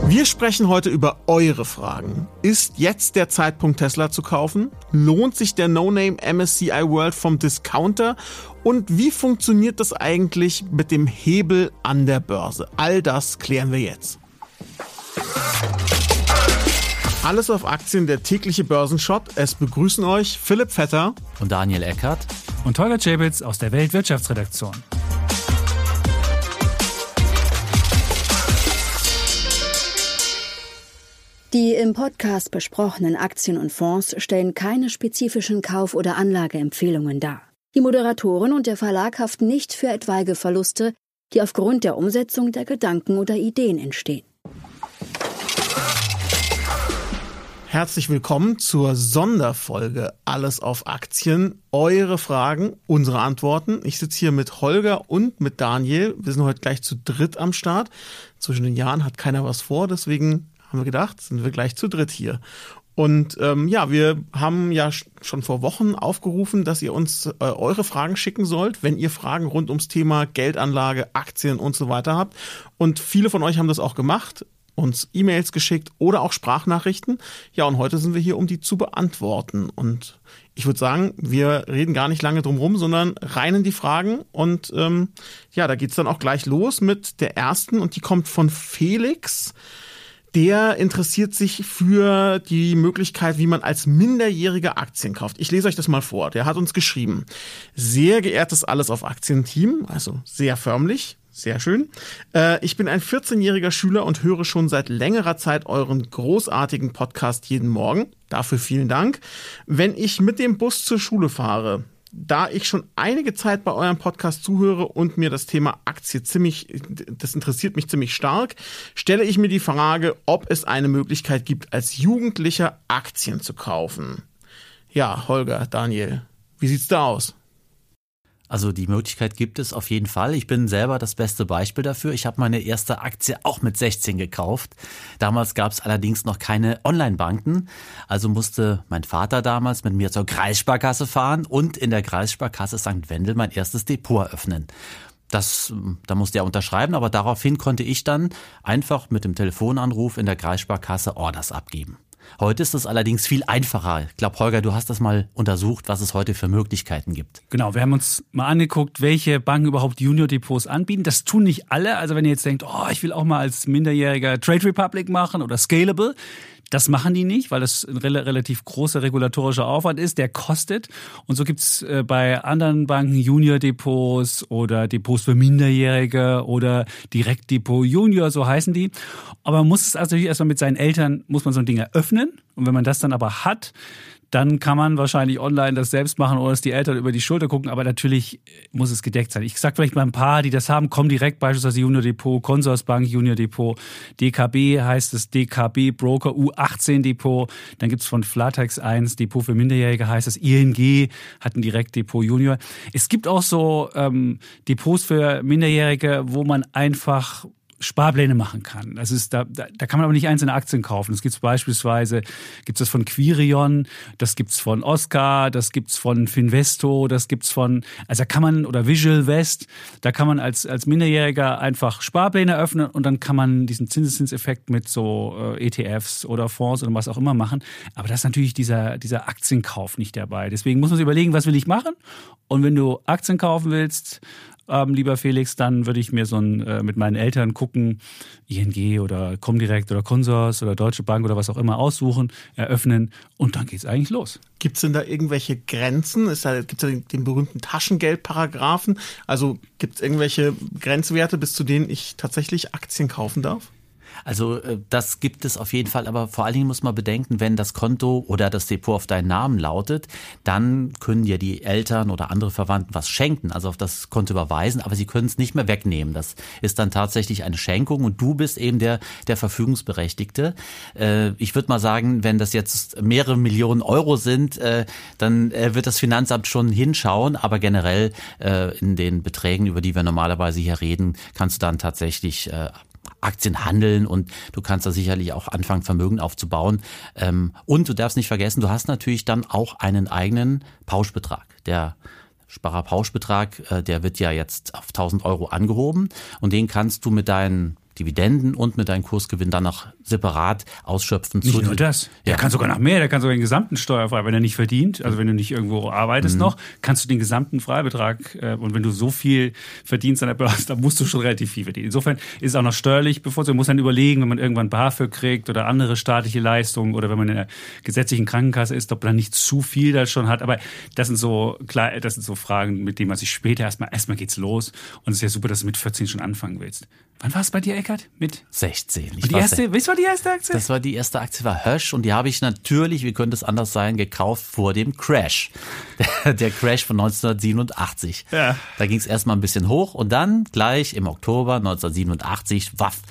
Wir sprechen heute über eure Fragen. Ist jetzt der Zeitpunkt, Tesla zu kaufen? Lohnt sich der No-Name MSCI World vom Discounter? Und wie funktioniert das eigentlich mit dem Hebel an der Börse? All das klären wir jetzt. Alles auf Aktien, der tägliche Börsenshot. Es begrüßen euch Philipp Vetter und Daniel Eckert und Holger Czapitz aus der Weltwirtschaftsredaktion. Die im Podcast besprochenen Aktien und Fonds stellen keine spezifischen Kauf- oder Anlageempfehlungen dar. Die Moderatoren und der Verlag haften nicht für etwaige Verluste, die aufgrund der Umsetzung der Gedanken oder Ideen entstehen. Herzlich willkommen zur Sonderfolge Alles auf Aktien. Eure Fragen, unsere Antworten. Ich sitze hier mit Holger und mit Daniel. Wir sind heute gleich zu dritt am Start. Zwischen den Jahren hat keiner was vor, deswegen haben wir gedacht, sind wir gleich zu dritt hier. Und wir haben ja schon vor Wochen aufgerufen, dass ihr uns eure Fragen schicken sollt, wenn ihr Fragen rund ums Thema Geldanlage, Aktien und so weiter habt. Und viele von euch haben das auch gemacht, uns E-Mails geschickt oder auch Sprachnachrichten. Ja, und heute sind wir hier, um die zu beantworten. Und ich würde sagen, wir reden gar nicht lange drum rum, sondern rein in die Fragen. Und da geht's dann auch gleich los mit der ersten. Und die kommt von Felix. Der interessiert sich für die Möglichkeit, wie man als Minderjähriger Aktien kauft. Ich lese euch das mal vor. Der hat uns geschrieben: Sehr geehrtes Alles auf Aktien-Team, also sehr förmlich, sehr schön. Ich bin ein 14-jähriger Schüler und höre schon seit längerer Zeit euren großartigen Podcast jeden Morgen. Dafür vielen Dank. Wenn ich mit dem Bus zur Schule fahre, da ich schon einige Zeit bei eurem Podcast zuhöre und mir das Thema Aktie das interessiert mich ziemlich stark, stelle ich mir die Frage, ob es eine Möglichkeit gibt, als Jugendlicher Aktien zu kaufen. Ja, Holger, Daniel, wie sieht's da aus? Also die Möglichkeit gibt es auf jeden Fall. Ich bin selber das beste Beispiel dafür. Ich habe meine erste Aktie auch mit 16 gekauft. Damals gab es allerdings noch keine Online-Banken. Also musste mein Vater damals mit mir zur Kreissparkasse fahren und in der Kreissparkasse St. Wendel mein erstes Depot eröffnen. Da musste er unterschreiben, aber daraufhin konnte ich dann einfach mit dem Telefonanruf in der Kreissparkasse Orders abgeben. Heute ist es allerdings viel einfacher. Ich glaube, Holger, du hast das mal untersucht, was es heute für Möglichkeiten gibt. Genau, wir haben uns mal angeguckt, welche Banken überhaupt Junior-Depots anbieten. Das tun nicht alle. Also wenn ihr jetzt denkt, ich will auch mal als Minderjähriger Trade Republic machen oder Scalable, das machen die nicht, weil das ein relativ großer regulatorischer Aufwand ist, der kostet. Und so gibt's bei anderen Banken Junior-Depots oder Depots für Minderjährige oder Direktdepot Junior, so heißen die. Aber man muss es also natürlich erstmal mit seinen Eltern, muss man so ein Ding eröffnen. Und wenn man das dann aber hat, dann kann man wahrscheinlich online das selbst machen, ohne dass die Eltern über die Schulter gucken. Aber natürlich muss es gedeckt sein. Ich sag vielleicht mal ein paar, die das haben. Comdirect beispielsweise Junior Depot, Consorsbank Junior Depot, DKB heißt es DKB Broker U18 Depot. Dann gibt's von Flatex 1 Depot für Minderjährige, heißt es ING, hat ein Direktdepot Junior. Es gibt auch so Depots für Minderjährige, wo man einfach Sparpläne machen kann. Das ist da kann man aber nicht einzelne Aktien kaufen. Das gibt's beispielsweise, gibt's das von Quirion, das gibt's von Oscar, das gibt's von Finvesto, das gibt's von, also da kann man, oder Visual West, da kann man als Minderjähriger einfach Sparpläne öffnen und dann kann man diesen Zinseszinseffekt mit so ETFs oder Fonds oder was auch immer machen. Aber da ist natürlich dieser Aktienkauf nicht dabei. Deswegen muss man sich überlegen, was will ich machen? Und wenn du Aktien kaufen willst, lieber Felix, dann würde ich mir mit meinen Eltern gucken, ING oder Comdirect oder Consors oder Deutsche Bank oder was auch immer aussuchen, eröffnen und dann geht's eigentlich los. Gibt's denn da irgendwelche Grenzen? Gibt's da den berühmten Taschengeldparagraphen? Also gibt's irgendwelche Grenzwerte, bis zu denen ich tatsächlich Aktien kaufen darf? Also das gibt es auf jeden Fall, aber vor allen Dingen muss man bedenken, wenn das Konto oder das Depot auf deinen Namen lautet, dann können dir die Eltern oder andere Verwandten was schenken, also auf das Konto überweisen, aber sie können es nicht mehr wegnehmen. Das ist dann tatsächlich eine Schenkung und du bist eben der Verfügungsberechtigte. Ich würde mal sagen, wenn das jetzt mehrere Millionen Euro sind, dann wird das Finanzamt schon hinschauen, aber generell in den Beträgen, über die wir normalerweise hier reden, kannst du dann tatsächlich Aktien handeln und du kannst da sicherlich auch anfangen, Vermögen aufzubauen. Und du darfst nicht vergessen, du hast natürlich dann auch einen eigenen Pauschbetrag. Der Sparerpauschbetrag, der wird ja jetzt auf 1.000 Euro angehoben und den kannst du mit deinen Dividenden und mit deinem Kursgewinn dann noch separat ausschöpfen. Nicht nur das. Der kann sogar noch mehr, der kann sogar den gesamten steuerfrei, wenn er nicht verdient, also wenn du nicht irgendwo arbeitest noch, kannst du den gesamten Freibetrag, und wenn du so viel verdienst an der Börse, dann musst du schon relativ viel verdienen. Insofern ist es auch noch steuerlich bevorzugt. Man muss dann überlegen, wenn man irgendwann BAföG kriegt oder andere staatliche Leistungen oder wenn man in der gesetzlichen Krankenkasse ist, ob man nicht zu viel da schon hat. Aber das sind so Fragen, mit denen man sich später erstmal geht's los. Und es ist ja super, dass du mit 14 schon anfangen willst. Wann war es bei dir, Eckart? Mit 16. Was war die erste Aktie? Das war die erste Aktie, war Hösch, und die habe ich natürlich, wie könnte es anders sein, gekauft vor dem Crash. Der Crash von 1987. Ja. Da ging es erstmal ein bisschen hoch und dann gleich im Oktober 1987,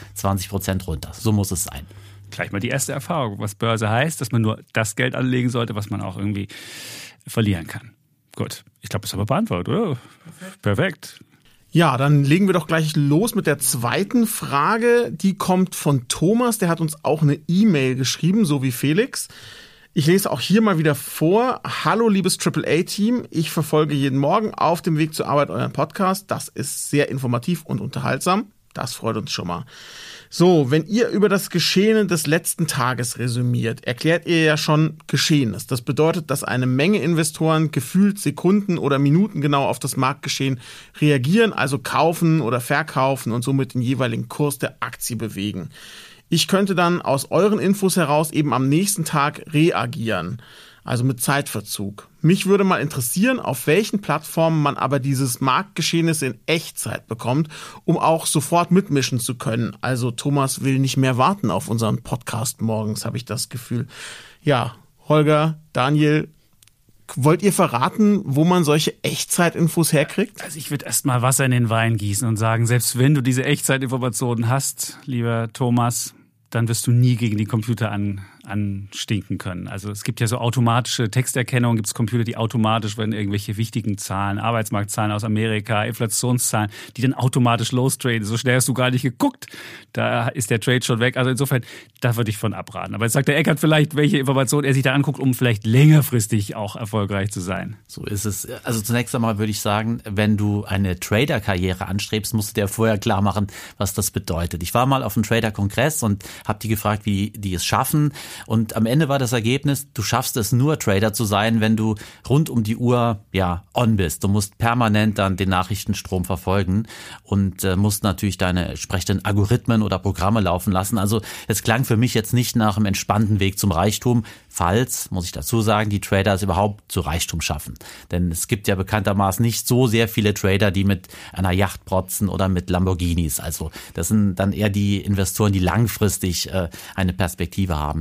20% runter. So muss es sein. Gleich mal die erste Erfahrung, was Börse heißt, dass man nur das Geld anlegen sollte, was man auch irgendwie verlieren kann. Gut, ich glaube, das haben wir beantwortet, oder? Perfekt. Ja, dann legen wir doch gleich los mit der zweiten Frage. Die kommt von Thomas, der hat uns auch eine E-Mail geschrieben, so wie Felix. Ich lese auch hier mal wieder vor. Hallo liebes AAA-Team, ich verfolge jeden Morgen auf dem Weg zur Arbeit euren Podcast. Das ist sehr informativ und unterhaltsam. Das freut uns schon mal. So, wenn ihr über das Geschehene des letzten Tages resümiert, erklärt ihr ja schon Geschehenes. Das bedeutet, dass eine Menge Investoren gefühlt Sekunden oder Minuten genau auf das Marktgeschehen reagieren, also kaufen oder verkaufen und somit den jeweiligen Kurs der Aktie bewegen. Ich könnte dann aus euren Infos heraus eben am nächsten Tag reagieren, also mit Zeitverzug. Mich würde mal interessieren, auf welchen Plattformen man aber dieses Marktgeschehnis in Echtzeit bekommt, um auch sofort mitmischen zu können. Also Thomas will nicht mehr warten auf unseren Podcast morgens, habe ich das Gefühl. Ja, Holger, Daniel, wollt ihr verraten, wo man solche Echtzeitinfos herkriegt? Also ich würde erst mal Wasser in den Wein gießen und sagen, selbst wenn du diese Echtzeitinformationen hast, lieber Thomas, dann wirst du nie gegen die Computer anstinken können. Also es gibt ja so automatische Texterkennung, gibt es Computer, die automatisch, wenn irgendwelche wichtigen Zahlen, Arbeitsmarktzahlen aus Amerika, Inflationszahlen, die dann automatisch lostraden. So schnell hast du gar nicht geguckt, da ist der Trade schon weg. Also insofern, da würde ich von abraten. Aber jetzt sagt der Eckart vielleicht, welche Informationen er sich da anguckt, um vielleicht längerfristig auch erfolgreich zu sein. So ist es. Also zunächst einmal würde ich sagen, wenn du eine Trader-Karriere anstrebst, musst du dir vorher klar machen, was das bedeutet. Ich war mal auf einem Trader-Kongress und habe die gefragt, wie die es schaffen. Und am Ende war das Ergebnis, du schaffst es nur, Trader zu sein, wenn du rund um die Uhr on bist. Du musst permanent dann den Nachrichtenstrom verfolgen und musst natürlich deine entsprechenden Algorithmen oder Programme laufen lassen. Also es klang für mich jetzt nicht nach einem entspannten Weg zum Reichtum, falls, muss ich dazu sagen, die Trader es überhaupt zu Reichtum schaffen. Denn es gibt ja bekanntermaßen nicht so sehr viele Trader, die mit einer Yacht protzen oder mit Lamborghinis. Also das sind dann eher die Investoren, die langfristig eine Perspektive haben.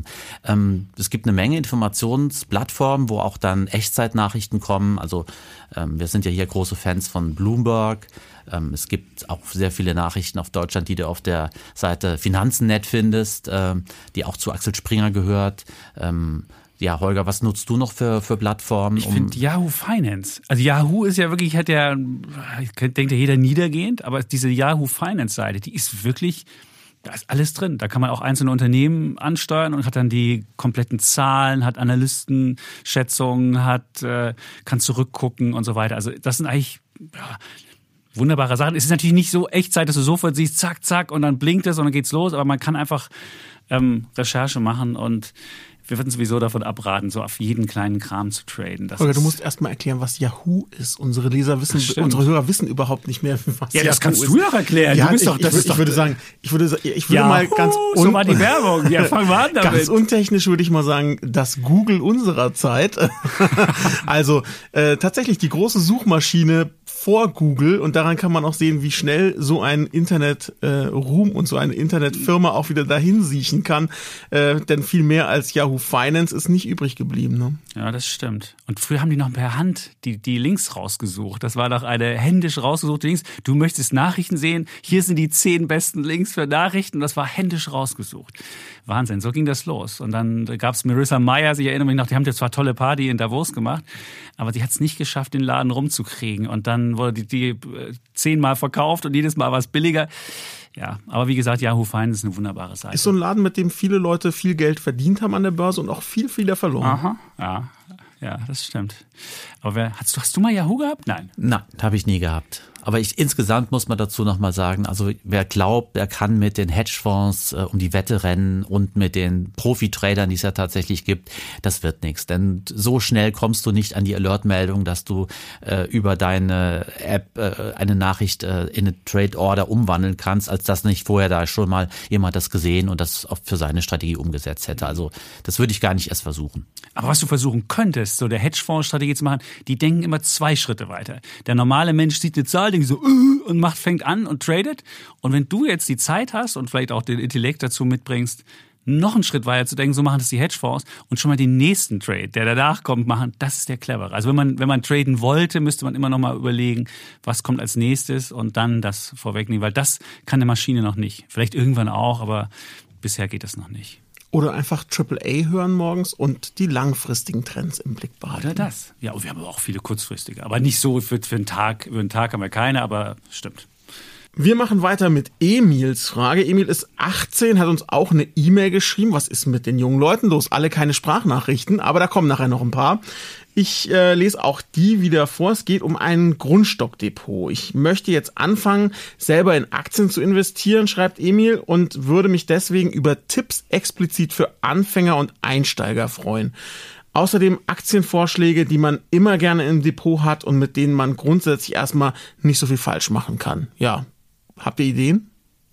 Es gibt eine Menge Informationsplattformen, wo auch dann Echtzeitnachrichten kommen. Also wir sind ja hier große Fans von Bloomberg. Es gibt auch sehr viele Nachrichten auf Deutschland, die du auf der Seite Finanzen.net findest, die auch zu Axel Springer gehört. Ja, Holger, was nutzt du noch für Plattformen? Ich finde Yahoo Finance. Also Yahoo ist ja wirklich, denkt ja jeder niedergehend, aber diese Yahoo Finance Seite, die ist wirklich, da ist alles drin. Da kann man auch einzelne Unternehmen ansteuern und hat dann die kompletten Zahlen, hat Analystenschätzungen, kann zurückgucken und so weiter. Also das sind eigentlich wunderbare Sachen. Es ist natürlich nicht so Echtzeit, dass du sofort siehst, zack, zack, und dann blinkt es und dann geht's los. Aber man kann einfach Recherche machen und wir würden sowieso davon abraten, so auf jeden kleinen Kram zu traden. Holger, du musst erst mal erklären, was Yahoo ist. Unsere Hörer wissen überhaupt nicht mehr, was Yahoo ist. Ja, das kannst du doch erklären. Ja, ich würde mal ganz so war die Werbung. Ja, fangen wir an damit. Ganz untechnisch würde ich mal sagen, das Google unserer Zeit. Also tatsächlich die große Suchmaschine vor Google, und daran kann man auch sehen, wie schnell so ein Internet-Ruhm und so eine Internetfirma auch wieder dahin siechen kann. Denn viel mehr als Yahoo Finance ist nicht übrig geblieben. Ne? Ja, das stimmt. Und früher haben die noch per Hand die Links rausgesucht. Das war doch eine händisch rausgesuchte Links. Du möchtest Nachrichten sehen, hier sind die 10 besten Links für Nachrichten. Das war händisch rausgesucht. Wahnsinn, so ging das los. Und dann gab es Marissa Mayer, ich erinnere mich noch, die haben ja zwar tolle Party in Davos gemacht, aber sie hat es nicht geschafft, den Laden rumzukriegen. Und dann wurde die 10-mal verkauft und jedes Mal war es billiger. Ja, aber wie gesagt, Yahoo Finance ist eine wunderbare Seite. Ist so ein Laden, mit dem viele Leute viel Geld verdient haben an der Börse und auch viel wieder verloren. Aha, ja, das stimmt. Aber hast du mal Yahoo gehabt? Nein. Nein, habe ich nie gehabt. Aber insgesamt muss man dazu nochmal sagen, also wer glaubt, er kann mit den Hedgefonds um die Wette rennen und mit den Profi-Tradern, die es ja tatsächlich gibt, das wird nichts. Denn so schnell kommst du nicht an die Alert-Meldung, dass du über deine App eine Nachricht in eine Trade-Order umwandeln kannst, als dass nicht vorher da schon mal jemand das gesehen und das auch für seine Strategie umgesetzt hätte. Also das würde ich gar nicht erst versuchen. Aber was du versuchen könntest, so der Hedgefonds-Strategie zu machen, die denken immer 2 Schritte weiter. Der normale Mensch sieht eine Zahl, denkt so und fängt an und tradet. Und wenn du jetzt die Zeit hast und vielleicht auch den Intellekt dazu mitbringst, noch einen Schritt weiter zu denken, so machen das die Hedgefonds und schon mal den nächsten Trade, der danach kommt, machen, das ist der clevere. Also wenn man traden wollte, müsste man immer noch mal überlegen, was kommt als nächstes und dann das vorwegnehmen, weil das kann eine Maschine noch nicht. Vielleicht irgendwann auch, aber bisher geht das noch nicht. Oder einfach AAA hören morgens und die langfristigen Trends im Blick behalten. Oder das. Ja, und wir haben auch viele kurzfristige. Aber nicht so für einen Tag. Über einen Tag haben wir keine, aber stimmt. Wir machen weiter mit Emils Frage. Emil ist 18, hat uns auch eine E-Mail geschrieben. Was ist mit den jungen Leuten los? Alle keine Sprachnachrichten, aber da kommen nachher noch ein paar. Ich lese auch die wieder vor. Es geht um ein Grundstockdepot. Ich möchte jetzt anfangen, selber in Aktien zu investieren, schreibt Emil, und würde mich deswegen über Tipps explizit für Anfänger und Einsteiger freuen. Außerdem Aktienvorschläge, die man immer gerne im Depot hat und mit denen man grundsätzlich erstmal nicht so viel falsch machen kann. Ja, habt ihr Ideen?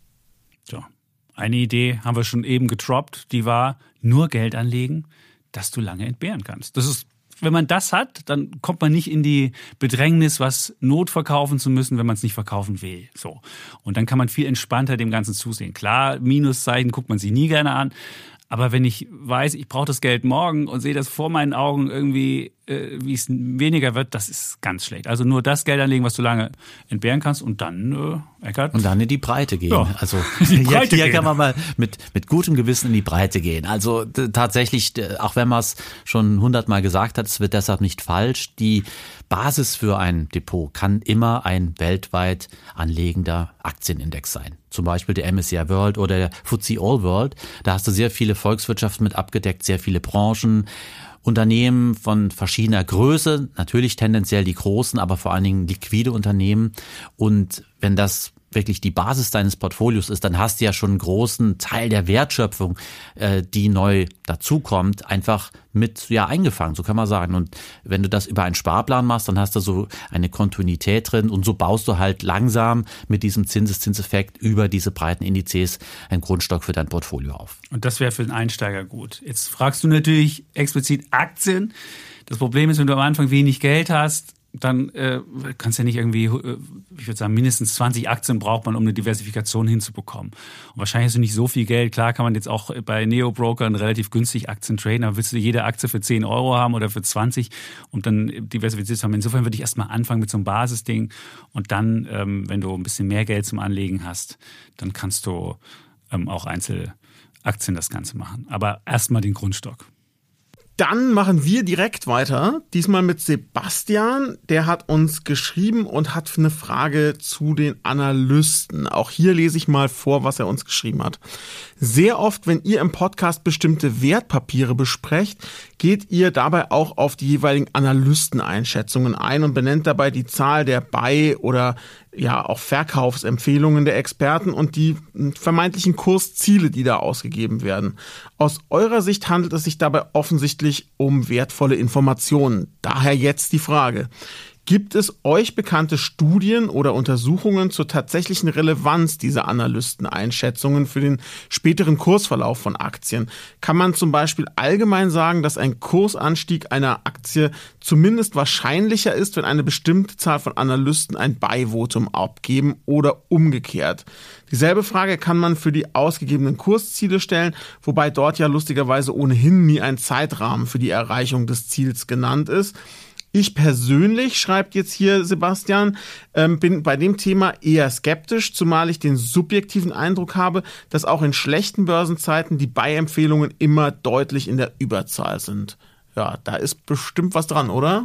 So, eine Idee haben wir schon eben getroppt, die war nur Geld anlegen, das du lange entbehren kannst. Das ist, wenn man das hat, dann kommt man nicht in die Bedrängnis, was notverkaufen zu müssen, wenn man es nicht verkaufen will. So. Und dann kann man viel entspannter dem Ganzen zusehen. Klar, Minuszeichen guckt man sich nie gerne an. Aber wenn ich weiß, ich brauche das Geld morgen und sehe das vor meinen Augen irgendwie, wie es weniger wird, das ist ganz schlecht. Also nur das Geld anlegen, was du lange entbehren kannst und dann, Eckart. Und dann in die Breite gehen. Ja, also hier kann man mal mit gutem Gewissen in die Breite gehen. Also tatsächlich, auch wenn man es schon 100-mal gesagt hat, es wird deshalb nicht falsch. Die Basis für ein Depot kann immer ein weltweit anlegender Aktienindex sein. Zum Beispiel der MSCI World oder der FTSE All World. Da hast du sehr viele Volkswirtschaften mit abgedeckt, sehr viele Branchen, Unternehmen von verschiedener Größe, natürlich tendenziell die großen, aber vor allen Dingen liquide Unternehmen. Und wenn das wirklich die Basis deines Portfolios ist, dann hast du ja schon einen großen Teil der Wertschöpfung, die neu dazukommt, einfach mit eingefangen, so kann man sagen. Und wenn du das über einen Sparplan machst, dann hast du so eine Kontinuität drin und so baust du halt langsam mit diesem Zinseszinseffekt über diese breiten Indizes einen Grundstock für dein Portfolio auf. Und das wäre für den Einsteiger gut. Jetzt fragst du natürlich explizit Aktien. Das Problem ist, wenn du am Anfang wenig Geld hast, dann kannst du ja nicht irgendwie, ich würde sagen, mindestens 20 Aktien braucht man, um eine Diversifikation hinzubekommen. Und wahrscheinlich hast du nicht so viel Geld. Klar kann man jetzt auch bei Neo-Brokern relativ günstig Aktien traden, aber willst du jede Aktie für 10 Euro haben oder für 20 und dann diversifiziert zu haben. Insofern würde ich erstmal anfangen mit so einem Basisding und dann, wenn du ein bisschen mehr Geld zum Anlegen hast, dann kannst du auch Einzelaktien das Ganze machen. Aber erstmal den Grundstock. Dann machen wir direkt weiter, diesmal mit Sebastian. Der hat uns geschrieben und hat eine Frage zu den Analysten. Auch hier lese ich mal vor, was er uns geschrieben hat. Sehr oft, wenn ihr im Podcast bestimmte Wertpapiere besprecht, geht ihr dabei auch auf die jeweiligen Analysteneinschätzungen ein und benennt dabei die Zahl der Buy- oder auch Verkaufsempfehlungen der Experten und die vermeintlichen Kursziele, die da ausgegeben werden. Aus eurer Sicht handelt es sich dabei offensichtlich um wertvolle Informationen. Daher jetzt die Frage: Gibt es euch bekannte Studien oder Untersuchungen zur tatsächlichen Relevanz dieser Analysteneinschätzungen für den späteren Kursverlauf von Aktien? Kann man zum Beispiel allgemein sagen, dass ein Kursanstieg einer Aktie zumindest wahrscheinlicher ist, wenn eine bestimmte Zahl von Analysten ein Buy-Votum abgeben oder umgekehrt? Dieselbe Frage kann man für die ausgegebenen Kursziele stellen, wobei dort ja lustigerweise ohnehin nie ein Zeitrahmen für die Erreichung des Ziels genannt ist. Ich persönlich, schreibt jetzt hier Sebastian, bin bei dem Thema eher skeptisch, zumal ich den subjektiven Eindruck habe, dass auch in schlechten Börsenzeiten die Buy-Empfehlungen immer deutlich in der Überzahl sind. Ja, da ist bestimmt was dran, oder?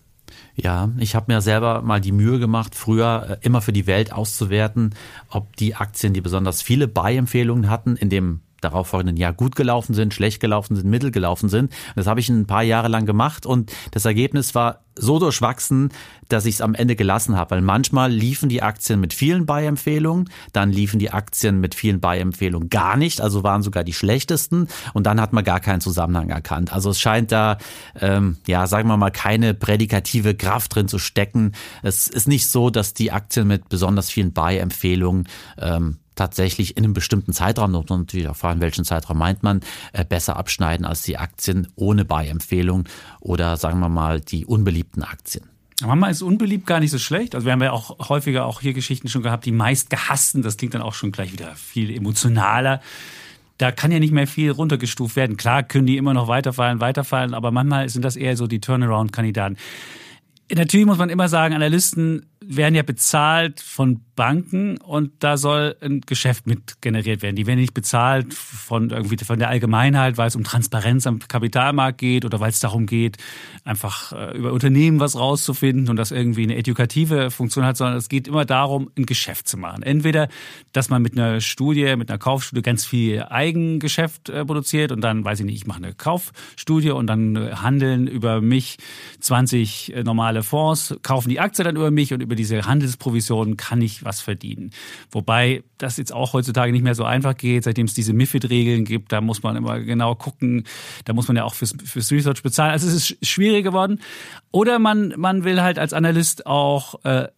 Ja, ich habe mir selber mal die Mühe gemacht, früher immer für die Welt auszuwerten, ob die Aktien, die besonders viele Buy-Empfehlungen hatten, in dem darauffolgenden Jahr gut gelaufen sind, schlecht gelaufen sind, mittel gelaufen sind. Das habe ich ein paar Jahre lang gemacht und das Ergebnis war so durchwachsen, dass ich es am Ende gelassen habe. Weil manchmal liefen die Aktien mit vielen Buy-Empfehlungen, dann liefen die Aktien mit vielen Buy-Empfehlungen gar nicht, also waren sogar die schlechtesten und dann hat man gar keinen Zusammenhang erkannt. Also es scheint da, sagen wir mal, keine prädikative Kraft drin zu stecken. Es ist nicht so, dass die Aktien mit besonders vielen Buy-Empfehlungen tatsächlich in einem bestimmten Zeitraum, muss man natürlich auch fragen, welchen Zeitraum meint man, besser abschneiden als die Aktien ohne Buy-Empfehlung oder sagen wir mal die unbeliebten Aktien. Manchmal ist unbeliebt gar nicht so schlecht. Also wir haben ja auch häufiger auch hier Geschichten schon gehabt, die meist gehassten, das klingt dann auch schon gleich wieder viel emotionaler. Da kann ja nicht mehr viel runtergestuft werden. Klar können die immer noch weiterfallen, aber manchmal sind das eher so die Turnaround-Kandidaten. Natürlich muss man immer sagen, Analysten werden ja bezahlt von Banken und da soll ein Geschäft mit generiert werden. Die werden nicht bezahlt von der Allgemeinheit, weil es um Transparenz am Kapitalmarkt geht oder weil es darum geht, einfach über Unternehmen was rauszufinden und das irgendwie eine edukative Funktion hat, sondern es geht immer darum, ein Geschäft zu machen. Entweder, dass man mit einer Kaufstudie ganz viel Eigengeschäft produziert und dann, weiß ich nicht, ich mache eine Kaufstudie und dann handeln über mich 20 normale Fonds, kaufen die Aktie dann über mich und über diese Handelsprovisionen kann ich was verdienen. Wobei das jetzt auch heutzutage nicht mehr so einfach geht, seitdem es diese MiFID-Regeln gibt, da muss man immer genau gucken, da muss man ja auch fürs Research bezahlen. Also es ist schwierig geworden. Oder man will halt als Analyst auch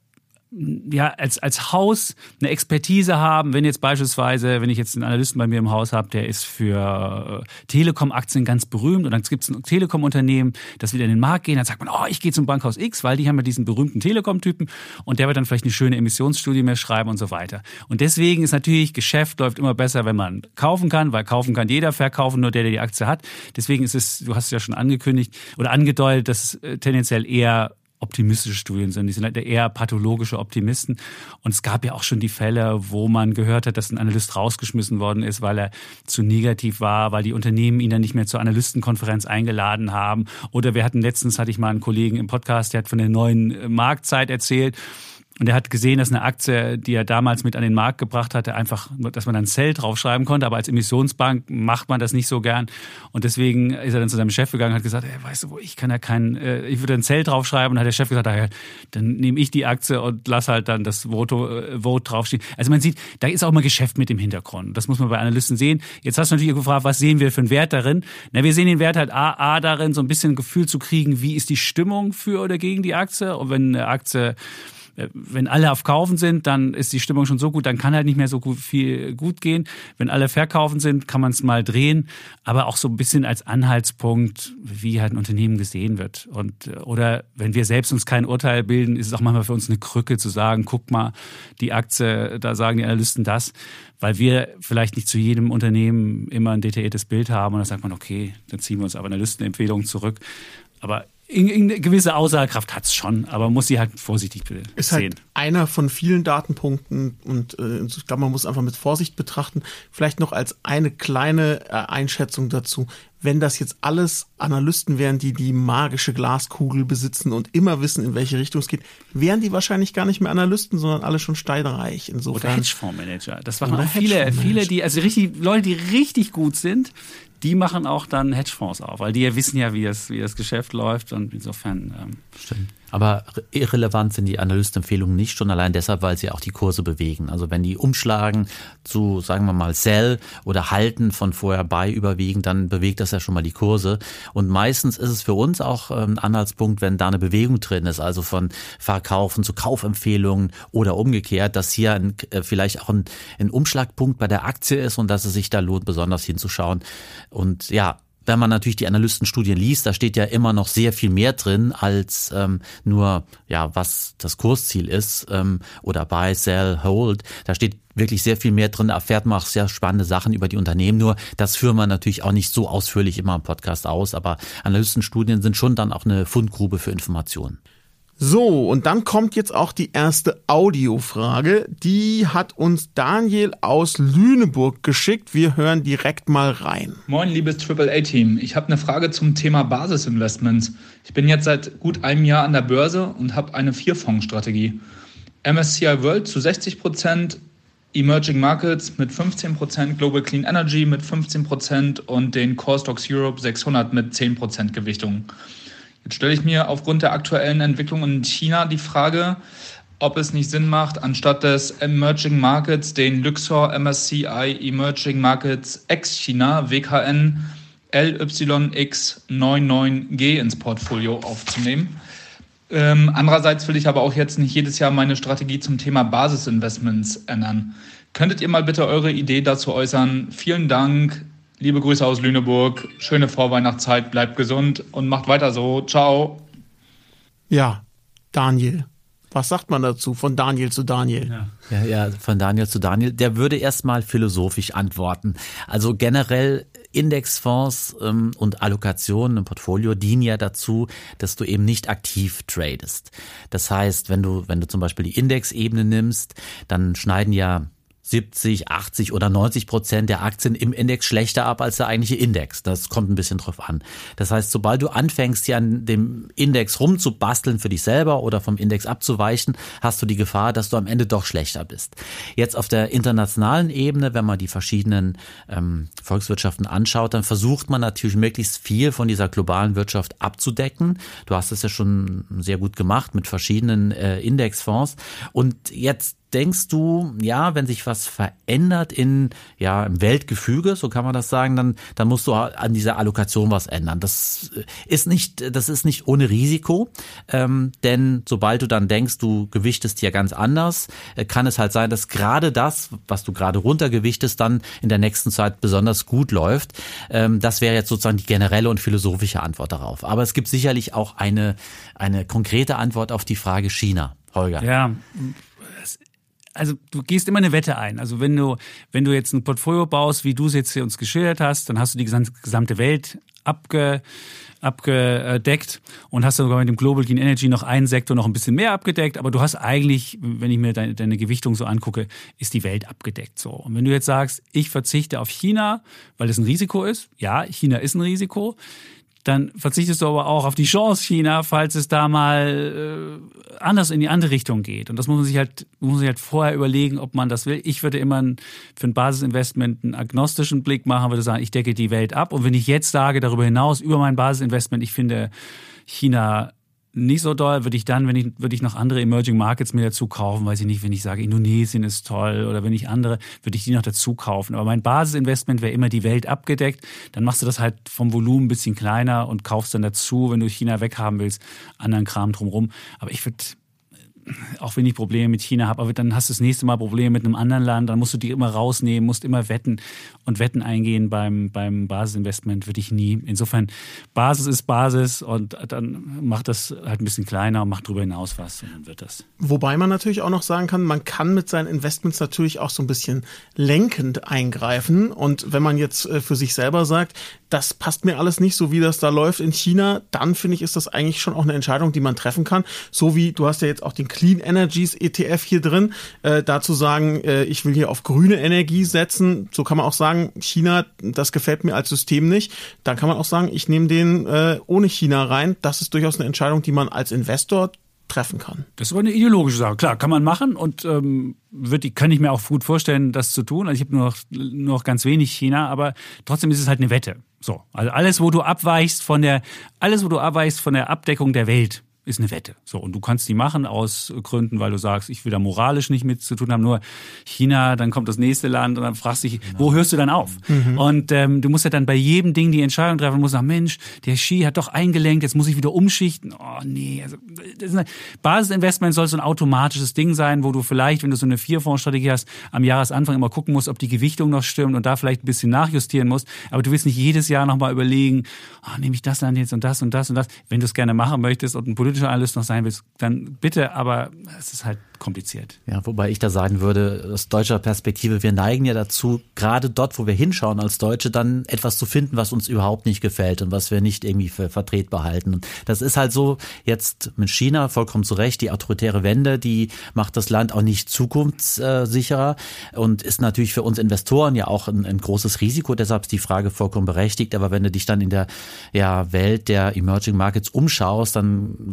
als Haus eine Expertise haben, wenn ich jetzt einen Analysten bei mir im Haus habe, der ist für Telekom-Aktien ganz berühmt und dann gibt es ein Telekom-Unternehmen, das will in den Markt gehen, dann sagt man, ich gehe zum Bankhaus X, weil die haben ja diesen berühmten Telekom-Typen und der wird dann vielleicht eine schöne Emissionsstudie mehr schreiben und so weiter. Und deswegen ist natürlich, Geschäft läuft immer besser, wenn man kaufen kann, weil kaufen kann jeder, verkaufen nur der die Aktie hat. Deswegen ist es, du hast es ja schon angekündigt oder angedeutet, dass es tendenziell eher optimistische Studien sind. Die sind halt eher pathologische Optimisten. Und es gab ja auch schon die Fälle, wo man gehört hat, dass ein Analyst rausgeschmissen worden ist, weil er zu negativ war, weil die Unternehmen ihn dann nicht mehr zur Analystenkonferenz eingeladen haben. Oder hatte ich mal einen Kollegen im Podcast, der hat von der neuen Marktzeit erzählt. Und er hat gesehen, dass eine Aktie, die er damals mit an den Markt gebracht hatte, einfach, dass man dann Sell draufschreiben konnte. Aber als Emissionsbank macht man das nicht so gern. Und deswegen ist er dann zu seinem Chef gegangen und hat gesagt, weißt du wo, ich würde ein Sell draufschreiben. Und hat der Chef gesagt, dann nehme ich die Aktie und lass halt dann das Vote draufstehen. Also man sieht, da ist auch mal Geschäft mit im Hintergrund. Das muss man bei Analysten sehen. Jetzt hast du natürlich gefragt, was sehen wir für einen Wert darin? Wir sehen den Wert halt A darin, so ein bisschen ein Gefühl zu kriegen, wie ist die Stimmung für oder gegen die Aktie. Und wenn alle auf Kaufen sind, dann ist die Stimmung schon so gut, dann kann halt nicht mehr so viel gut gehen. Wenn alle verkaufen sind, kann man es mal drehen, aber auch so ein bisschen als Anhaltspunkt, wie halt ein Unternehmen gesehen wird. Oder wenn wir selbst uns kein Urteil bilden, ist es auch manchmal für uns eine Krücke zu sagen, guck mal, die Aktie, da sagen die Analysten das, weil wir vielleicht nicht zu jedem Unternehmen immer ein detailliertes Bild haben und dann sagt man, okay, dann ziehen wir uns aber Analystenempfehlungen zurück. Aber eine gewisse Aussagekraft hat es schon, aber man muss sie halt vorsichtig sehen. Ist halt einer von vielen Datenpunkten und ich glaube, man muss einfach mit Vorsicht betrachten. Vielleicht noch als eine kleine Einschätzung dazu. Wenn das jetzt alles Analysten wären, die magische Glaskugel besitzen und immer wissen, in welche Richtung es geht, wären die wahrscheinlich gar nicht mehr Analysten, sondern alle schon steinreich. Insofern. Oder Hedgefondsmanager. Das waren auch viele, die, also Leute, die richtig gut sind, die machen auch dann Hedgefonds auf, weil die ja wissen ja, wie das Geschäft läuft und insofern. Stimmt. Aber irrelevant sind die Analystenempfehlungen nicht, schon allein deshalb, weil sie auch die Kurse bewegen. Also wenn die umschlagen zu, sagen wir mal, Sell oder Halten von vorher Buy überwiegen, dann bewegt das ja schon mal die Kurse. Und meistens ist es für uns auch ein Anhaltspunkt, wenn da eine Bewegung drin ist, also von Verkaufen zu Kaufempfehlungen oder umgekehrt, dass hier vielleicht auch ein Umschlagpunkt bei der Aktie ist und dass es sich da lohnt, besonders hinzuschauen. Und ja, wenn man natürlich die Analystenstudien liest, da steht ja immer noch sehr viel mehr drin als nur was das Kursziel ist oder Buy, Sell, Hold. Da steht wirklich sehr viel mehr drin, da erfährt man auch sehr spannende Sachen über die Unternehmen. Nur das führen wir natürlich auch nicht so ausführlich immer im Podcast aus, aber Analystenstudien sind schon dann auch eine Fundgrube für Informationen. So, und dann kommt jetzt auch die erste Audiofrage. Die hat uns Daniel aus Lüneburg geschickt. Wir hören direkt mal rein. Moin, liebes AAA-Team. Ich habe eine Frage zum Thema Basisinvestments. Ich bin jetzt seit gut einem Jahr an der Börse und habe eine 4-Fonds-Strategie. MSCI World zu 60%, Emerging Markets mit 15%, Global Clean Energy mit 15% und den Core Stocks Europe 600 mit 10% Gewichtung. Jetzt stelle ich mir aufgrund der aktuellen Entwicklung in China die Frage, ob es nicht Sinn macht, anstatt des Emerging Markets den Luxor MSCI Emerging Markets ex-China WKN LYX99G ins Portfolio aufzunehmen. Andererseits will ich aber auch jetzt nicht jedes Jahr meine Strategie zum Thema Basisinvestments ändern. Könntet ihr mal bitte eure Idee dazu äußern? Vielen Dank, liebe Grüße aus Lüneburg, schöne Vorweihnachtszeit, bleibt gesund und macht weiter so. Ciao. Ja, Daniel. Was sagt man dazu? Von Daniel zu Daniel. Ja, von Daniel zu Daniel. Der würde erstmal philosophisch antworten. Also generell Indexfonds und Allokationen im Portfolio dienen ja dazu, dass du eben nicht aktiv tradest. Das heißt, wenn du zum Beispiel die Indexebene nimmst, dann schneiden ja 70, 80 oder 90% der Aktien im Index schlechter ab als der eigentliche Index. Das kommt ein bisschen drauf an. Das heißt, sobald du anfängst, hier an dem Index rumzubasteln für dich selber oder vom Index abzuweichen, hast du die Gefahr, dass du am Ende doch schlechter bist. Jetzt auf der internationalen Ebene, wenn man die verschiedenen Volkswirtschaften anschaut, dann versucht man natürlich möglichst viel von dieser globalen Wirtschaft abzudecken. Du hast es ja schon sehr gut gemacht mit verschiedenen Indexfonds. Und jetzt denkst du, ja, wenn sich was verändert im Weltgefüge, so kann man das sagen, dann musst du an dieser Allokation was ändern. Das ist nicht ohne Risiko, denn sobald du dann denkst, du gewichtest hier ganz anders, kann es halt sein, dass gerade das, was du gerade runtergewichtest, dann in der nächsten Zeit besonders gut läuft. Das wäre jetzt sozusagen die generelle und philosophische Antwort darauf. Aber es gibt sicherlich auch eine konkrete Antwort auf die Frage China. Holger. Ja. Also du gehst immer eine Wette ein. Also wenn du jetzt ein Portfolio baust, wie du es jetzt hier uns geschildert hast, dann hast du die gesamte Welt abgedeckt und hast sogar mit dem Global Clean Energy noch einen Sektor noch ein bisschen mehr abgedeckt. Aber du hast eigentlich, wenn ich mir deine Gewichtung so angucke, ist die Welt abgedeckt so. Und wenn du jetzt sagst, ich verzichte auf China, weil es ein Risiko ist, ja, China ist ein Risiko, dann verzichtest du aber auch auf die Chance China, falls es da mal anders in die andere Richtung geht. Und das muss man sich halt vorher überlegen, ob man das will. Ich würde immer für ein Basisinvestment einen agnostischen Blick machen, würde sagen, ich decke die Welt ab. Und wenn ich jetzt sage, darüber hinaus, über mein Basisinvestment, ich finde China nicht so doll, würde ich noch andere Emerging Markets mir dazu kaufen, weiß ich nicht, wenn ich sage, Indonesien ist toll oder wenn ich andere, würde ich die noch dazu kaufen. Aber mein Basisinvestment wäre immer die Welt abgedeckt. Dann machst du das halt vom Volumen ein bisschen kleiner und kaufst dann dazu, wenn du China weghaben willst, anderen Kram drumherum. Aber ich würde, auch wenn ich Probleme mit China habe, aber dann hast du das nächste Mal Probleme mit einem anderen Land, dann musst du die immer rausnehmen, musst immer Wetten eingehen beim Basisinvestment, würde ich nie. Insofern, Basis ist Basis und dann macht das halt ein bisschen kleiner und macht darüber hinaus was und dann wird das. Wobei man natürlich auch noch sagen kann, man kann mit seinen Investments natürlich auch so ein bisschen lenkend eingreifen und wenn man jetzt für sich selber sagt, das passt mir alles nicht, so wie das da läuft in China, dann finde ich, ist das eigentlich schon auch eine Entscheidung, die man treffen kann. So wie, du hast ja jetzt auch den Clean Energies ETF hier drin, dazu sagen, ich will hier auf grüne Energie setzen, so kann man auch sagen, China, das gefällt mir als System nicht. Dann kann man auch sagen, ich nehme den ohne China rein. Das ist durchaus eine Entscheidung, die man als Investor treffen kann. Das ist aber eine ideologische Sache. Klar, kann man machen und kann ich mir auch gut vorstellen, das zu tun. Also ich habe nur noch ganz wenig China, aber trotzdem ist es halt eine Wette. So, also alles, wo du abweichst von der Abdeckung der Welt, ist eine Wette. So, und du kannst die machen aus Gründen, weil du sagst, ich will da moralisch nicht mit zu tun haben, nur China, dann kommt das nächste Land und dann fragst du dich, wo hörst du dann auf? Und du musst ja dann bei jedem Ding die Entscheidung treffen und musst sagen, Mensch, der Xi hat doch eingelenkt, jetzt muss ich wieder umschichten. Oh nee, also Basisinvestment soll so ein automatisches Ding sein, wo du vielleicht, wenn du so eine 4-Fonds-Strategie hast, am Jahresanfang immer gucken musst, ob die Gewichtung noch stimmt und da vielleicht ein bisschen nachjustieren musst, aber du willst nicht jedes Jahr nochmal überlegen, nehme ich das dann jetzt und das und das und das. Wenn du es gerne machen möchtest und ein politischer Analyst noch sein willst, dann bitte, aber es ist halt kompliziert. Ja, wobei ich da sagen würde, aus deutscher Perspektive, wir neigen ja dazu, gerade dort, wo wir hinschauen als Deutsche, dann etwas zu finden, was uns überhaupt nicht gefällt und was wir nicht irgendwie für vertretbar halten. Und das ist halt so, jetzt mit China, vollkommen zu Recht, die autoritäre Wende, die macht das Land auch nicht zukunftssicherer und ist natürlich für uns Investoren ja auch ein großes Risiko, deshalb ist die Frage vollkommen berechtigt, aber wenn du dich dann in der Welt der Emerging Markets umschaust, dann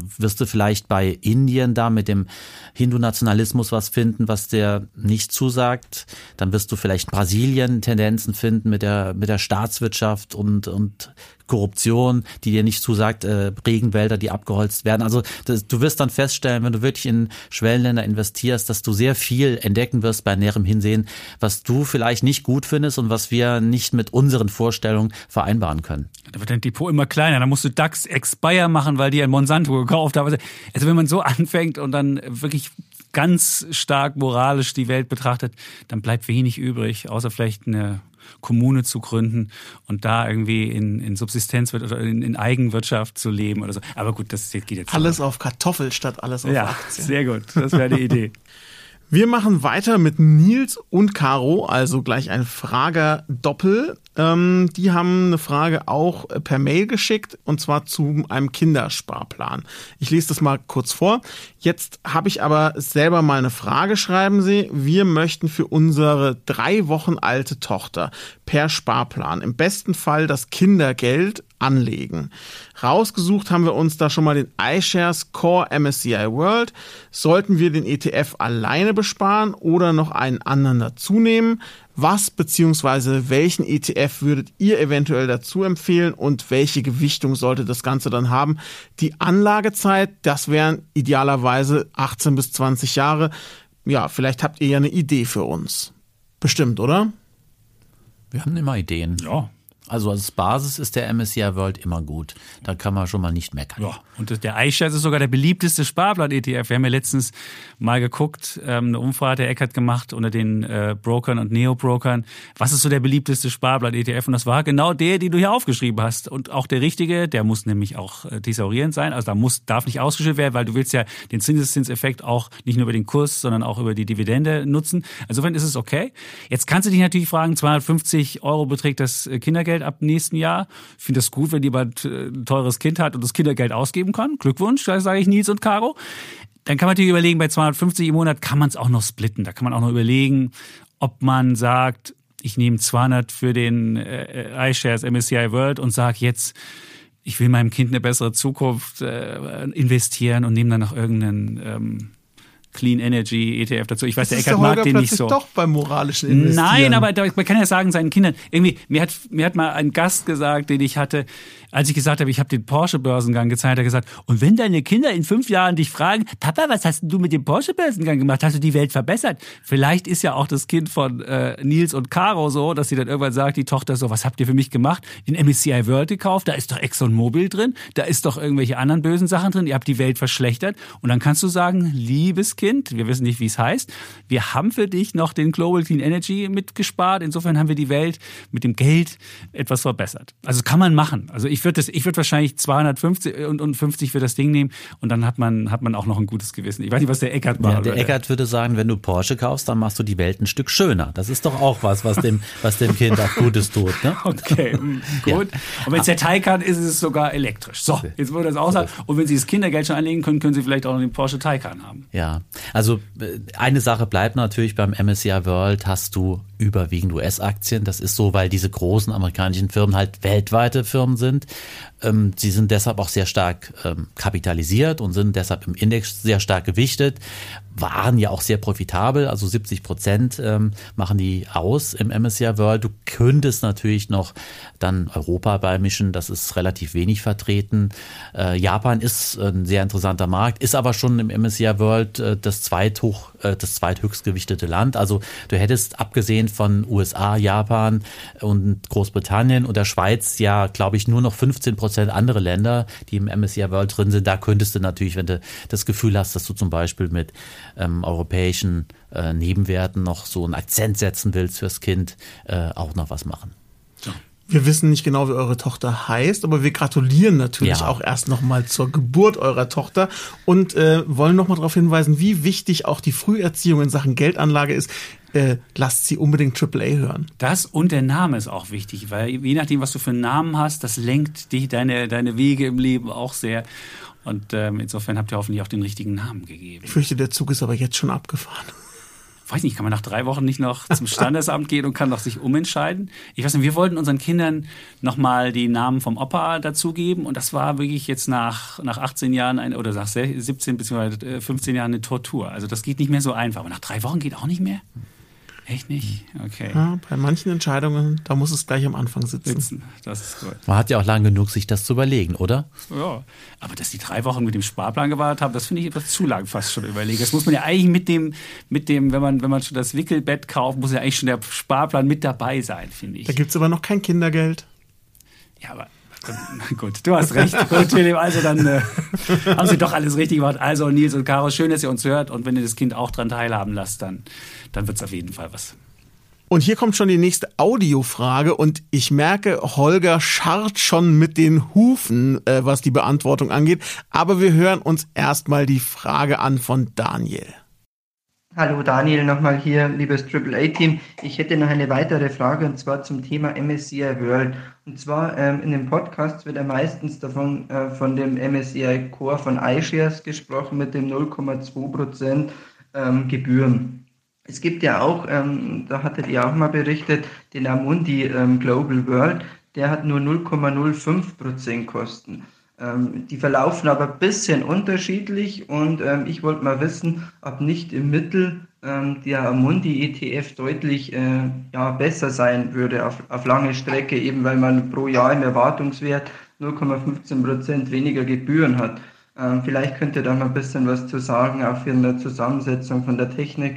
wirst du vielleicht bei Indien da mit dem Hindu-Nationalismus was finden, was dir nicht zusagt. Dann wirst du vielleicht Brasilien Tendenzen finden mit der Staatswirtschaft und Korruption, die dir nicht zusagt, Regenwälder, die abgeholzt werden. Also du wirst dann feststellen, wenn du wirklich in Schwellenländer investierst, dass du sehr viel entdecken wirst bei näherem Hinsehen, was du vielleicht nicht gut findest und was wir nicht mit unseren Vorstellungen vereinbaren können. Da wird dein Depot immer kleiner. Da musst du DAX Expire machen, weil die ein Monsanto gekauft haben. Also wenn man so anfängt und dann wirklich ganz stark moralisch die Welt betrachtet, dann bleibt wenig übrig, außer vielleicht eine Kommune zu gründen und da irgendwie in Subsistenz oder in Eigenwirtschaft zu leben oder so. Aber gut, das geht jetzt. Alles auf Kartoffel statt alles auf Aktien. Sehr gut. Das wäre eine Idee. Wir machen weiter mit Nils und Caro, also gleich ein Frager-Doppel. Die haben eine Frage auch per Mail geschickt, und zwar zu einem Kindersparplan. Ich lese das mal kurz vor. Jetzt habe ich aber selber mal eine Frage, schreiben sie. Wir möchten für unsere 3 Wochen alte Tochter per Sparplan im besten Fall das Kindergeld anlegen. Rausgesucht haben wir uns da schon mal den iShares Core MSCI World. Sollten wir den ETF alleine besparen oder noch einen anderen dazu nehmen? Was bzw. welchen ETF würdet ihr eventuell dazu empfehlen und welche Gewichtung sollte das Ganze dann haben? Die Anlagezeit, das wären idealerweise 18 bis 20 Jahre. Ja, vielleicht habt ihr ja eine Idee für uns. Bestimmt, oder? Wir haben immer Ideen. Ja. Also als Basis ist der MSCI World immer gut. Da kann man schon mal nicht meckern. Ja, und der iShares ist sogar der beliebteste Sparplan-ETF. Wir haben ja letztens mal geguckt, eine Umfrage hat der Eckert gemacht unter den Brokern und Neo-Brokern. Was ist so der beliebteste Sparplan-ETF? Und das war genau der, den du hier aufgeschrieben hast. Und auch der richtige, der muss nämlich auch thesaurierend sein. Also darf nicht ausgeschüttet werden, weil du willst ja den Zinseszinseffekt auch nicht nur über den Kurs, sondern auch über die Dividende nutzen. Insofern ist es okay. Jetzt kannst du dich natürlich fragen, 250 € beträgt das Kindergeld ab nächsten Jahr. Ich finde das gut, wenn jemand ein teures Kind hat und das Kindergeld ausgeben kann. Glückwunsch, da sage ich Nils und Caro. Dann kann man natürlich überlegen, bei 250 im Monat kann man es auch noch splitten. Da kann man auch noch überlegen, ob man sagt, ich nehme 200 für den iShares MSCI World und sage jetzt, ich will meinem Kind eine bessere Zukunft investieren und nehme dann noch irgendeinen Clean Energy ETF dazu. Ich weiß, der Eckert mag den nicht so. Doch beim moralischen Investieren. Nein, aber man kann ja sagen, seinen Kindern, irgendwie, mir hat mal ein Gast gesagt, den ich hatte, als ich gesagt habe, ich habe den Porsche-Börsengang gezeigt, hat er gesagt, und wenn deine Kinder in 5 Jahren dich fragen, Papa, was hast du mit dem Porsche-Börsengang gemacht? Hast du die Welt verbessert? Vielleicht ist ja auch das Kind von Nils und Caro so, dass sie dann irgendwann sagt, die Tochter so, was habt ihr für mich gemacht? Den MSCI World gekauft, da ist doch ExxonMobil drin, da ist doch irgendwelche anderen bösen Sachen drin, ihr habt die Welt verschlechtert. Und dann kannst du sagen, liebes Kind, wir wissen nicht, wie es heißt, wir haben für dich noch den Global Clean Energy mitgespart. Insofern haben wir die Welt mit dem Geld etwas verbessert. Also kann man machen. Also ich würde wahrscheinlich 250 und 50 für das Ding nehmen und dann hat man auch noch ein gutes Gewissen. Ich weiß nicht, was der Eckert macht. Ja, der Eckert würde sagen, wenn du Porsche kaufst, dann machst du die Welt ein Stück schöner. Das ist doch auch was dem Kind auch Gutes tut. Ne? Okay, gut. Ja. Und wenn es der Taycan ist, ist es sogar elektrisch. So, jetzt würde das auch sagen. Und wenn Sie das Kindergeld schon anlegen können, können Sie vielleicht auch noch den Porsche Taycan haben. Ja, also eine Sache bleibt natürlich, beim MSCI World hast du überwiegend US-Aktien. Das ist so, weil diese großen amerikanischen Firmen halt weltweite Firmen sind. Sie sind deshalb auch sehr stark kapitalisiert und sind deshalb im Index sehr stark gewichtet, waren ja auch sehr profitabel, also 70% machen die aus im MSCI World. Du könntest natürlich noch dann Europa beimischen, das ist relativ wenig vertreten. Japan ist ein sehr interessanter Markt, ist aber schon im MSCI World das zweithöchst gewichtete Land. Also du hättest abgesehen von USA, Japan und Großbritannien und der Schweiz ja, glaube ich, nur noch 15% andere Länder, die im MSCI World drin sind. Da könntest du natürlich, wenn du das Gefühl hast, dass du zum Beispiel mit europäischen Nebenwerten noch so einen Akzent setzen willst fürs Kind, auch noch was machen. So. Wir wissen nicht genau, wie eure Tochter heißt, aber wir gratulieren natürlich auch erst nochmal zur Geburt eurer Tochter und wollen nochmal darauf hinweisen, wie wichtig auch die Früherziehung in Sachen Geldanlage ist. Lasst sie unbedingt AAA hören. Das und der Name ist auch wichtig, weil je nachdem, was du für einen Namen hast, das lenkt dich, deine Wege im Leben auch sehr. Und insofern habt ihr hoffentlich auch den richtigen Namen gegeben. Ich fürchte, der Zug ist aber jetzt schon abgefahren. weiß nicht, kann man nach 3 Wochen nicht noch zum Standesamt gehen und kann noch sich umentscheiden? Ich weiß nicht, wir wollten unseren Kindern nochmal die Namen vom Opa dazugeben und das war wirklich jetzt nach 18 Jahren oder nach 17 bzw. 15 Jahren eine Tortur. Also das geht nicht mehr so einfach. Aber nach 3 Wochen geht auch nicht mehr? Echt nicht? Okay. Ja, bei manchen Entscheidungen, da muss es gleich am Anfang sitzen. Das ist gut. Man hat ja auch lang genug, sich das zu überlegen, oder? Ja, aber dass die 3 Wochen mit dem Sparplan gewartet haben, das finde ich etwas zu lang fast schon überlegen. Das muss man ja eigentlich mit dem, wenn man schon das Wickelbett kauft, muss ja eigentlich schon der Sparplan mit dabei sein, finde ich. Da gibt's aber noch kein Kindergeld. Ja, aber gut, du hast recht. Gut, Philipp, also dann haben Sie doch alles richtig gemacht. Also Nils und Caro, schön, dass ihr uns hört und wenn ihr das Kind auch dran teilhaben lasst, dann wird es auf jeden Fall was. Und hier kommt schon die nächste Audiofrage und ich merke, Holger scharrt schon mit den Hufen, was die Beantwortung angeht. Aber wir hören uns erstmal die Frage an von Daniel. Hallo Daniel, nochmal hier, liebes AAA-Team. Ich hätte noch eine weitere Frage und zwar zum Thema MSCI World. Und zwar in den Podcasts wird ja meistens davon von dem MSCI Core von iShares gesprochen mit dem 0,2% Gebühren. Es gibt ja auch, da hattet ihr auch mal berichtet, den Amundi Global World, der hat nur 0,05% Kosten. Die verlaufen aber ein bisschen unterschiedlich und ich wollte mal wissen, ob nicht im Mittel der Amundi ETF deutlich besser sein würde auf lange Strecke, eben weil man pro Jahr im Erwartungswert 0,15% weniger Gebühren hat. Vielleicht könnt ihr da mal ein bisschen was zu sagen, auch für eine Zusammensetzung von der Technik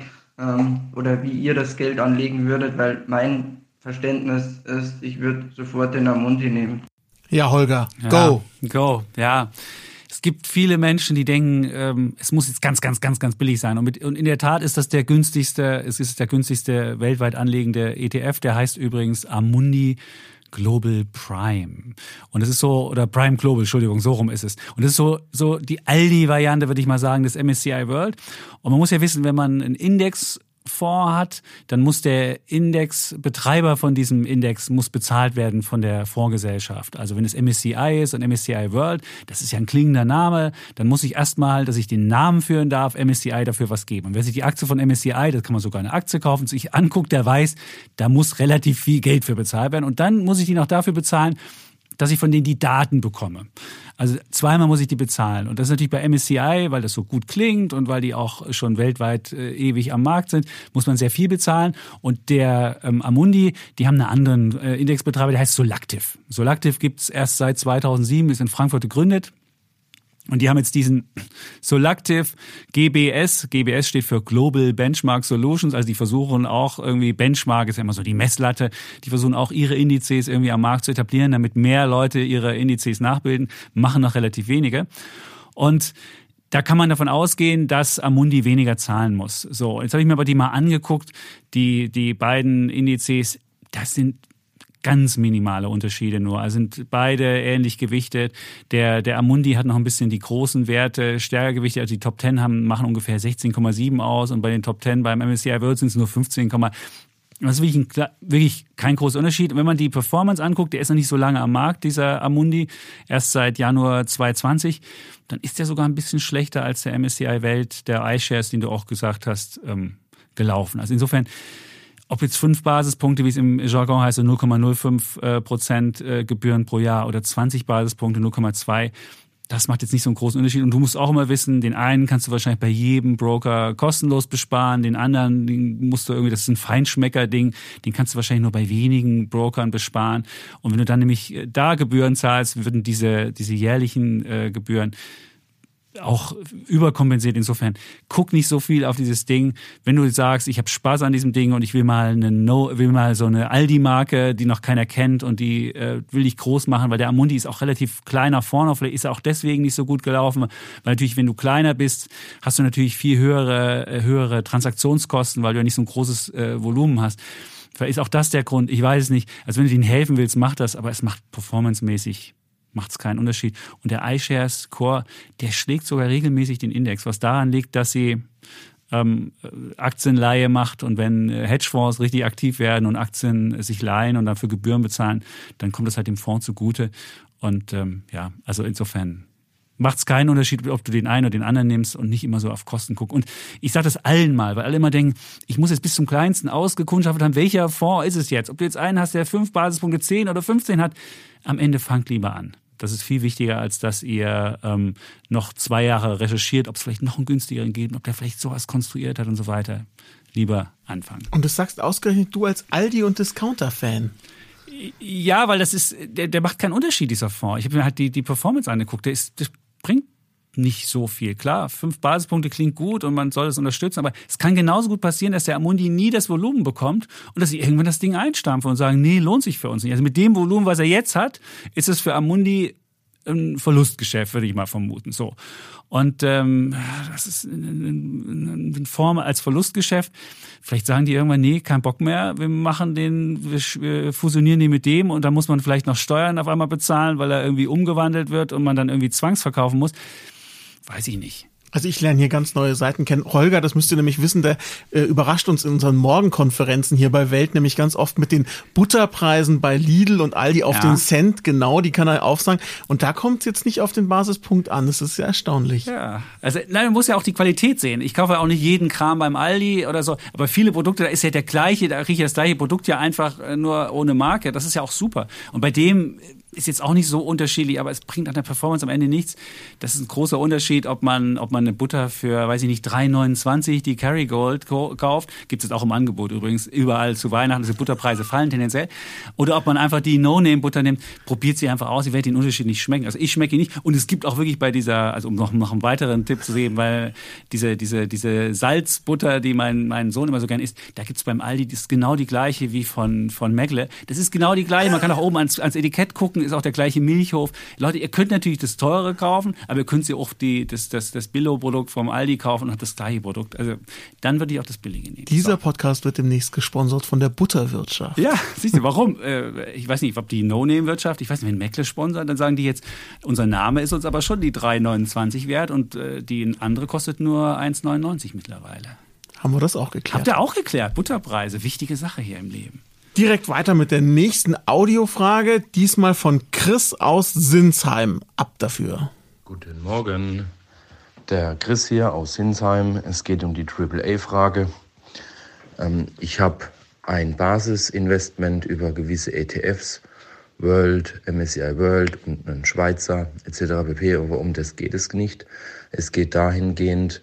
oder wie ihr das Geld anlegen würdet, weil mein Verständnis ist, ich würde sofort den Amundi nehmen. Ja, Holger, go. Ja. Es gibt viele Menschen, die denken, es muss jetzt ganz, ganz, ganz, ganz billig sein. Und in der Tat ist das der günstigste weltweit anlegende ETF. Der heißt übrigens Amundi Global Prime. Und es ist so, oder Prime Global, Entschuldigung, so rum ist es. Und es ist so die Aldi-Variante, würde ich mal sagen, des MSCI World. Und man muss ja wissen, wenn man einen Indexfonds hat, dann muss der Indexbetreiber von diesem Index muss bezahlt werden von der Fondsgesellschaft. Also wenn es MSCI ist und MSCI World, das ist ja ein klingender Name, dann muss ich erstmal, dass ich den Namen führen darf, MSCI dafür was geben. Und wer sich die Aktie von MSCI, das kann man sogar eine Aktie kaufen, sich anguckt, der weiß, da muss relativ viel Geld für bezahlt werden. Und dann muss ich die noch dafür bezahlen, dass ich von denen die Daten bekomme. Also zweimal muss ich die bezahlen. Und das ist natürlich bei MSCI, weil das so gut klingt und weil die auch schon weltweit ewig am Markt sind, muss man sehr viel bezahlen. Und der Amundi, die haben einen anderen Indexbetreiber, der heißt Solactive. Solactive gibt's erst seit 2007, ist in Frankfurt gegründet. Und die haben jetzt diesen Solactive GBS. GBS steht für Global Benchmark Solutions. Also die versuchen auch irgendwie, Benchmark ist ja immer so die Messlatte, die versuchen auch ihre Indizes irgendwie am Markt zu etablieren, damit mehr Leute ihre Indizes nachbilden, machen noch relativ wenige. Und da kann man davon ausgehen, dass Amundi weniger zahlen muss. So, jetzt habe ich mir aber die mal angeguckt, die beiden Indizes, das sind ganz minimale Unterschiede nur. Also sind beide ähnlich gewichtet. Der Amundi hat noch ein bisschen die großen Werte stärker gewichtet. Also die Top 10 machen ungefähr 16,7 aus und bei den Top 10 beim MSCI World sind es nur 15, das ist wirklich kein großer Unterschied. Wenn man die Performance anguckt, der ist noch nicht so lange am Markt, dieser Amundi, erst seit Januar 2020, dann ist der sogar ein bisschen schlechter als der MSCI Welt, der iShares, den du auch gesagt hast, gelaufen. Also insofern, ob jetzt 5 Basispunkte, wie es im Jargon heißt, 0,05% Gebühren pro Jahr oder 20 Basispunkte, 0,2, das macht jetzt nicht so einen großen Unterschied. Und du musst auch immer wissen, den einen kannst du wahrscheinlich bei jedem Broker kostenlos besparen, den anderen, den musst du irgendwie, das ist ein Feinschmecker-Ding, den kannst du wahrscheinlich nur bei wenigen Brokern besparen. Und wenn du dann nämlich da Gebühren zahlst, würden diese jährlichen Gebühren auch überkompensiert. Insofern guck nicht so viel auf dieses Ding. Wenn du sagst, ich habe Spaß an diesem Ding und ich will mal so eine Aldi-Marke, die noch keiner kennt und die will ich groß machen, weil der Amundi ist auch relativ kleiner vorne, vielleicht ist er auch deswegen nicht so gut gelaufen, weil natürlich, wenn du kleiner bist, hast du natürlich viel höhere Transaktionskosten, weil du ja nicht so ein großes Volumen hast. Vielleicht ist auch das der Grund, ich weiß es nicht. Also wenn du ihnen helfen willst, mach das, aber es macht performancemäßig macht es keinen Unterschied. Und der iShares Core, der schlägt sogar regelmäßig den Index, was daran liegt, dass sie Aktienleihe macht und wenn Hedgefonds richtig aktiv werden und Aktien sich leihen und dafür Gebühren bezahlen, dann kommt das halt dem Fonds zugute. Und also insofern macht es keinen Unterschied, ob du den einen oder den anderen nimmst und nicht immer so auf Kosten gucken. Und ich sage das allen mal, weil alle immer denken, ich muss jetzt bis zum Kleinsten ausgekundschaftet haben, welcher Fonds ist es jetzt? Ob du jetzt einen hast, der 5 Basispunkte 10 oder 15 hat, am Ende fangt lieber an. Das ist viel wichtiger, als dass ihr noch 2 Jahre recherchiert, ob es vielleicht noch einen günstigeren gibt, ob der vielleicht sowas konstruiert hat und so weiter. Lieber anfangen. Und das sagst ausgerechnet du als Aldi- und Discounter-Fan. Ja, weil das ist, der macht keinen Unterschied, dieser Fonds. Ich habe mir halt die Performance angeguckt. Das bringt nicht so viel. Klar, 5 Basispunkte klingt gut und man soll es unterstützen, aber es kann genauso gut passieren, dass der Amundi nie das Volumen bekommt und dass sie irgendwann das Ding einstampfen und sagen, nee, lohnt sich für uns nicht. Also mit dem Volumen, was er jetzt hat, ist es für Amundi ein Verlustgeschäft, würde ich mal vermuten. So. Und das ist eine Form als Verlustgeschäft. Vielleicht sagen die irgendwann, nee, kein Bock mehr, wir fusionieren die mit dem und dann muss man vielleicht noch Steuern auf einmal bezahlen, weil er irgendwie umgewandelt wird und man dann irgendwie zwangsverkaufen muss. Weiß ich nicht. Also ich lerne hier ganz neue Seiten kennen. Holger, das müsst ihr nämlich wissen, der überrascht uns in unseren Morgenkonferenzen hier bei Welt nämlich ganz oft mit den Butterpreisen bei Lidl und Aldi auf den Cent. Genau, die kann er aufsagen. Und da kommt es jetzt nicht auf den Basispunkt an. Das ist sehr erstaunlich. Ja, also nein, man muss ja auch die Qualität sehen. Ich kaufe ja auch nicht jeden Kram beim Aldi oder so. Aber viele Produkte, da ist ja der gleiche, da kriege ich das gleiche Produkt ja einfach nur ohne Marke. Das ist ja auch super. Und bei dem ist jetzt auch nicht so unterschiedlich, aber es bringt an der Performance am Ende nichts. Das ist ein großer Unterschied, ob man eine Butter für, weiß ich nicht, 3,29 die Kerrygold kauft. Gibt es auch im Angebot übrigens überall zu Weihnachten. Diese Butterpreise fallen tendenziell. Oder ob man einfach die No-Name-Butter nimmt. Probiert sie einfach aus. Ihr werdet den Unterschied nicht schmecken. Also ich schmecke ihn nicht. Und es gibt auch wirklich bei dieser, also um noch einen weiteren Tipp zu sehen, weil diese Salzbutter, die mein Sohn immer so gern isst, da gibt es beim Aldi, das ist genau die gleiche wie von Megle. Das ist genau die gleiche. Man kann auch oben ans Etikett gucken, ist auch der gleiche Milchhof. Leute, ihr könnt natürlich das teure kaufen, aber ihr könnt sie auch das Billo-Produkt vom Aldi kaufen und habt das gleiche Produkt. Also dann würde ich auch das Billige nehmen. Dieser Podcast wird demnächst gesponsert von der Butterwirtschaft. Ja, siehst du, warum? Ich weiß nicht, ob die No-Name-Wirtschaft, ich weiß nicht, wenn Meckle sponsert, dann sagen die jetzt, unser Name ist uns aber schon die 3,29 wert und die andere kostet nur 1,99 mittlerweile. Haben wir das auch geklärt? Habt ihr auch geklärt? Butterpreise, wichtige Sache hier im Leben. Direkt weiter mit der nächsten Audiofrage, diesmal von Chris aus Sinsheim. Ab dafür. Guten Morgen, der Chris hier aus Sinsheim. Es geht um die AAA-Frage. Ich habe ein Basisinvestment über gewisse ETFs, World, MSCI World und einen Schweizer etc. pp. Aber um das geht es nicht. Es geht dahingehend,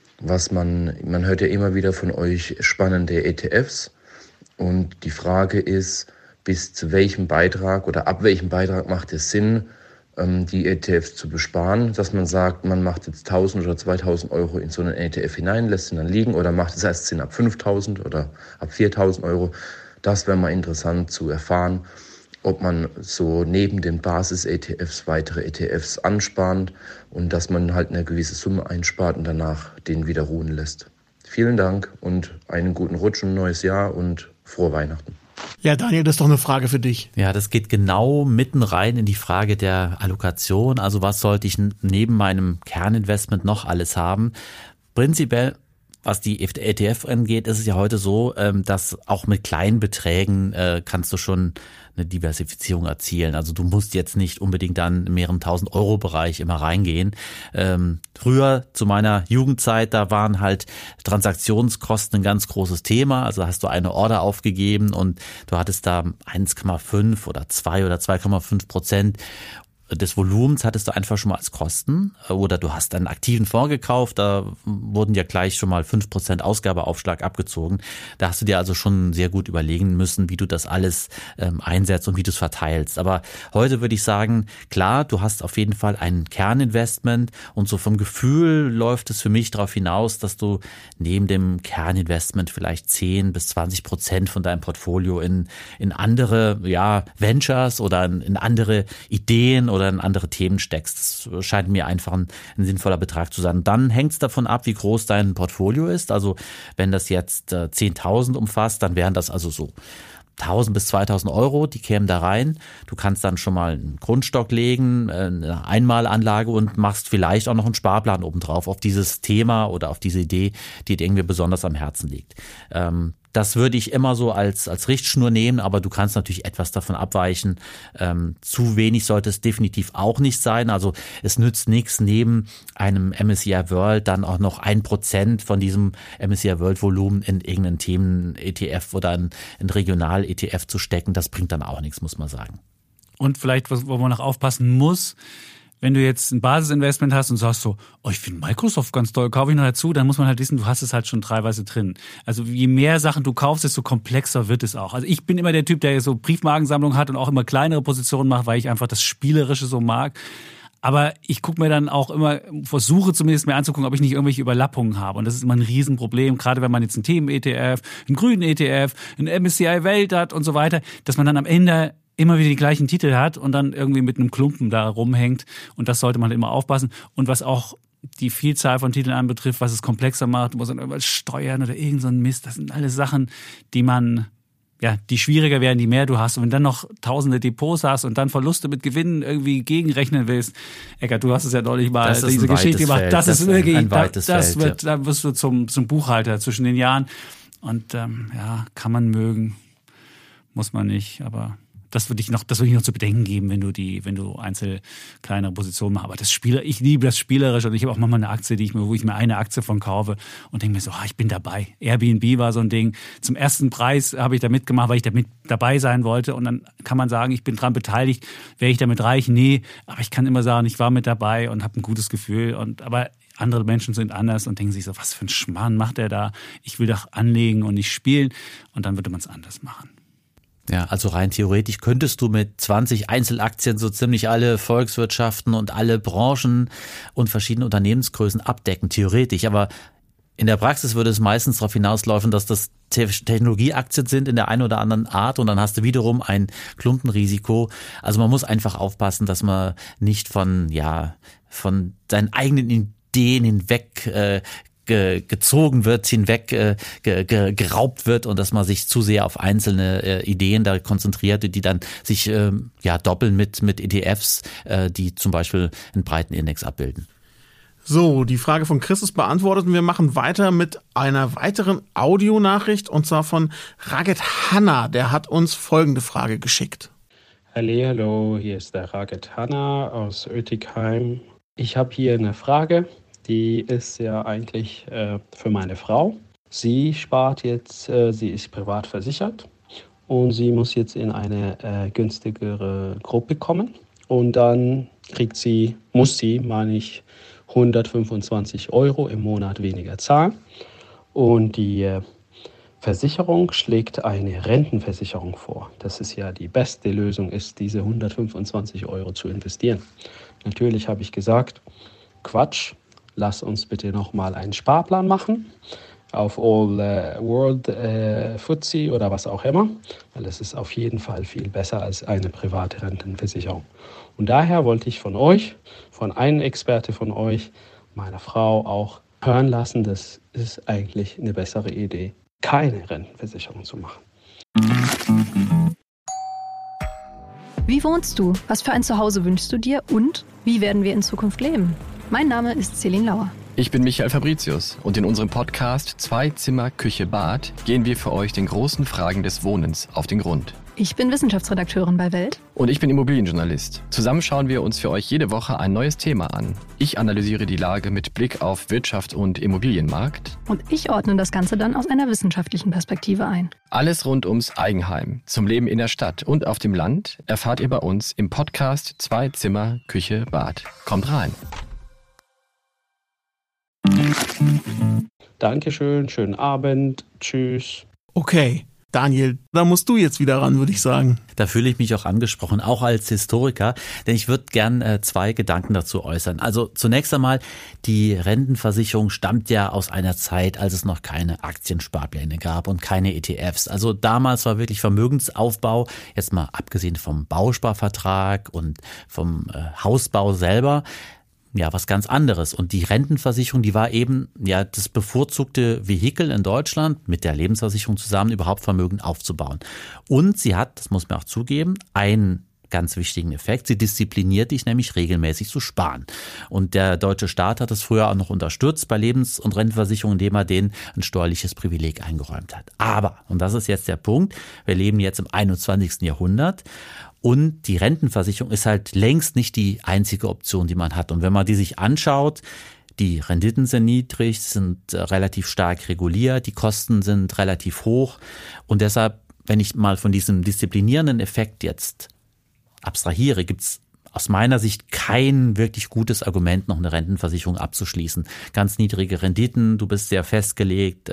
man hört ja immer wieder von euch spannende ETFs. Und die Frage ist, bis zu welchem Beitrag oder ab welchem Beitrag macht es Sinn, die ETFs zu besparen, dass man sagt, man macht jetzt 1.000 oder 2.000 Euro in so einen ETF hinein, lässt ihn dann liegen oder macht es erst Sinn ab 5.000 oder ab 4.000 Euro. Das wäre mal interessant zu erfahren, ob man so neben den Basis-ETFs weitere ETFs anspart und dass man halt eine gewisse Summe einspart und danach den wieder ruhen lässt. Vielen Dank und einen guten Rutsch und ein neues Jahr und frohe Weihnachten. Ja, Daniel, das ist doch eine Frage für dich. Ja, das geht genau mitten rein in die Frage der Allokation. Also was sollte ich neben meinem Kerninvestment noch alles haben? Prinzipiell, was die ETF angeht, ist es ja heute so, dass auch mit kleinen Beträgen kannst du schon eine Diversifizierung erzielen. Also du musst jetzt nicht unbedingt dann im mehreren 1.000 Euro Bereich immer reingehen. Früher zu meiner Jugendzeit, da waren halt Transaktionskosten ein ganz großes Thema. Also hast du eine Order aufgegeben und du hattest da 1,5 oder 2 oder 2,5% des Volumens hattest du einfach schon mal als Kosten oder du hast einen aktiven Fonds gekauft, da wurden ja gleich schon mal 5% Ausgabeaufschlag abgezogen. Da hast du dir also schon sehr gut überlegen müssen, wie du das alles einsetzt und wie du es verteilst. Aber heute würde ich sagen, klar, du hast auf jeden Fall ein Kerninvestment und so vom Gefühl läuft es für mich darauf hinaus, dass du neben dem Kerninvestment vielleicht 10-20% von deinem Portfolio in andere Ventures oder in andere Ideen oder in andere Themen steckst. Das scheint mir einfach ein sinnvoller Betrag zu sein. Dann hängt es davon ab, wie groß dein Portfolio ist. Also wenn das jetzt 10.000 umfasst, dann wären das also so 1.000 bis 2.000 Euro, die kämen da rein. Du kannst dann schon mal einen Grundstock legen, eine Einmalanlage und machst vielleicht auch noch einen Sparplan obendrauf auf dieses Thema oder auf diese Idee, die dir irgendwie besonders am Herzen liegt. Das würde ich immer so als Richtschnur nehmen, aber du kannst natürlich etwas davon abweichen. Zu wenig sollte es definitiv auch nicht sein. Also es nützt nichts, neben einem MSCI World dann auch noch 1% von diesem MSCI World Volumen in irgendeinen Themen-ETF oder ein Regional-ETF zu stecken. Das bringt dann auch nichts, muss man sagen. Und vielleicht, wo man noch aufpassen muss, wenn du jetzt ein Basisinvestment hast und sagst so, ich finde Microsoft ganz toll, kaufe ich noch dazu, dann muss man halt wissen, du hast es halt schon teilweise drin. Also je mehr Sachen du kaufst, desto komplexer wird es auch. Also ich bin immer der Typ, der so Briefmarkensammlung hat und auch immer kleinere Positionen macht, weil ich einfach das Spielerische so mag. Aber ich gucke mir dann auch immer, versuche zumindest mir anzugucken, ob ich nicht irgendwelche Überlappungen habe. Und das ist immer ein Riesenproblem, gerade wenn man jetzt einen Themen-ETF, einen grünen ETF, einen MSCI Welt hat und so weiter, dass man dann am Ende immer wieder die gleichen Titel hat und dann irgendwie mit einem Klumpen da rumhängt. Und das sollte man immer aufpassen. Und was auch die Vielzahl von Titeln anbetrifft, was es komplexer macht, muss man irgendwas steuern oder irgend so ein Mist. Das sind alles Sachen, die schwieriger werden, je mehr du hast. Und wenn du dann noch tausende Depots hast und dann Verluste mit Gewinnen irgendwie gegenrechnen willst, Eckart, du hast es ja neulich mal diese Geschichte gemacht. Das ist wirklich ein weites Feld. Da wirst du zum Buchhalter zwischen den Jahren. Und kann man mögen, muss man nicht, aber das würde ich noch zu bedenken geben, wenn du kleinere Positionen machst. Aber ich liebe das spielerisch und ich habe auch manchmal eine Aktie, wo ich mir eine Aktie von kaufe und denke mir so, ich bin dabei. Airbnb war so ein Ding. Zum ersten Preis habe ich da mitgemacht, weil ich damit dabei sein wollte und dann kann man sagen, ich bin dran beteiligt. Wäre ich damit reich? Nee. Aber ich kann immer sagen, ich war mit dabei und habe ein gutes Gefühl. Aber andere Menschen sind anders und denken sich so, was für ein Schmarrn macht der da? Ich will doch anlegen und nicht spielen. Und dann würde man es anders machen. Ja, also rein theoretisch könntest du mit 20 Einzelaktien so ziemlich alle Volkswirtschaften und alle Branchen und verschiedene Unternehmensgrößen abdecken, theoretisch. Aber in der Praxis würde es meistens darauf hinauslaufen, dass das Technologieaktien sind in der einen oder anderen Art und dann hast du wiederum ein Klumpenrisiko. Also man muss einfach aufpassen, dass man nicht von seinen eigenen Ideen hinweg gezogen wird, geraubt wird und dass man sich zu sehr auf einzelne Ideen da konzentriert, die dann sich doppeln mit ETFs, die zum Beispiel einen breiten Index abbilden. So, die Frage von Chris ist beantwortet und wir machen weiter mit einer weiteren Audionachricht und zwar von Raget Hanna. Der hat uns folgende Frage geschickt. Hallo, hier ist der Raget Hanna aus Oetikheim. Ich habe hier eine Frage. Die ist ja eigentlich für meine Frau. Sie spart jetzt, sie ist privat versichert und sie muss jetzt in eine günstigere Gruppe kommen. Und dann muss sie 125 € im Monat weniger zahlen. Und die Versicherung schlägt eine Rentenversicherung vor. Das ist ja die beste Lösung, ist diese 125 € zu investieren. Natürlich habe ich gesagt, Quatsch. Lass uns bitte nochmal einen Sparplan machen auf All World FTSE oder was auch immer, weil es ist auf jeden Fall viel besser als eine private Rentenversicherung. Und daher wollte ich von einem Experte von euch, meiner Frau auch hören lassen, das ist eigentlich eine bessere Idee, keine Rentenversicherung zu machen. Wie wohnst du? Was für ein Zuhause wünschst du dir? Und wie werden wir in Zukunft leben? Mein Name ist Celine Lauer. Ich bin Michael Fabricius und in unserem Podcast 2 Zimmer, Küche, Bad gehen wir für euch den großen Fragen des Wohnens auf den Grund. Ich bin Wissenschaftsredakteurin bei Welt. Und ich bin Immobilienjournalist. Zusammen schauen wir uns für euch jede Woche ein neues Thema an. Ich analysiere die Lage mit Blick auf Wirtschaft und Immobilienmarkt. Und ich ordne das Ganze dann aus einer wissenschaftlichen Perspektive ein. Alles rund ums Eigenheim, zum Leben in der Stadt und auf dem Land erfahrt ihr bei uns im Podcast 2 Zimmer, Küche, Bad. Kommt rein. Dankeschön, schönen Abend, tschüss. Okay, Daniel, da musst du jetzt wieder ran, würde ich sagen. Da fühle ich mich auch angesprochen, auch als Historiker, denn ich würde gern 2 Gedanken dazu äußern. Also zunächst einmal, die Rentenversicherung stammt ja aus einer Zeit, als es noch keine Aktiensparpläne gab und keine ETFs. Also damals war wirklich Vermögensaufbau, jetzt mal abgesehen vom Bausparvertrag und vom Hausbau selber, was ganz anderes. Und die Rentenversicherung, die war eben das bevorzugte Vehikel in Deutschland, mit der Lebensversicherung zusammen überhaupt Vermögen aufzubauen. Und sie hat, das muss man auch zugeben, ein ganz wichtigen Effekt. Sie diszipliniert dich nämlich regelmäßig zu sparen. Und der deutsche Staat hat das früher auch noch unterstützt bei Lebens- und Rentenversicherungen, indem er denen ein steuerliches Privileg eingeräumt hat. Aber, und das ist jetzt der Punkt, wir leben jetzt im 21. Jahrhundert und die Rentenversicherung ist halt längst nicht die einzige Option, die man hat. Und wenn man die sich anschaut, die Renditen sind niedrig, sind relativ stark reguliert, die Kosten sind relativ hoch und deshalb, wenn ich mal von diesem disziplinierenden Effekt jetzt abstrahiere, gibt's aus meiner Sicht kein wirklich gutes Argument, noch eine Rentenversicherung abzuschließen. Ganz niedrige Renditen, du bist sehr festgelegt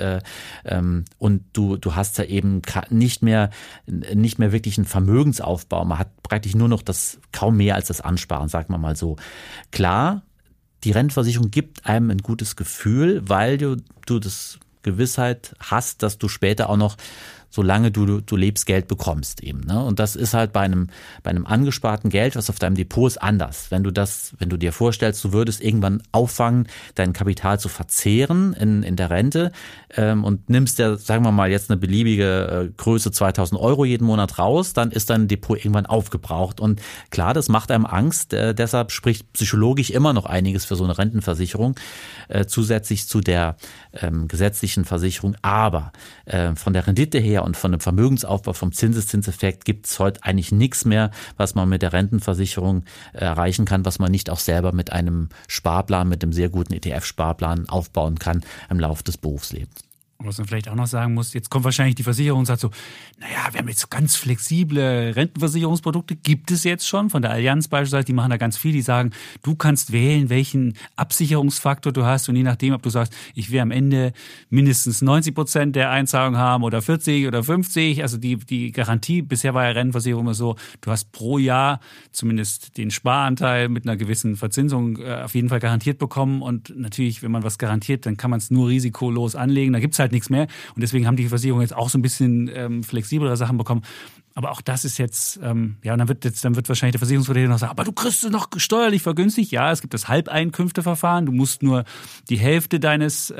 und du hast ja eben nicht mehr wirklich einen Vermögensaufbau. Man hat praktisch nur noch kaum mehr als das Ansparen, sagen wir mal so. Klar, die Rentenversicherung gibt einem ein gutes Gefühl, weil du das Gewissheit hast, dass du später auch noch, solange du lebst, Geld bekommst eben, ne? Und das ist halt bei einem angesparten Geld, was auf deinem Depot ist, anders. Wenn du dir vorstellst, du würdest irgendwann auffangen, dein Kapital zu verzehren in der Rente und nimmst ja, sagen wir mal, jetzt eine beliebige Größe 2.000 € jeden Monat raus, dann ist dein Depot irgendwann aufgebraucht. Und klar, das macht einem Angst. Deshalb spricht psychologisch immer noch einiges für so eine Rentenversicherung, zusätzlich zu der gesetzlichen Versicherung. Aber von der Rendite her und von dem Vermögensaufbau, vom Zinseszinseffekt gibt es heute eigentlich nichts mehr, was man mit der Rentenversicherung erreichen kann, was man nicht auch selber mit einem Sparplan, mit einem sehr guten ETF-Sparplan aufbauen kann im Laufe des Berufslebens. Und was man vielleicht auch noch sagen muss, jetzt kommt wahrscheinlich die Versicherung und sagt so, naja, wir haben jetzt so ganz flexible Rentenversicherungsprodukte, gibt es jetzt schon, von der Allianz beispielsweise, die machen da ganz viel, die sagen, du kannst wählen, welchen Absicherungsfaktor du hast und je nachdem, ob du sagst, ich will am Ende mindestens 90% der Einzahlung haben oder 40 oder 50, also die Garantie, bisher war ja Rentenversicherung immer so, du hast pro Jahr zumindest den Sparanteil mit einer gewissen Verzinsung auf jeden Fall garantiert bekommen und natürlich, wenn man was garantiert, dann kann man es nur risikolos anlegen, da gibt es halt nichts mehr. Und deswegen haben die Versicherungen jetzt auch so ein bisschen flexiblere Sachen bekommen. Aber auch das ist jetzt, und dann wird wahrscheinlich der Versicherungsvertreter noch sagen, aber du kriegst es noch steuerlich vergünstigt. Ja, es gibt das Halbeinkünfteverfahren. Du musst nur die Hälfte deines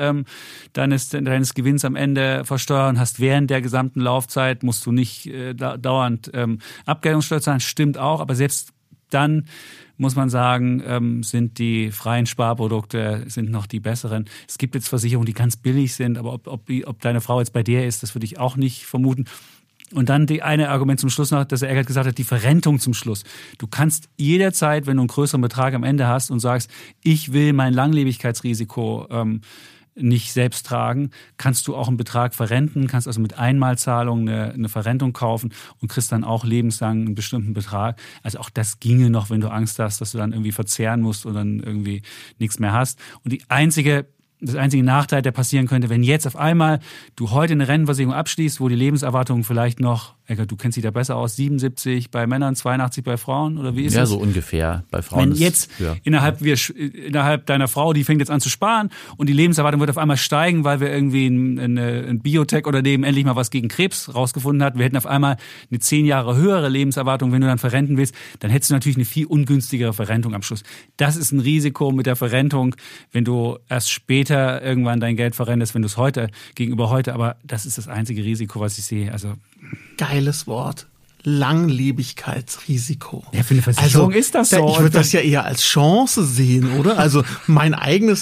Gewinns am Ende versteuern, hast während der gesamten Laufzeit, musst du nicht dauernd Abgeltungssteuer zahlen. Stimmt auch, aber selbst dann muss man sagen, sind die freien Sparprodukte sind noch die besseren. Es gibt jetzt Versicherungen, die ganz billig sind, aber ob deine Frau jetzt bei der ist, das würde ich auch nicht vermuten. Und dann die eine Argument zum Schluss noch, dass Eggert gesagt hat, die Verrentung zum Schluss. Du kannst jederzeit, wenn du einen größeren Betrag am Ende hast und sagst, ich will mein Langlebigkeitsrisiko nicht selbst tragen, kannst du auch einen Betrag verrenten, kannst also mit Einmalzahlung eine Verrentung kaufen und kriegst dann auch lebenslang einen bestimmten Betrag. Also auch das ginge noch, wenn du Angst hast, dass du dann irgendwie verzehren musst oder dann irgendwie nichts mehr hast. Und das einzige Nachteil, der passieren könnte, wenn jetzt auf einmal du heute eine Rentenversicherung abschließt, wo die Lebenserwartung vielleicht noch, Eggert, du kennst dich da besser aus, 77 bei Männern, 82 bei Frauen oder wie ist ja, das? Ja, so ungefähr bei Frauen. Wenn jetzt innerhalb deiner Frau, die fängt jetzt an zu sparen und die Lebenserwartung wird auf einmal steigen, weil wir irgendwie ein Biotech-Unternehmen endlich mal was gegen Krebs rausgefunden hat, wir hätten auf einmal eine 10 Jahre höhere Lebenserwartung, wenn du dann verrenten willst, dann hättest du natürlich eine viel ungünstigere Verrentung am Schluss. Das ist ein Risiko mit der Verrentung, wenn du erst später irgendwann dein Geld verrentest, wenn du es gegenüber heute, aber das ist das einzige Risiko, was ich sehe. Also geiles Wort. Langlebigkeitsrisiko. Ja, für eine Versicherung ist das so. Ich würde das ja eher als Chance sehen, oder? Also meine eigene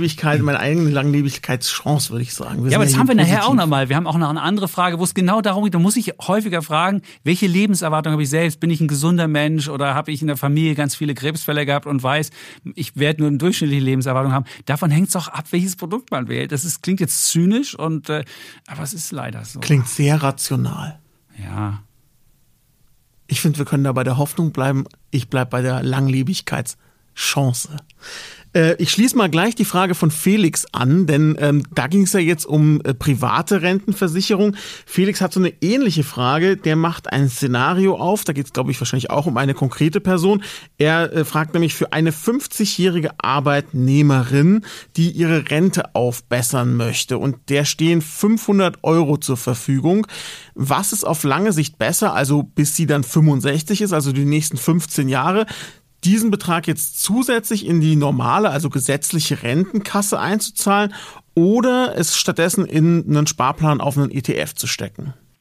Langlebigkeitschance, würde ich sagen. Ja, aber das haben wir nachher auch nochmal. Wir haben auch noch eine andere Frage, wo es genau darum geht, da muss ich häufiger fragen, welche Lebenserwartung habe ich selbst? Bin ich ein gesunder Mensch oder habe ich in der Familie ganz viele Krebsfälle gehabt und weiß, ich werde nur eine durchschnittliche Lebenserwartung haben? Davon hängt es auch ab, welches Produkt man wählt. Klingt jetzt zynisch, aber es ist leider so. Klingt sehr rational. Ja. Ich finde, wir können da bei der Hoffnung bleiben. Ich bleibe bei der Langlebigkeitschance. Ich schließe mal gleich die Frage von Felix an, denn da ging es ja jetzt um private Rentenversicherung. Felix hat so eine ähnliche Frage. Der macht ein Szenario auf. Da geht es, glaube ich, wahrscheinlich auch um eine konkrete Person. Er fragt nämlich für eine 50-jährige Arbeitnehmerin, die ihre Rente aufbessern möchte. Und der stehen 500 € zur Verfügung. Was ist auf lange Sicht besser, also bis sie dann 65 ist, also die nächsten 15 Jahre, diesen Betrag jetzt zusätzlich in die normale, also gesetzliche Rentenkasse einzuzahlen oder es stattdessen in einen Sparplan auf einen ETF zu stecken?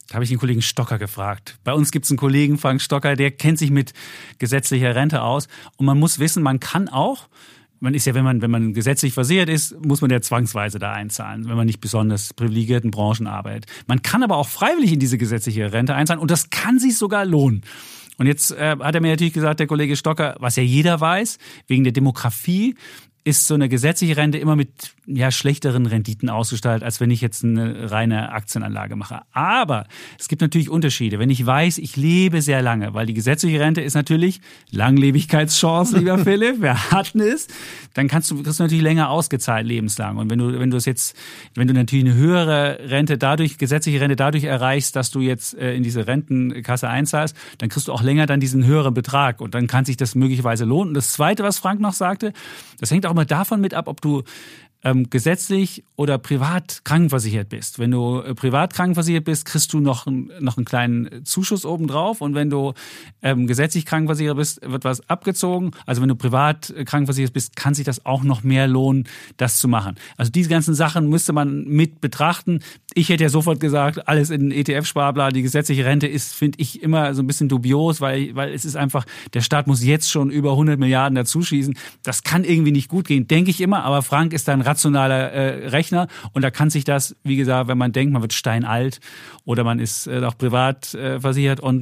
Da habe ich den Kollegen Stocker gefragt. Bei uns gibt es einen Kollegen, Frank Stocker, der kennt sich mit gesetzlicher Rente aus. Und man muss wissen, man kann auch, man ist ja, wenn man gesetzlich versichert ist, muss man ja zwangsweise da einzahlen, wenn man nicht besonders privilegierten Branchen arbeitet. Man kann aber auch freiwillig in diese gesetzliche Rente einzahlen und das kann sich sogar lohnen. Und jetzt hat er mir natürlich gesagt, der Kollege Stocker, was ja jeder weiß, wegen der Demografie ist so eine gesetzliche Rente immer mit schlechteren Renditen ausgestaltet, als wenn ich jetzt eine reine Aktienanlage mache. Aber es gibt natürlich Unterschiede. Wenn ich weiß, ich lebe sehr lange, weil die gesetzliche Rente ist natürlich Langlebigkeitschance, lieber Philipp, wer hat es, dann kriegst du natürlich länger ausgezahlt lebenslang. Und wenn du natürlich eine höhere Rente gesetzliche Rente dadurch erreichst, dass du jetzt in diese Rentenkasse einzahlst, dann kriegst du auch länger dann diesen höheren Betrag und dann kann sich das möglicherweise lohnen. Und das Zweite, was Frank noch sagte, das hängt auch mal davon mit ab, ob du gesetzlich oder privat krankenversichert bist. Wenn du privat krankenversichert bist, kriegst du noch einen kleinen Zuschuss obendrauf und wenn du gesetzlich krankenversichert bist, wird was abgezogen. Also wenn du privat krankenversichert bist, kann sich das auch noch mehr lohnen, das zu machen. Also diese ganzen Sachen müsste man mit betrachten. Ich hätte ja sofort gesagt, alles in ETF-Sparplan, die gesetzliche Rente ist, finde ich, immer so ein bisschen dubios, weil es ist einfach, der Staat muss jetzt schon über 100 Milliarden dazu schießen. Das kann irgendwie nicht gut gehen, denke ich immer, aber Frank ist da ein rationaler Rechner und da kann sich das, wie gesagt, wenn man denkt, man wird steinalt oder man ist auch privat versichert und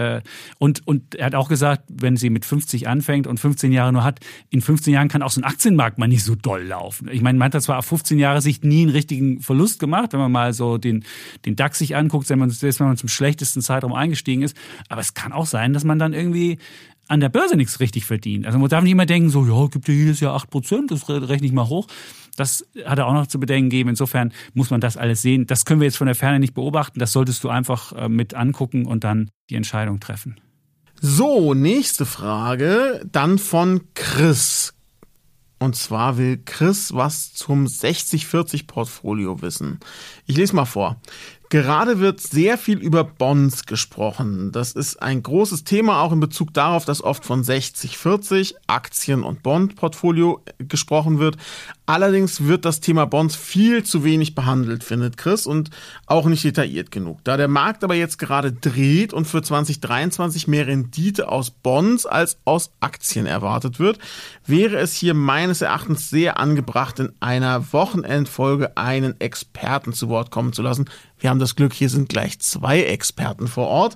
und er hat auch gesagt, wenn sie mit 50 anfängt und 15 Jahre nur hat, in 15 Jahren kann auch so ein Aktienmarkt mal nicht so doll laufen. Ich meine, man hat da zwar auf 15 Jahre Sicht nie einen richtigen Verlust gemacht, wenn man mal so den DAX sich anguckt, wenn man zum schlechtesten Zeitraum eingestiegen ist, aber es kann auch sein, dass man dann irgendwie an der Börse nichts richtig verdient. Also man darf nicht immer denken, so, ja, gibt ja jedes Jahr 8%, das rechne ich mal hoch. Das hat er auch noch zu bedenken gegeben. Insofern muss man das alles sehen. Das können wir jetzt von der Ferne nicht beobachten. Das solltest du einfach mit angucken und dann die Entscheidung treffen. So, nächste Frage, dann von Chris. Und zwar will Chris was zum 60-40-Portfolio wissen. Ich lese mal vor. Gerade wird sehr viel über Bonds gesprochen. Das ist ein großes Thema, auch in Bezug darauf, dass oft von 60-40 Aktien- und Bond-Portfolio gesprochen wird. Allerdings wird das Thema Bonds viel zu wenig behandelt, findet Chris, und auch nicht detailliert genug. Da der Markt aber jetzt gerade dreht und für 2023 mehr Rendite aus Bonds als aus Aktien erwartet wird, wäre es hier meines Erachtens sehr angebracht, in einer Wochenendfolge einen Experten zu Wort kommen zu lassen. Wir haben das Glück, hier sind gleich 2 Experten vor Ort.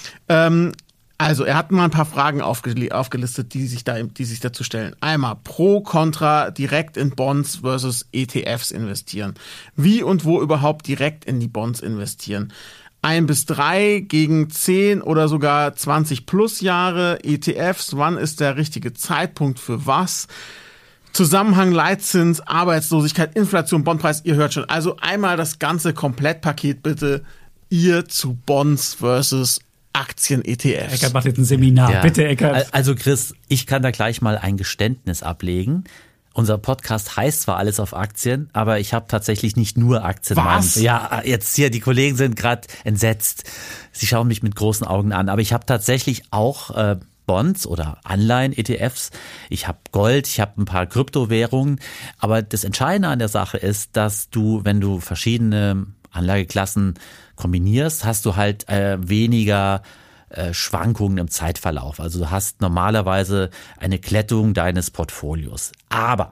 Also, er hat mal ein paar Fragen aufgelistet, die sich dazu stellen. Einmal pro, contra, direkt in Bonds versus ETFs investieren. Wie und wo überhaupt direkt in die Bonds investieren? 1 bis 3 gegen 10 oder sogar 20 plus Jahre ETFs. Wann ist der richtige Zeitpunkt für was? Zusammenhang, Leitzins, Arbeitslosigkeit, Inflation, Bondpreis, ihr hört schon. Also einmal das ganze Komplettpaket bitte, ihr zu Bonds versus Aktien-ETFs. Eckert macht jetzt ein Seminar, ja. Bitte Eckert. Also Chris, ich kann da gleich mal ein Geständnis ablegen. Unser Podcast heißt zwar alles auf Aktien, aber ich habe tatsächlich nicht nur Aktien. Was? Ja, jetzt hier, die Kollegen sind gerade entsetzt. Sie schauen mich mit großen Augen an, aber ich habe tatsächlich auch Bonds oder Anleihen-ETFs. Ich habe Gold, ich habe ein paar Kryptowährungen. Aber das Entscheidende an der Sache ist, dass du, wenn du verschiedene Anlageklassen kombinierst, hast du halt weniger Schwankungen im Zeitverlauf. Also du hast normalerweise eine Glättung deines Portfolios. Aber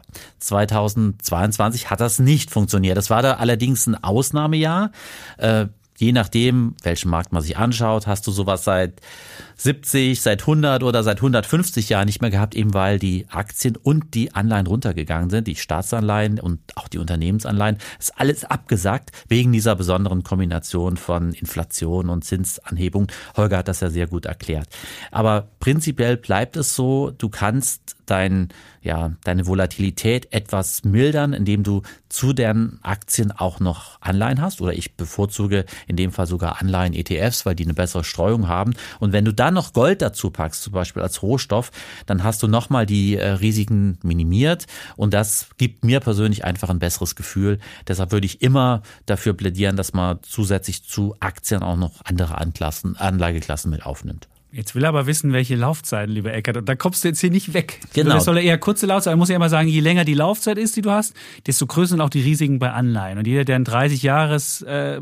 2022 hat das nicht funktioniert. Das war da allerdings ein Ausnahmejahr. Je nachdem, welchen Markt man sich anschaut, hast du sowas seit 70, seit 100 oder seit 150 Jahren nicht mehr gehabt, eben weil die Aktien und die Anleihen runtergegangen sind, die Staatsanleihen und auch die Unternehmensanleihen. Das ist alles abgesagt wegen dieser besonderen Kombination von Inflation und Zinsanhebung. Holger hat das ja sehr gut erklärt. Aber prinzipiell bleibt es so, du kannst deine Volatilität etwas mildern, indem du zu deren Aktien auch noch Anleihen hast, oder ich bevorzuge in dem Fall sogar Anleihen-ETFs, weil die eine bessere Streuung haben. Und wenn du dann noch Gold dazu packst, zum Beispiel als Rohstoff, dann hast du nochmal die Risiken minimiert, und das gibt mir persönlich einfach ein besseres Gefühl. Deshalb würde ich immer dafür plädieren, dass man zusätzlich zu Aktien auch noch andere Anlageklassen mit aufnimmt. Jetzt will er aber wissen, welche Laufzeiten, lieber Eckert. Und da kommst du jetzt hier nicht weg. Genau. Das soll eher kurze Laufzeit. Man muss ja immer sagen, je länger die Laufzeit ist, die du hast, desto größer sind auch die Risiken bei Anleihen. Und jeder, der ein 30-Jahres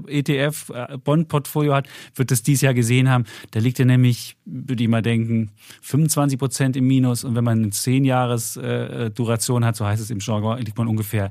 ETF-Bond-Portfolio hat, wird das dieses Jahr gesehen haben. Da liegt er nämlich, würde ich mal denken, 25% im Minus. Und wenn man eine 10-Jahres-Duration hat, so heißt es im Jargon, liegt man ungefähr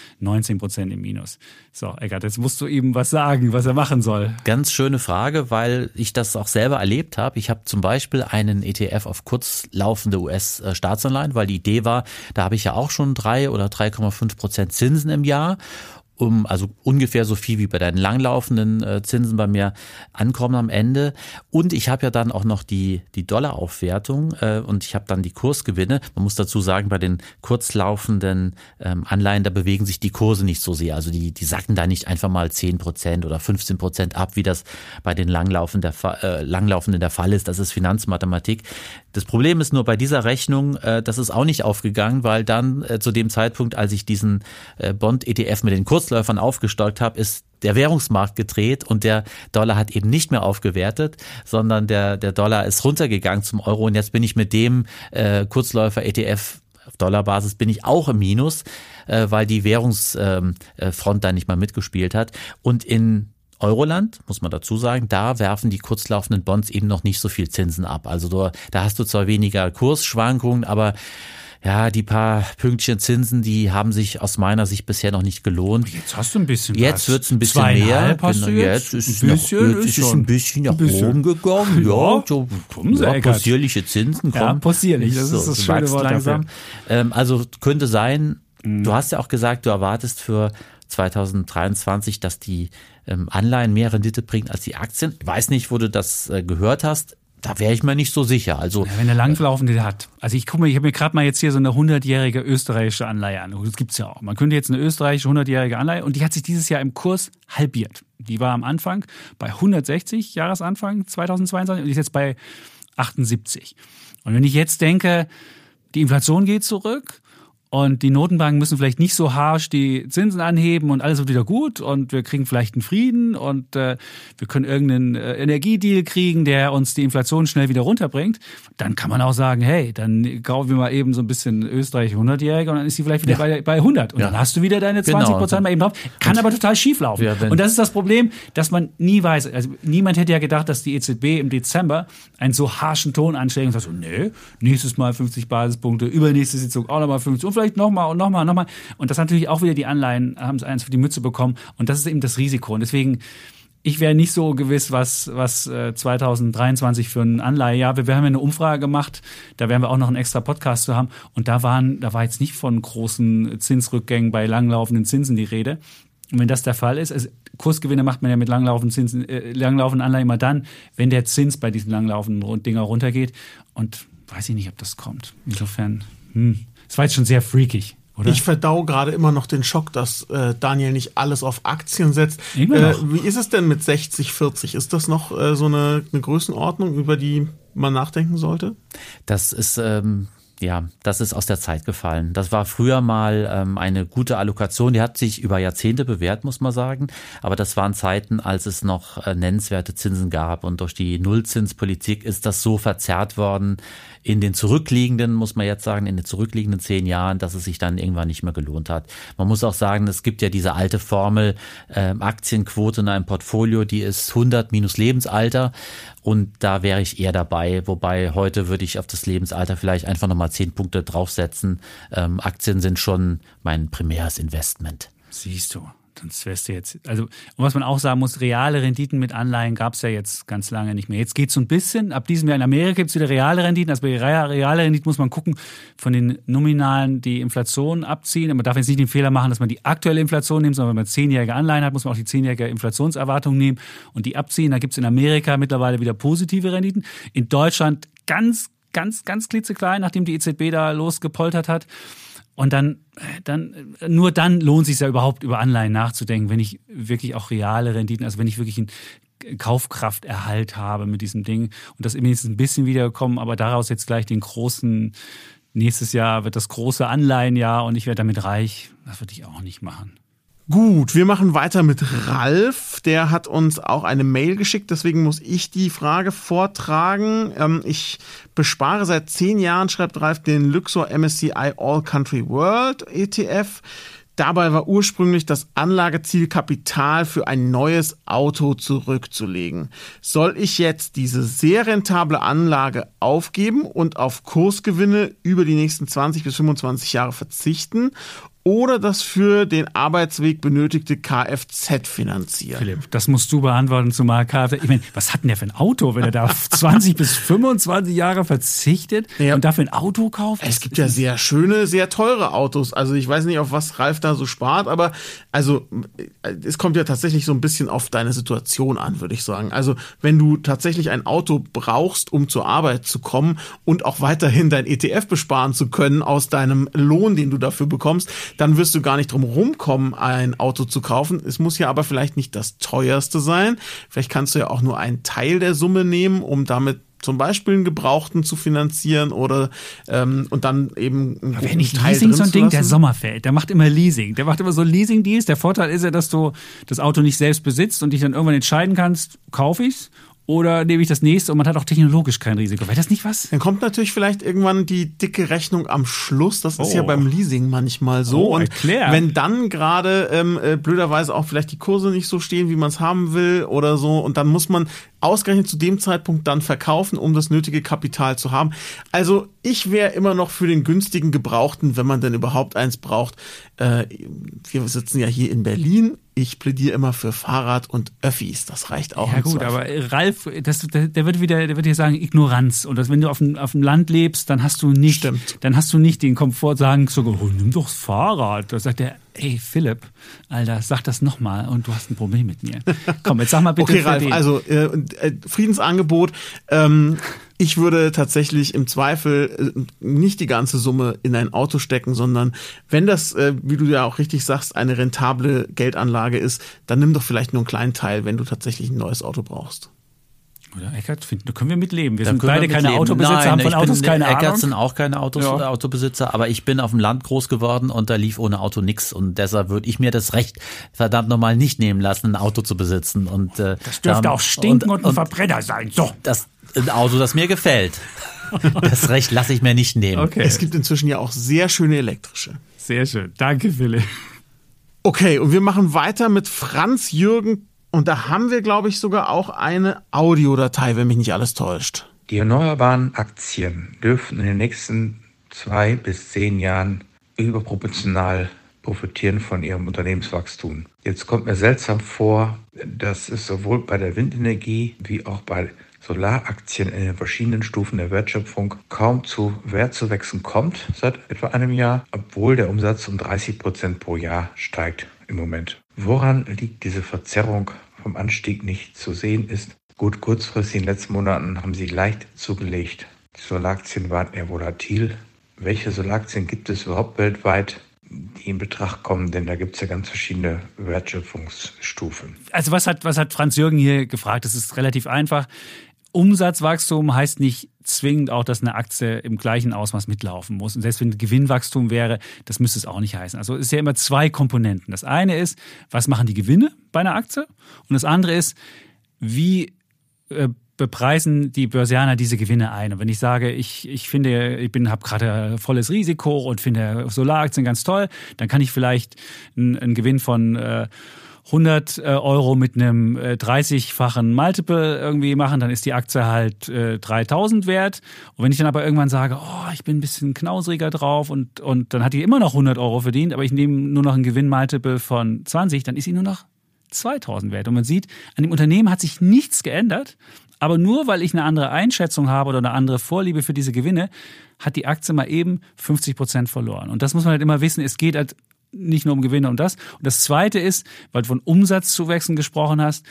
19% im Minus. So, Eckert, jetzt musst du ihm was sagen, was er machen soll. Ganz schöne Frage, weil ich das auch selber erlebt habe. Ich habe zum Beispiel einen ETF auf kurzlaufende US-Staatsanleihen, weil die Idee war, da habe ich ja auch schon 3 oder 3,5% Zinsen im Jahr. Also ungefähr so viel wie bei deinen langlaufenden Zinsen bei mir ankommen am Ende. Und ich habe ja dann auch noch die Dollaraufwertung und ich habe dann die Kursgewinne. Man muss dazu sagen, bei den kurzlaufenden Anleihen, da bewegen sich die Kurse nicht so sehr. Also die sacken da nicht einfach mal 10% oder 15% ab, wie das bei den Langlaufenden der Fall ist. Das ist Finanzmathematik. Das Problem ist nur bei dieser Rechnung, das ist auch nicht aufgegangen, weil dann zu dem Zeitpunkt, als ich diesen Bond-ETF mit den Kurzläufern aufgestockt habe, ist der Währungsmarkt gedreht und der Dollar hat eben nicht mehr aufgewertet, sondern der Dollar ist runtergegangen zum Euro und jetzt bin ich mit dem Kurzläufer-ETF auf Dollarbasis bin ich auch im Minus, weil die Währungsfront da nicht mal mitgespielt hat. Und in Euroland, muss man dazu sagen, da werfen die kurzlaufenden Bonds eben noch nicht so viel Zinsen ab. Also da hast du zwar weniger Kursschwankungen, aber ja, die paar Pünktchen Zinsen, die haben sich aus meiner Sicht bisher noch nicht gelohnt. Jetzt hast du ein bisschen Jetzt was. Wird's ein bisschen 2,5 mehr. Hast du Jetzt ist es ein bisschen nach bisschen. oben gegangen. Ja, so possierliche Zinsen kommen. Ja, possierlich, das ist das schöne Wort langsam. Also könnte sein, du hast ja auch gesagt, du erwartest für 2023, dass die Anleihen mehr Rendite bringen als die Aktien. Ich weiß nicht, wo du das gehört hast. Da wäre ich mir nicht so sicher. Also, ja, wenn er langlaufende hat. Also ich habe mir gerade mal jetzt hier so eine 100-jährige österreichische Anleihe an. Das gibt's ja auch. Man könnte jetzt eine österreichische 100-jährige Anleihe und die hat sich dieses Jahr im Kurs halbiert. Die war am Anfang bei 160 Jahresanfang 2022 und die ist jetzt bei 78. Und wenn ich jetzt denke, die Inflation geht zurück, und die Notenbanken müssen vielleicht nicht so harsch die Zinsen anheben und alles wird wieder gut und wir kriegen vielleicht einen Frieden und wir können irgendeinen Energiedeal kriegen, der uns die Inflation schnell wieder runterbringt. Dann kann man auch sagen, hey, dann kaufen wir mal eben so ein bisschen Österreich 100-Jährige und dann ist die vielleicht wieder bei 100. Und dann hast du wieder deine 20% mal eben drauf. Kann aber total schief laufen. Ja, und das ist das Problem, dass man nie weiß. Also niemand hätte ja gedacht, dass die EZB im Dezember einen so harschen Ton anschlägt und sagt so, nee, nächstes Mal 50 Basispunkte, übernächste Sitzung auch nochmal 50 und vielleicht nochmal und nochmal und nochmal. Und das natürlich auch wieder die Anleihen haben es eins für die Mütze bekommen. Und das ist eben das Risiko. Und deswegen, ich wäre nicht so gewiss, was 2023 für ein Anleihejahr. Wir haben ja eine Umfrage gemacht, da werden wir auch noch einen extra Podcast zu haben. Und da war jetzt nicht von großen Zinsrückgängen bei langlaufenden Zinsen die Rede. Und wenn das der Fall ist, also Kursgewinne macht man ja mit langlaufenden Anleihen immer dann, wenn der Zins bei diesen langlaufenden Dinger runtergeht. Und weiß ich nicht, ob das kommt. Insofern, das war jetzt schon sehr freakig, oder? Ich verdau gerade immer noch den Schock, dass Daniel nicht alles auf Aktien setzt. Wie ist es denn mit 60-40? Ist das noch so eine Größenordnung, über die man nachdenken sollte? Das ist das ist aus der Zeit gefallen. Das war früher mal eine gute Allokation, die hat sich über Jahrzehnte bewährt, muss man sagen. Aber das waren Zeiten, als es noch nennenswerte Zinsen gab. Und durch die Nullzinspolitik ist das so verzerrt worden in den zurückliegenden, muss man jetzt sagen, in den zurückliegenden 10 Jahren, dass es sich dann irgendwann nicht mehr gelohnt hat. Man muss auch sagen, es gibt ja diese alte Formel, Aktienquote in einem Portfolio, die ist 100 minus Lebensalter. Und da wäre ich eher dabei, wobei heute würde ich auf das Lebensalter vielleicht einfach nochmal 10 Punkte draufsetzen. Aktien sind schon mein primäres Investment. Siehst du, sonst wärst du jetzt, also, und was man auch sagen muss, reale Renditen mit Anleihen gab es ja jetzt ganz lange nicht mehr. Jetzt geht es so ein bisschen, ab diesem Jahr in Amerika gibt es wieder reale Renditen, also bei reale Renditen muss man gucken, von den Nominalen die Inflation abziehen. Man darf jetzt nicht den Fehler machen, dass man die aktuelle Inflation nimmt, sondern wenn man 10-jährige Anleihen hat, muss man auch die 10-jährige Inflationserwartung nehmen und die abziehen. Da gibt es in Amerika mittlerweile wieder positive Renditen. In Deutschland ganz klitzeklein, nachdem die EZB da losgepoltert hat. Und dann lohnt es sich ja überhaupt über Anleihen nachzudenken, wenn ich wirklich auch reale Renditen, also wenn ich wirklich einen Kaufkrafterhalt habe mit diesem Ding. Und das ist ein bisschen wiedergekommen, aber daraus jetzt gleich nächstes Jahr wird das große Anleihenjahr und ich werde damit reich. Das würde ich auch nicht machen. Gut, wir machen weiter mit Ralf. Der hat uns auch eine Mail geschickt, deswegen muss ich die Frage vortragen. Ich bespare seit 10 Jahren, schreibt Ralf, den Luxor MSCI All Country World ETF. Dabei war ursprünglich das Anlageziel, Kapital für ein neues Auto zurückzulegen. Soll ich jetzt diese sehr rentable Anlage aufgeben und auf Kursgewinne über die nächsten 20 bis 25 Jahre verzichten oder das für den Arbeitsweg benötigte Kfz finanzieren? Philipp, das musst du beantworten, zumal Kfz. Ich meine, was hat denn der für ein Auto, wenn er da auf 20 bis 25 Jahre verzichtet und dafür ein Auto kauft? Es gibt ja sehr schöne, sehr teure Autos. Also ich weiß nicht, auf was Ralf da so spart, aber also es kommt ja tatsächlich so ein bisschen auf deine Situation an, würde ich sagen. Also wenn du tatsächlich ein Auto brauchst, um zur Arbeit zu kommen und auch weiterhin dein ETF besparen zu können aus deinem Lohn, den du dafür bekommst, dann wirst du gar nicht drum rumkommen, ein Auto zu kaufen. Es muss ja aber vielleicht nicht das teuerste sein. Vielleicht kannst du ja auch nur einen Teil der Summe nehmen, um damit zum Beispiel einen Gebrauchten zu finanzieren oder und dann eben einen guten Teil Leasing so ein Ding, der Sommerfeld, der macht immer Leasing. Der macht immer so Leasing-Deals. Der Vorteil ist ja, dass du das Auto nicht selbst besitzt und dich dann irgendwann entscheiden kannst, kaufe ich's oder nehme ich das nächste, und man hat auch technologisch kein Risiko. Wäre das nicht was? Dann kommt natürlich vielleicht irgendwann die dicke Rechnung am Schluss. Das ist ja beim Leasing manchmal so. Und wenn dann gerade blöderweise auch vielleicht die Kurse nicht so stehen, wie man es haben will oder so, und dann muss man ausgerechnet zu dem Zeitpunkt dann verkaufen, um das nötige Kapital zu haben. Also ich wäre immer noch für den günstigen Gebrauchten, wenn man denn überhaupt eins braucht. Wir sitzen ja hier in Berlin. Ich plädiere immer für Fahrrad und Öffis. Das reicht auch. Ja gut, aber Ralf, der wird dir sagen Ignoranz. Und wenn du auf dem Land lebst, dann hast du nicht den Komfort, sagen zu, nimm doch das Fahrrad. Da sagt er, ey Philipp, Alter, sag das nochmal und du hast ein Problem mit mir. Komm, jetzt sag mal bitte. Okay, Ralf, also Friedensangebot. Ich würde tatsächlich im Zweifel nicht die ganze Summe in ein Auto stecken, sondern wenn das, wie du ja auch richtig sagst, eine rentable Geldanlage ist, dann nimm doch vielleicht nur einen kleinen Teil, wenn du tatsächlich ein neues Auto brauchst. Oder Eckert, da können wir mitleben. Wir sind beide keine Autobesitzer, haben von Autos keine Ahnung. Eckert sind auch keine Autobesitzer, aber ich bin auf dem Land groß geworden und da lief ohne Auto nix, und deshalb würde ich mir das Recht verdammt nochmal nicht nehmen lassen, ein Auto zu besitzen. Und das dürfte auch stinken und ein Verbrenner sein. So. Ein Auto, das mir gefällt. Das Recht lasse ich mir nicht nehmen. Okay. Es gibt inzwischen ja auch sehr schöne elektrische. Sehr schön. Danke, Philipp. Okay, und wir machen weiter mit Franz Jürgen. Und da haben wir, glaube ich, sogar auch eine Audiodatei, wenn mich nicht alles täuscht. Die erneuerbaren Aktien dürften in den nächsten 2 bis 10 Jahren überproportional profitieren von ihrem Unternehmenswachstum. Jetzt kommt mir seltsam vor, dass es sowohl bei der Windenergie wie auch bei Solaraktien in den verschiedenen Stufen der Wertschöpfung kaum zu Wertzuwächsen kommt seit etwa einem Jahr, obwohl der Umsatz um 30% pro Jahr steigt im Moment. Woran liegt diese Verzerrung vom Anstieg nicht zu sehen ist? Gut, kurzfristig in den letzten Monaten haben sie leicht zugelegt. Die Solaraktien waren eher volatil. Welche Solaraktien gibt es überhaupt weltweit, die in Betracht kommen? Denn da gibt es ja ganz verschiedene Wertschöpfungsstufen. Also was hat Franz Jürgen hier gefragt? Das ist relativ einfach. Umsatzwachstum heißt nicht zwingend auch, dass eine Aktie im gleichen Ausmaß mitlaufen muss. Und selbst wenn Gewinnwachstum wäre, das müsste es auch nicht heißen. Also es ist ja immer 2 Komponenten. Das eine ist, was machen die Gewinne bei einer Aktie? Und das andere ist, wie bepreisen die Börsianer diese Gewinne ein? Und wenn ich sage, ich habe gerade volles Risiko und finde Solaraktien ganz toll, dann kann ich vielleicht einen Gewinn von 100 Euro mit einem 30-fachen Multiple irgendwie machen, dann ist die Aktie halt 3.000 wert. Und wenn ich dann aber irgendwann sage, ich bin ein bisschen knausriger drauf und dann hat die immer noch 100 Euro verdient, aber ich nehme nur noch einen Gewinn-Multiple von 20, dann ist sie nur noch 2.000 wert. Und man sieht, an dem Unternehmen hat sich nichts geändert, aber nur weil ich eine andere Einschätzung habe oder eine andere Vorliebe für diese Gewinne, hat die Aktie mal eben 50% verloren. Und das muss man halt immer wissen, es geht halt nicht nur um Gewinne und das. Und das Zweite ist, weil du von Umsatzzuwächsen gesprochen hast,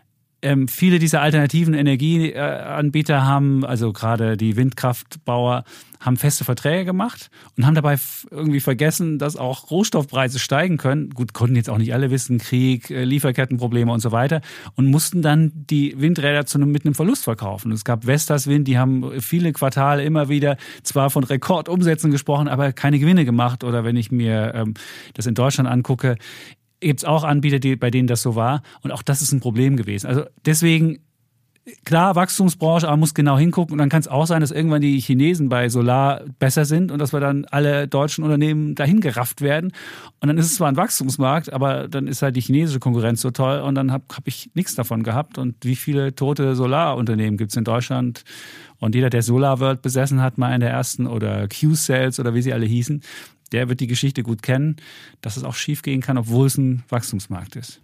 viele dieser alternativen Energieanbieter haben, also gerade die Windkraftbauer, haben feste Verträge gemacht und haben dabei irgendwie vergessen, dass auch Rohstoffpreise steigen können. Gut, konnten jetzt auch nicht alle wissen, Krieg, Lieferkettenprobleme und so weiter, und mussten dann die Windräder mit einem Verlust verkaufen. Es gab Vestas Wind, die haben viele Quartale immer wieder zwar von Rekordumsätzen gesprochen, aber keine Gewinne gemacht. Oder wenn ich mir das in Deutschland angucke, gibt es auch Anbieter, bei denen das so war. Und auch das ist ein Problem gewesen. Also deswegen, klar, Wachstumsbranche, aber man muss genau hingucken. Und dann kann es auch sein, dass irgendwann die Chinesen bei Solar besser sind und dass wir dann alle deutschen Unternehmen dahin gerafft werden. Und dann ist es zwar ein Wachstumsmarkt, aber dann ist halt die chinesische Konkurrenz so toll und dann hab ich nichts davon gehabt. Und wie viele tote Solarunternehmen gibt es in Deutschland? Und jeder, der SolarWorld besessen hat, mal in der ersten oder Q-Sales oder wie sie alle hießen, der wird die Geschichte gut kennen, dass es auch schief gehen kann, obwohl es ein Wachstumsmarkt ist.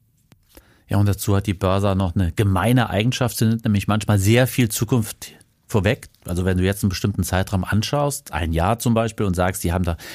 Ja, und dazu hat die Börse noch eine gemeine Eigenschaft, sie nimmt nämlich manchmal sehr viel Zukunft vorweg. Also wenn du jetzt einen bestimmten Zeitraum anschaust, ein Jahr zum Beispiel, und sagst, die haben da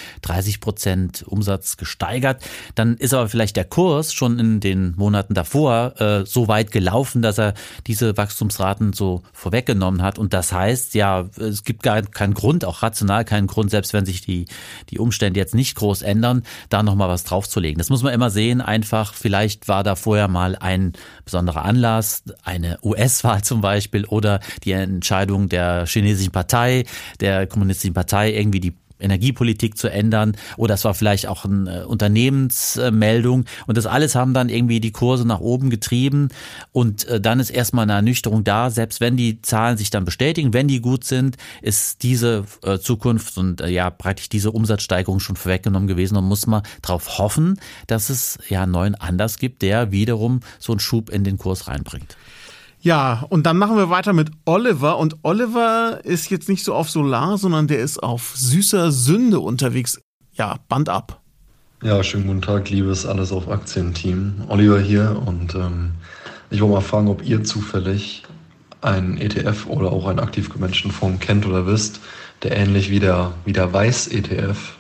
30% Umsatz gesteigert, dann ist aber vielleicht der Kurs schon in den Monaten davor so weit gelaufen, dass er diese Wachstumsraten so vorweggenommen hat. Und das heißt, ja, es gibt gar keinen Grund, auch rational keinen Grund, selbst wenn sich die Umstände jetzt nicht groß ändern, da nochmal was draufzulegen. Das muss man immer sehen, einfach, vielleicht war da vorher mal ein besonderer Anlass, eine US-Wahl zum Beispiel oder die Entscheidung der chinesischen Partei, der kommunistischen Partei, irgendwie die Energiepolitik zu ändern, oder es war vielleicht auch eine Unternehmensmeldung, und das alles haben dann irgendwie die Kurse nach oben getrieben, und dann ist erstmal eine Ernüchterung da, selbst wenn die Zahlen sich dann bestätigen, wenn die gut sind, ist diese Zukunft und praktisch diese Umsatzsteigerung schon vorweggenommen gewesen, und muss man darauf hoffen, dass es einen neuen Anlass gibt, der wiederum so einen Schub in den Kurs reinbringt. Ja, und dann machen wir weiter mit Oliver. Und Oliver ist jetzt nicht so auf Solar, sondern der ist auf süßer Sünde unterwegs. Ja, Band ab. Ja, schönen guten Tag, liebes Alles auf Aktien-Team. Oliver hier, und ich wollte mal fragen, ob ihr zufällig einen ETF oder auch einen aktiv gemanagten Fonds kennt oder wisst, der ähnlich wie der Weiß-ETF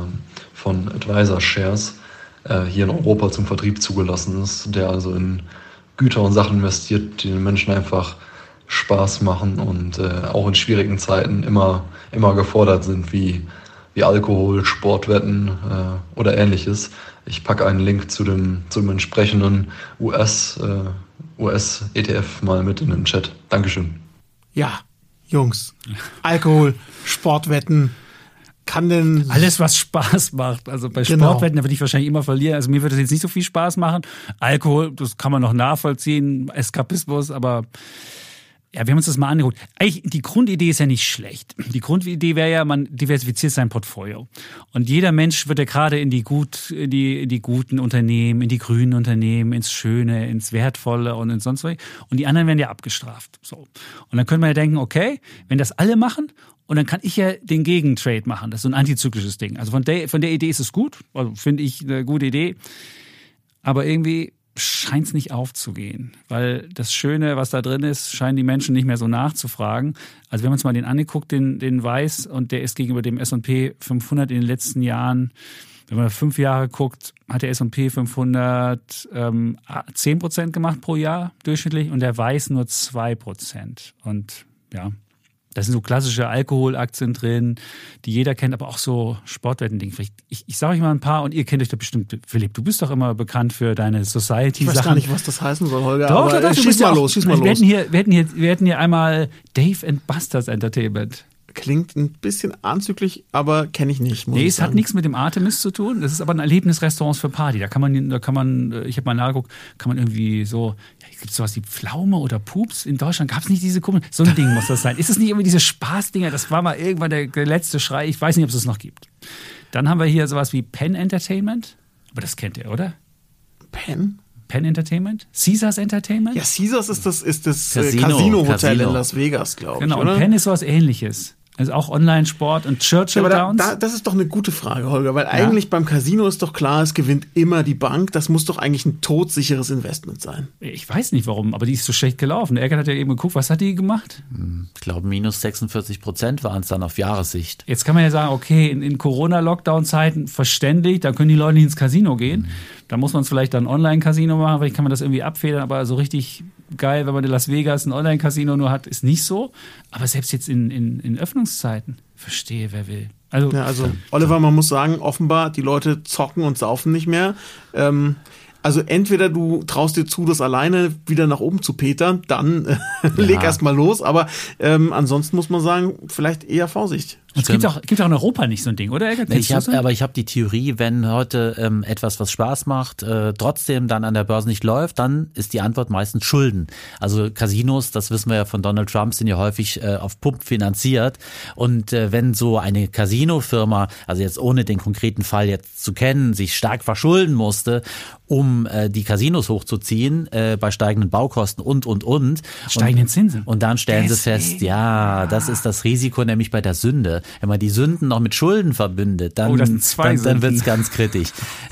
von Advisor Shares hier in Europa zum Vertrieb zugelassen ist, der also in Güter und Sachen investiert, die den Menschen einfach Spaß machen und auch in schwierigen Zeiten immer gefordert sind, wie Alkohol, Sportwetten oder ähnliches. Ich packe einen Link zum entsprechenden US-ETF mal mit in den Chat. Dankeschön. Ja, Jungs, Alkohol, Sportwetten, kann denn... Alles, was Spaß macht. Also bei Sportwetten, da würde ich wahrscheinlich immer verlieren. Also mir würde das jetzt nicht so viel Spaß machen. Alkohol, das kann man noch nachvollziehen. Eskapismus, aber ja, wir haben uns das mal angeguckt. Eigentlich, die Grundidee ist ja nicht schlecht. Die Grundidee wäre ja, man diversifiziert sein Portfolio. Und jeder Mensch wird ja gerade in die guten Unternehmen, in die grünen Unternehmen, ins Schöne, ins Wertvolle und in sonst was. Und die anderen werden ja abgestraft. So. Und dann könnte man ja denken, okay, wenn das alle machen, und dann kann ich ja den Gegentrade machen. Das ist so ein antizyklisches Ding. Also von der Idee ist es gut. Also finde ich eine gute Idee. Aber irgendwie scheint es nicht aufzugehen. Weil das Schöne, was da drin ist, scheinen die Menschen nicht mehr so nachzufragen. Also wir haben uns mal den angeguckt, den Weiß, und der ist gegenüber dem S&P 500 in den letzten Jahren, wenn man 5 Jahre guckt, hat der S&P 500 10% gemacht pro Jahr durchschnittlich und der Weiß nur 2%. Und ja, da sind so klassische Alkoholaktien drin, die jeder kennt, aber auch so Sportwetten-Ding. Ich sage euch mal ein paar, und ihr kennt euch da bestimmt. Philipp, du bist doch immer bekannt für deine Society-Sachen. Ich weiß gar nicht, was das heißen soll, Holger. Doch, aber schieß mal los. Wir hätten hier einmal Dave & Buster's Entertainment. Klingt ein bisschen anzüglich, aber kenne ich nicht. Nee, es hat nichts mit dem Artemis zu tun. Das ist aber ein Erlebnisrestaurant für Party. Da kann man, ich habe mal nachgeguckt, kann man irgendwie so, gibt es sowas wie Pflaume oder Pups? In Deutschland gab es nicht diese Kugeln. So ein Ding muss das sein. Ist es nicht irgendwie diese Spaßdinger? Das war mal irgendwann der letzte Schrei. Ich weiß nicht, ob es das noch gibt. Dann haben wir hier sowas wie Penn Entertainment. Aber das kennt ihr, oder? Penn Entertainment? Caesars Entertainment? Ja, Caesars ist das Casino-Hotel in Las Vegas, glaube ich. Genau, oder? Und Penn ist sowas Ähnliches. Also auch Online-Sport und Churchill Downs. Das ist doch eine gute Frage, Holger, weil eigentlich beim Casino ist doch klar, es gewinnt immer die Bank. Das muss doch eigentlich ein todsicheres Investment sein. Ich weiß nicht warum, aber die ist so schlecht gelaufen. Der Eckert hat ja eben geguckt, was hat die gemacht? Ich glaube, minus 46% waren es dann auf Jahressicht. Jetzt kann man ja sagen, okay, in Corona-Lockdown-Zeiten verständlich, da können die Leute nicht ins Casino gehen. Da muss man es vielleicht dann Online-Casino machen, vielleicht kann man das irgendwie abfedern, aber so richtig geil, wenn man in Las Vegas ein Online-Casino nur hat, ist nicht so. Aber selbst jetzt in Öffnungszeiten, verstehe, wer will. Also Oliver, man muss sagen, offenbar, die Leute zocken und saufen nicht mehr. Also entweder du traust dir zu, das alleine wieder nach oben zu petern, dann leg erst mal los. Aber ansonsten muss man sagen, vielleicht eher Vorsicht. Es gibt auch in Europa nicht so ein Ding, oder? Ich habe die Theorie, wenn heute etwas, was Spaß macht, trotzdem dann an der Börse nicht läuft, dann ist die Antwort meistens Schulden. Also Casinos, das wissen wir ja von Donald Trump, sind ja häufig auf Pump finanziert. Und wenn so eine Casino-Firma, also jetzt ohne den konkreten Fall jetzt zu kennen, sich stark verschulden musste, um die Casinos hochzuziehen, bei steigenden Baukosten und. Steigenden Zinsen. Und dann stellen sie fest, das ist das Risiko nämlich bei der Sünde. Wenn man die Sünden noch mit Schulden verbindet, dann wird's ganz kritisch.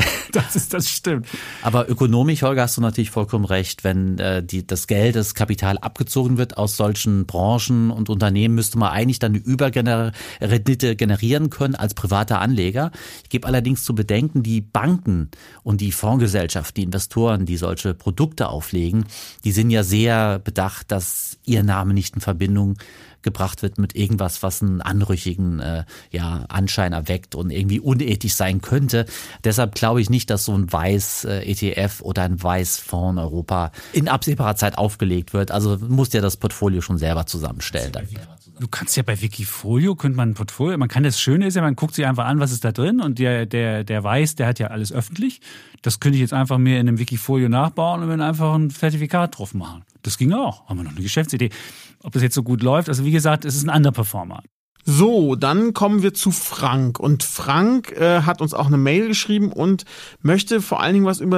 Das stimmt. Aber ökonomisch, Holger, hast du natürlich vollkommen recht. Wenn das Geld, das Kapital abgezogen wird aus solchen Branchen und Unternehmen, müsste man eigentlich dann eine Überrendite generieren können als privater Anleger. Ich gebe allerdings zu bedenken, die Banken und die Fondsgesellschaften, die Investoren, die solche Produkte auflegen, die sind ja sehr bedacht, dass ihr Name nicht in Verbindung gebracht wird mit irgendwas, was einen anrüchigen Anschein erweckt und irgendwie unethisch sein könnte. Deshalb glaube ich nicht, dass so ein Weiß-ETF oder ein Weiß-Fonds in Europa in absehbarer Zeit aufgelegt wird. Also musst ja das Portfolio schon selber zusammenstellen. Du kannst ja bei Wikifolio, das Schöne ist ja, man guckt sich einfach an, was ist da drin und der weiß, der hat ja alles öffentlich. Das könnte ich jetzt einfach mir in einem Wikifolio nachbauen und mir einfach ein Zertifikat drauf machen. Das ging auch. Haben wir noch eine Geschäftsidee. Ob das jetzt so gut läuft, also wie gesagt, es ist ein Underperformer. So, dann kommen wir zu Frank. Und Frank hat uns auch eine Mail geschrieben und möchte vor allen Dingen was über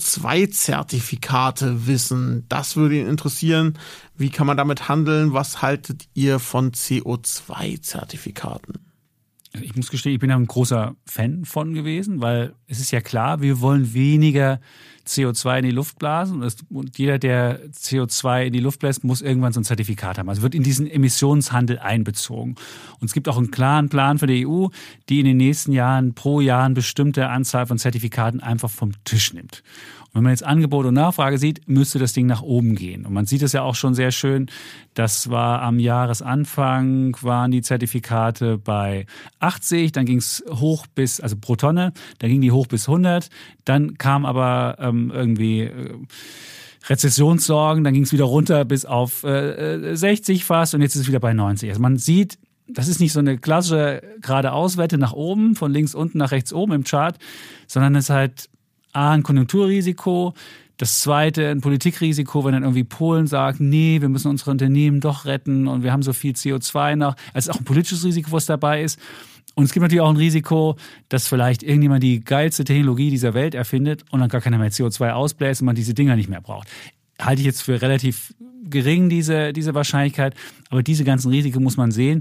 CO2-Zertifikate wissen. Das würde ihn interessieren. Wie kann man damit handeln? Was haltet ihr von CO2-Zertifikaten? Ich muss gestehen, ich bin ja ein großer Fan von gewesen, weil es ist ja klar, wir wollen weniger CO2 in die Luft blasen und jeder, der CO2 in die Luft bläst, muss irgendwann so ein Zertifikat haben. Also wird in diesen Emissionshandel einbezogen. Und es gibt auch einen klaren Plan für die EU, die in den nächsten Jahren pro Jahr eine bestimmte Anzahl von Zertifikaten einfach vom Tisch nimmt. Und wenn man jetzt Angebot und Nachfrage sieht, müsste das Ding nach oben gehen. Und man sieht es ja auch schon sehr schön. Das war am Jahresanfang, waren die Zertifikate bei 80, dann ging es hoch bis, also pro Tonne, dann ging die hoch bis 100. Dann kam aber Rezessionssorgen, dann ging es wieder runter bis auf 60 fast und jetzt ist es wieder bei 90. Also man sieht, das ist nicht so eine klassische geradeauswette nach oben, von links unten nach rechts oben im Chart, sondern es ist halt ein Konjunkturrisiko, das zweite ein Politikrisiko, wenn dann irgendwie Polen sagt, nee, wir müssen unsere Unternehmen doch retten und wir haben so viel CO2 noch. Also auch ein politisches Risiko, was dabei ist. Und es gibt natürlich auch ein Risiko, dass vielleicht irgendjemand die geilste Technologie dieser Welt erfindet und dann gar keiner mehr CO2 ausbläst und man diese Dinger nicht mehr braucht. Halte ich jetzt für relativ gering, diese Wahrscheinlichkeit. Aber diese ganzen Risiken muss man sehen.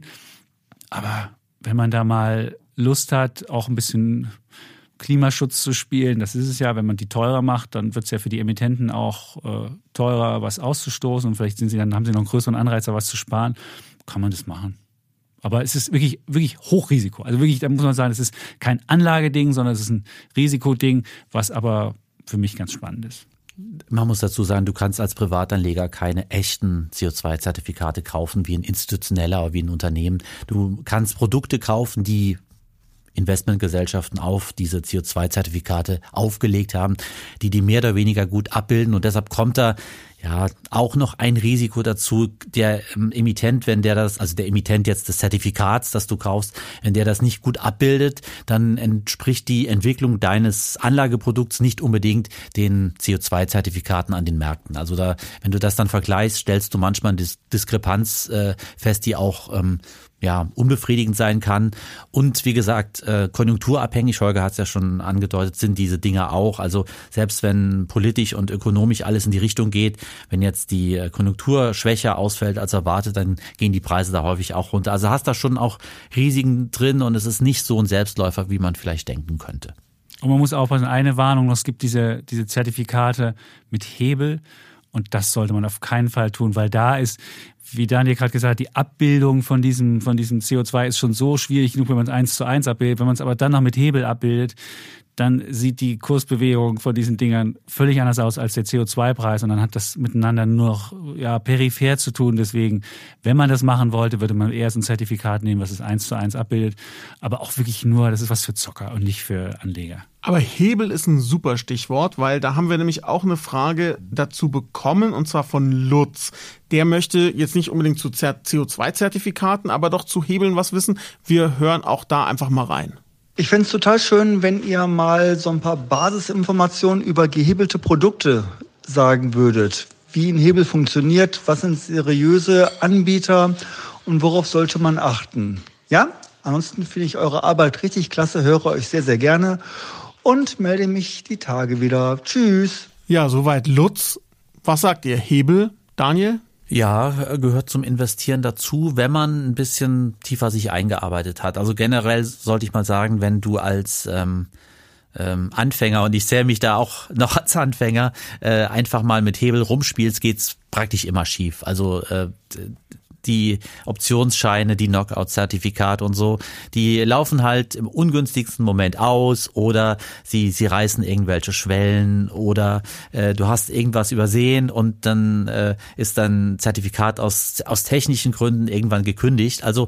Aber wenn man da mal Lust hat, auch ein bisschen Klimaschutz zu spielen, das ist es ja, wenn man die teurer macht, dann wird es ja für die Emittenten auch teurer, was auszustoßen und vielleicht haben sie noch einen größeren Anreiz, was zu sparen, kann man das machen. Aber es ist wirklich, wirklich Hochrisiko. Also wirklich, da muss man sagen, es ist kein Anlageding, sondern es ist ein Risikoding, was aber für mich ganz spannend ist. Man muss dazu sagen, du kannst als Privatanleger keine echten CO2-Zertifikate kaufen, wie ein institutioneller oder wie ein Unternehmen. Du kannst Produkte kaufen, die Investmentgesellschaften auf diese CO2-Zertifikate aufgelegt haben, die mehr oder weniger gut abbilden. Und deshalb kommt da ja auch noch ein Risiko dazu. Der Emittent, der Emittent jetzt des Zertifikats, das du kaufst, wenn der das nicht gut abbildet, dann entspricht die Entwicklung deines Anlageprodukts nicht unbedingt den CO2-Zertifikaten an den Märkten. Also wenn du das dann vergleichst, stellst du manchmal eine Diskrepanz fest, die auch unbefriedigend sein kann. Und wie gesagt, konjunkturabhängig, Holger hat es ja schon angedeutet, sind diese Dinge auch. Also selbst wenn politisch und ökonomisch alles in die Richtung geht, wenn jetzt die Konjunktur schwächer ausfällt als erwartet, dann gehen die Preise da häufig auch runter. Also hast da schon auch Risiken drin und es ist nicht so ein Selbstläufer, wie man vielleicht denken könnte. Und man muss aufpassen, eine Warnung, es gibt diese Zertifikate mit Hebel und das sollte man auf keinen Fall tun, weil da ist, wie Daniel gerade gesagt hat, die Abbildung von diesem CO2 ist schon so schwierig genug, wenn man es 1:1 abbildet. Wenn man es aber dann noch mit Hebel abbildet, dann sieht die Kursbewegung von diesen Dingern völlig anders aus als der CO2-Preis und dann hat das miteinander nur noch peripher zu tun. Deswegen, wenn man das machen wollte, würde man eher so ein Zertifikat nehmen, was es 1:1 abbildet. Aber auch wirklich nur, das ist was für Zocker und nicht für Anleger. Aber Hebel ist ein super Stichwort, weil da haben wir nämlich auch eine Frage dazu bekommen und zwar von Lutz. der möchte jetzt nicht unbedingt zu CO2-Zertifikaten, aber doch zu Hebeln was wissen. Wir hören auch da einfach mal rein. Ich fände es total schön, wenn ihr mal so ein paar Basisinformationen über gehebelte Produkte sagen würdet. Wie ein Hebel funktioniert, was sind seriöse Anbieter und worauf sollte man achten. Ja, ansonsten finde ich eure Arbeit richtig klasse, höre euch sehr, sehr gerne und melde mich die Tage wieder. Tschüss. Ja, soweit Lutz. Was sagt ihr? Hebel, Daniel? Ja, gehört zum Investieren dazu, wenn man ein bisschen tiefer sich eingearbeitet hat. Also generell sollte ich mal sagen, wenn du als Anfänger, und ich zähle mich da auch noch als Anfänger, einfach mal mit Hebel rumspielst, geht's praktisch immer schief. Also die Optionsscheine, die Knockout-Zertifikate und so, die laufen halt im ungünstigsten Moment aus oder sie reißen irgendwelche Schwellen oder du hast irgendwas übersehen und dann ist dann Zertifikat aus technischen Gründen irgendwann gekündigt. Also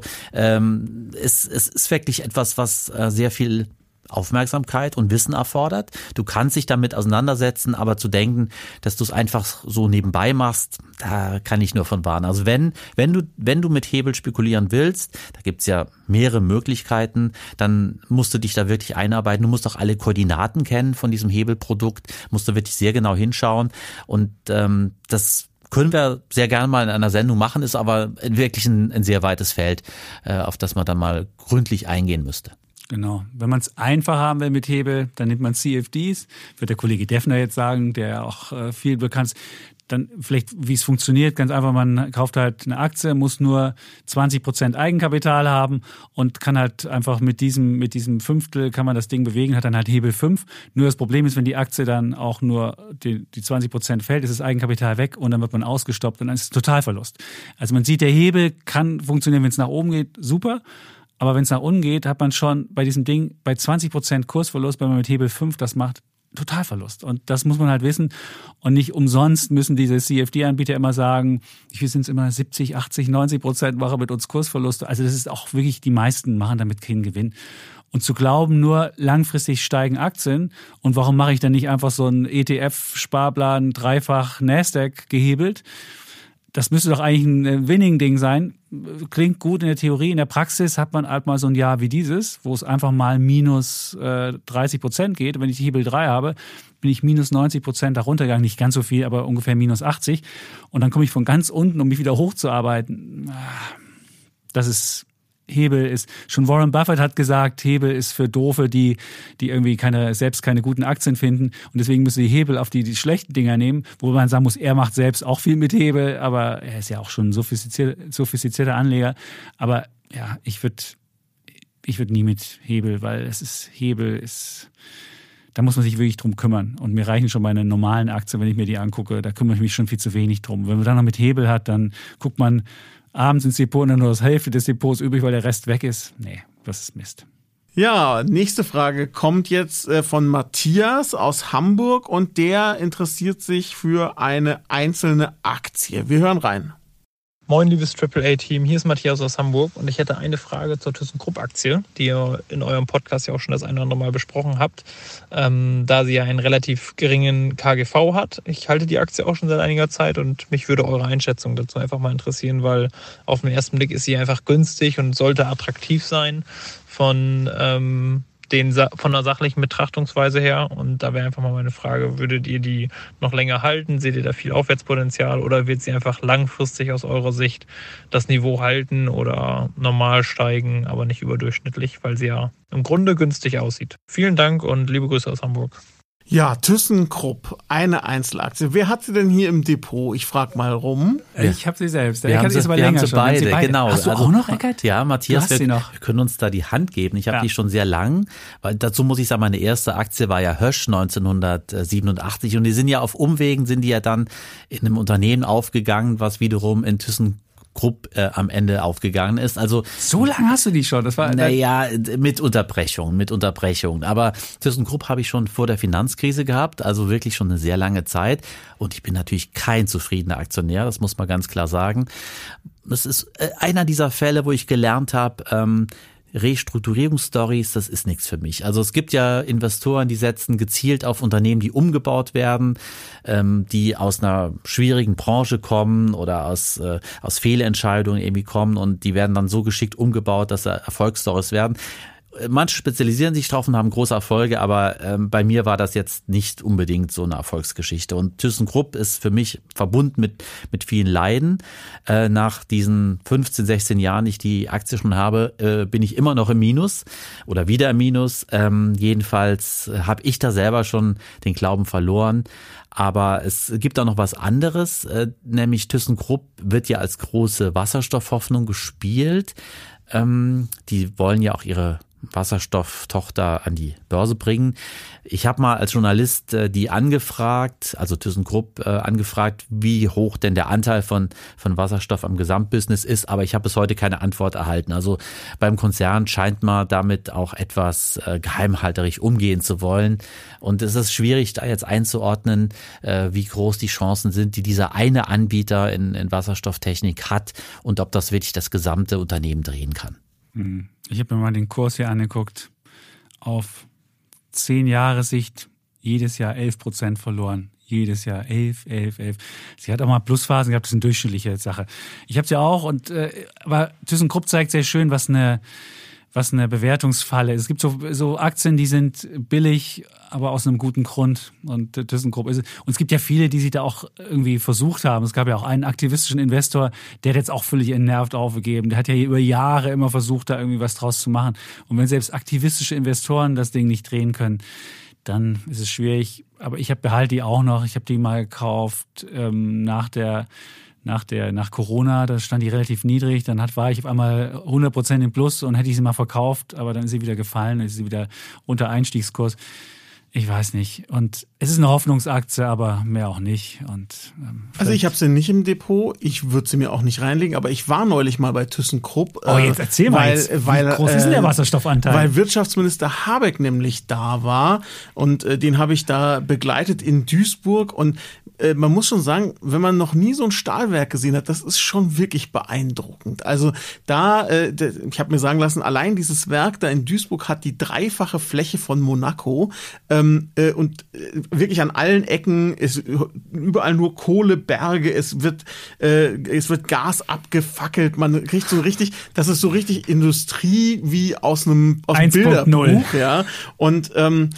es ist wirklich etwas, was sehr viel Aufmerksamkeit und Wissen erfordert. Du kannst dich damit auseinandersetzen, aber zu denken, dass du es einfach so nebenbei machst, da kann ich nur von warnen. Also wenn du mit Hebel spekulieren willst, da gibt's ja mehrere Möglichkeiten, dann musst du dich da wirklich einarbeiten. Du musst auch alle Koordinaten kennen von diesem Hebelprodukt, musst du wirklich sehr genau hinschauen und das können wir sehr gerne mal in einer Sendung machen, ist aber wirklich ein sehr weites Feld, auf das man dann mal gründlich eingehen müsste. Genau. Wenn man es einfach haben will mit Hebel, dann nimmt man CFDs. Wird der Kollege Deffner jetzt sagen, der auch viel bekannt ist. Dann vielleicht, wie es funktioniert, ganz einfach, man kauft halt eine Aktie, muss nur 20% Eigenkapital haben und kann halt einfach mit diesem Fünftel kann man das Ding bewegen, hat dann halt Hebel 5. Nur das Problem ist, wenn die Aktie dann auch nur die 20% fällt, ist das Eigenkapital weg und dann wird man ausgestoppt und dann ist es Totalverlust. Also man sieht, der Hebel kann funktionieren, wenn es nach oben geht, super. Aber wenn es nach unten geht, hat man schon bei diesem Ding bei 20% Kursverlust, wenn man mit Hebel 5 das macht, Totalverlust. Und das muss man halt wissen. Und nicht umsonst müssen diese CFD-Anbieter immer sagen, wie sind es immer 70, 80, 90% machen mit uns Kursverluste. Also das ist auch wirklich, die meisten machen damit keinen Gewinn. Und zu glauben, nur langfristig steigen Aktien und warum mache ich dann nicht einfach so einen ETF-Sparplan dreifach Nasdaq gehebelt? Das müsste doch eigentlich ein Winning-Ding sein. Klingt gut in der Theorie. In der Praxis hat man halt mal so ein Jahr wie dieses, wo es einfach mal minus 30% geht. Wenn ich Hebel 3 habe, bin ich minus 90% darunter gegangen. Nicht ganz so viel, aber ungefähr minus 80. Und dann komme ich von ganz unten, um mich wieder hochzuarbeiten. Hebel ist, schon Warren Buffett hat gesagt, Hebel ist für Doofe, die irgendwie selbst keine guten Aktien finden und deswegen müssen die Hebel auf die schlechten Dinger nehmen, wo man sagen muss, er macht selbst auch viel mit Hebel, aber er ist ja auch schon ein sophistizierter Anleger. Aber ja, ich würde nie mit Hebel, weil Hebel ist, da muss man sich wirklich drum kümmern. Und mir reichen schon meine normalen Aktien, wenn ich mir die angucke, da kümmere ich mich schon viel zu wenig drum. Wenn man dann noch mit Hebel hat, dann guckt man abends ins Depot und dann nur das Hälfte des Depots übrig, weil der Rest weg ist. Nee, das ist Mist. Ja, nächste Frage kommt jetzt von Matthias aus Hamburg und der interessiert sich für eine einzelne Aktie. Wir hören rein. Moin, liebes AAA-Team, hier ist Matthias aus Hamburg und ich hätte eine Frage zur ThyssenKrupp-Aktie, die ihr in eurem Podcast ja auch schon das eine oder andere Mal besprochen habt, da sie ja einen relativ geringen KGV hat. Ich halte die Aktie auch schon seit einiger Zeit und mich würde eure Einschätzung dazu einfach mal interessieren, weil auf den ersten Blick ist sie einfach günstig und sollte attraktiv sein von der sachlichen Betrachtungsweise her. Und da wäre einfach mal meine Frage, würdet ihr die noch länger halten? Seht ihr da viel Aufwärtspotenzial oder wird sie einfach langfristig aus eurer Sicht das Niveau halten oder normal steigen, aber nicht überdurchschnittlich, weil sie ja im Grunde günstig aussieht? Vielen Dank und liebe Grüße aus Hamburg. Ja, ThyssenKrupp, eine Einzelaktie. Wer hat sie denn hier im Depot? Ich frage mal rum. Ich habe sie selbst. Wir haben sie beide, genau. Hast du auch noch, Eckert? Ja, Matthias, wir noch. können uns da die Hand geben. Ich habe die schon sehr lang, weil dazu muss ich sagen, meine erste Aktie war ja Hösch 1987 und die sind ja auf Umwegen, sind die ja dann in einem Unternehmen aufgegangen, was wiederum in ThyssenKrupp am Ende aufgegangen ist. Also so lange hast du die schon? Das war mit Unterbrechung. Aber ThyssenKrupp habe ich schon vor der Finanzkrise gehabt, also wirklich schon eine sehr lange Zeit. Und ich bin natürlich kein zufriedener Aktionär, das muss man ganz klar sagen. Das ist einer dieser Fälle, wo ich gelernt habe, Restrukturierungsstories, das ist nichts für mich. Also es gibt ja Investoren, die setzen gezielt auf Unternehmen, die umgebaut werden, die aus einer schwierigen Branche kommen oder aus Fehlentscheidungen irgendwie kommen und die werden dann so geschickt umgebaut, dass da Erfolgsstories werden. Manche spezialisieren sich drauf und haben große Erfolge, aber bei mir war das jetzt nicht unbedingt so eine Erfolgsgeschichte. Und ThyssenKrupp ist für mich verbunden mit vielen Leiden. Nach diesen 15, 16 Jahren, die ich die Aktie schon habe, bin ich immer noch im Minus oder wieder im Minus. Jedenfalls habe ich da selber schon den Glauben verloren. Aber es gibt auch noch was anderes, nämlich ThyssenKrupp wird ja als große Wasserstoffhoffnung gespielt. Die wollen ja auch ihre Wasserstofftochter an die Börse bringen. Ich habe mal als Journalist die angefragt, also ThyssenKrupp angefragt, wie hoch denn der Anteil von Wasserstoff am Gesamtbusiness ist, aber ich habe bis heute keine Antwort erhalten. Also beim Konzern scheint man damit auch etwas geheimhalterig umgehen zu wollen. Und es ist schwierig, da jetzt einzuordnen, wie groß die Chancen sind, die dieser eine Anbieter in Wasserstofftechnik hat und ob das wirklich das gesamte Unternehmen drehen kann. Ich habe mir mal den Kurs hier angeguckt. Auf 10 Jahre Sicht jedes Jahr 11% verloren. Jedes Jahr 11. Sie hat auch mal Plusphasen gehabt, das ist eine durchschnittliche Sache. Ich habe sie auch aber ThyssenKrupp zeigt sehr schön, was eine Bewertungsfalle ist. Es gibt so Aktien, die sind billig, aber aus einem guten Grund. Und ThyssenKrupp ist es. Und es gibt ja viele, die sich da auch irgendwie versucht haben. Es gab ja auch einen aktivistischen Investor, der hat jetzt auch völlig entnervt aufgegeben. Der hat ja über Jahre immer versucht, da irgendwie was draus zu machen. Und wenn selbst aktivistische Investoren das Ding nicht drehen können, dann ist es schwierig. Aber ich behalte die auch noch. Ich habe die mal gekauft nach Corona, da stand die relativ niedrig, dann war ich auf einmal 100% im Plus und hätte ich sie mal verkauft, aber dann ist sie wieder gefallen, ist sie wieder unter Einstiegskurs. Ich weiß nicht. Und es ist eine Hoffnungsaktie, aber mehr auch nicht. Also ich habe sie nicht im Depot, ich würde sie mir auch nicht reinlegen, aber ich war neulich mal bei ThyssenKrupp. Oh, jetzt erzähl mal, wie groß ist denn der Wasserstoffanteil? Weil Wirtschaftsminister Habeck nämlich da war und den habe ich da begleitet in Duisburg und man muss schon sagen, wenn man noch nie so ein Stahlwerk gesehen hat, das ist schon wirklich beeindruckend. Also ich habe mir sagen lassen, allein dieses Werk da in Duisburg hat die 3-fache Fläche von Monaco und wirklich an allen Ecken ist überall nur Kohleberge, es wird Gas abgefackelt, man kriegt so richtig, das ist so richtig Industrie wie aus einem Bilderbuch, ja. Und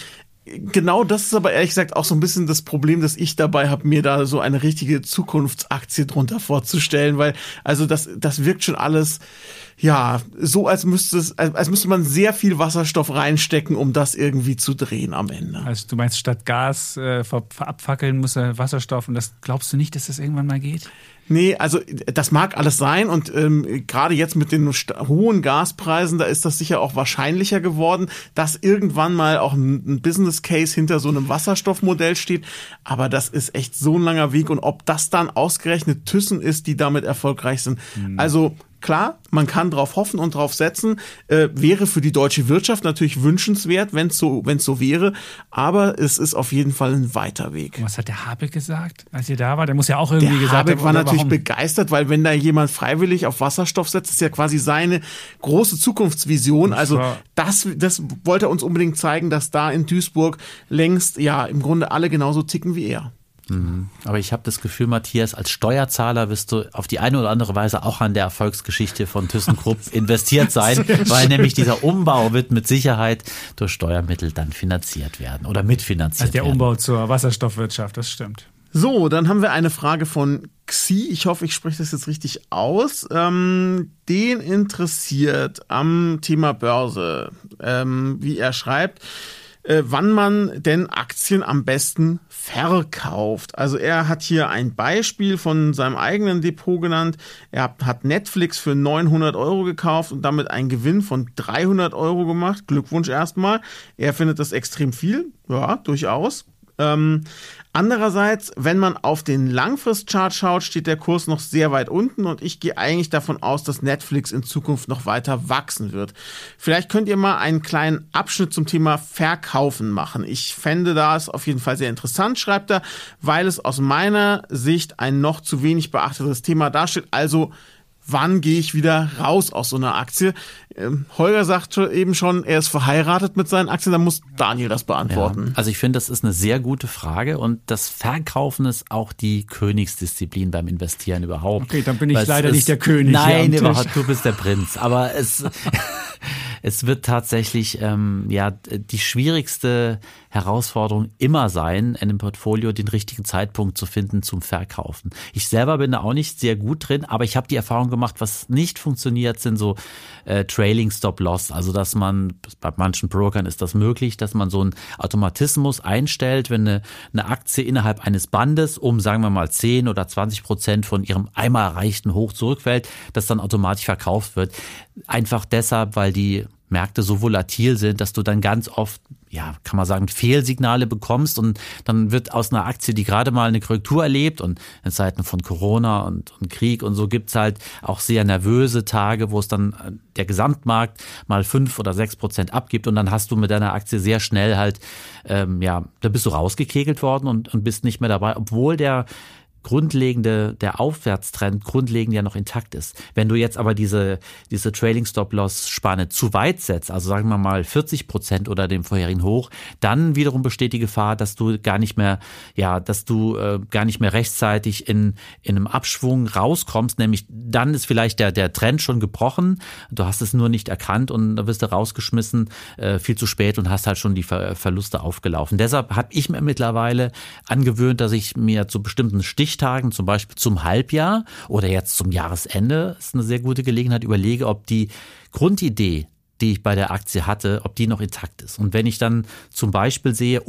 genau das ist aber ehrlich gesagt auch so ein bisschen das Problem, das ich dabei habe, mir da so eine richtige Zukunftsaktie drunter vorzustellen, weil also das wirkt schon alles ja so, als müsste man sehr viel Wasserstoff reinstecken, um das irgendwie zu drehen am Ende. Also du meinst, statt Gas abfackeln muss Wasserstoff und das glaubst du nicht, dass das irgendwann mal geht? Nee, also das mag alles sein und gerade jetzt mit den hohen Gaspreisen, da ist das sicher auch wahrscheinlicher geworden, dass irgendwann mal auch ein Business Case hinter so einem Wasserstoffmodell steht, aber das ist echt so ein langer Weg und ob das dann ausgerechnet Thyssen ist, die damit erfolgreich sind. Also klar, man kann drauf hoffen und drauf setzen, wäre für die deutsche Wirtschaft natürlich wünschenswert, wenn es so wäre, aber es ist auf jeden Fall ein weiter Weg. Und was hat der Habeck gesagt, als ihr da war? Der muss ja auch irgendwie gesagt haben. Der Habeck war natürlich begeistert, weil wenn da jemand freiwillig auf Wasserstoff setzt, ist ja quasi seine große Zukunftsvision. Also das wollte er uns unbedingt zeigen, dass da in Duisburg längst ja im Grunde alle genauso ticken wie er. Aber ich habe das Gefühl, Matthias, als Steuerzahler wirst du auf die eine oder andere Weise auch an der Erfolgsgeschichte von ThyssenKrupp investiert sein, weil nämlich dieser Umbau wird mit Sicherheit durch Steuermittel dann finanziert werden oder mitfinanziert werden. Also der Umbau zur Wasserstoffwirtschaft, das stimmt. So, dann haben wir eine Frage von Xi. Ich hoffe, ich spreche das jetzt richtig aus. Den interessiert am Thema Börse, wie er schreibt, wann man denn Aktien am besten verkauft. Also er hat hier ein Beispiel von seinem eigenen Depot genannt. Er hat Netflix für 900 € gekauft und damit einen Gewinn von 300 € gemacht. Glückwunsch erstmal. Er findet das extrem viel. Ja, durchaus. Andererseits, wenn man auf den Langfristchart schaut, steht der Kurs noch sehr weit unten und ich gehe eigentlich davon aus, dass Netflix in Zukunft noch weiter wachsen wird. Vielleicht könnt ihr mal einen kleinen Abschnitt zum Thema Verkaufen machen. Ich fände das auf jeden Fall sehr interessant, schreibt er, weil es aus meiner Sicht ein noch zu wenig beachtetes Thema darstellt. Also, wann gehe ich wieder raus aus so einer Aktie? Holger sagt eben schon, er ist verheiratet mit seinen Aktien, dann muss Daniel das beantworten. Ja, also ich finde, das ist eine sehr gute Frage und das Verkaufen ist auch die Königsdisziplin beim Investieren überhaupt. Okay, dann bin ich leider nicht der König. Nein, überhaupt, du bist der Prinz. Aber es wird tatsächlich die schwierigste Herausforderung immer sein, in einem Portfolio den richtigen Zeitpunkt zu finden zum Verkaufen. Ich selber bin da auch nicht sehr gut drin, aber ich habe die Erfahrung gemacht, was nicht funktioniert, sind so Trailing Stop Loss. Also dass man, bei manchen Brokern ist das möglich, dass man so einen Automatismus einstellt, wenn eine Aktie innerhalb eines Bandes um, sagen wir mal, 10% oder 20% von ihrem einmal erreichten Hoch zurückfällt, dass dann automatisch verkauft wird. Einfach deshalb, weil die Märkte so volatil sind, dass du dann ganz oft, kann man sagen, Fehlsignale bekommst und dann wird aus einer Aktie, die gerade mal eine Korrektur erlebt und in Zeiten von Corona und Krieg und so gibt's halt auch sehr nervöse Tage, wo es dann der Gesamtmarkt mal 5 oder 6% abgibt und dann hast du mit deiner Aktie sehr schnell halt, da bist du rausgekegelt worden und bist nicht mehr dabei, obwohl der Aufwärtstrend grundlegend ja noch intakt ist. Wenn du jetzt aber diese Trailing Stop-Loss-Spanne zu weit setzt, also sagen wir mal 40% oder dem vorherigen Hoch, dann wiederum besteht die Gefahr, dass du gar nicht mehr rechtzeitig in einem Abschwung rauskommst, nämlich dann ist vielleicht der Trend schon gebrochen, du hast es nur nicht erkannt und da wirst du rausgeschmissen, viel zu spät und hast halt schon die Verluste aufgelaufen. Deshalb habe ich mir mittlerweile angewöhnt, dass ich mir zu bestimmten Stichtagen, zum Beispiel zum Halbjahr oder jetzt zum Jahresende, ist eine sehr gute Gelegenheit, überlege, ob die Grundidee, die ich bei der Aktie hatte, ob die noch intakt ist. Und wenn ich dann zum Beispiel sehe,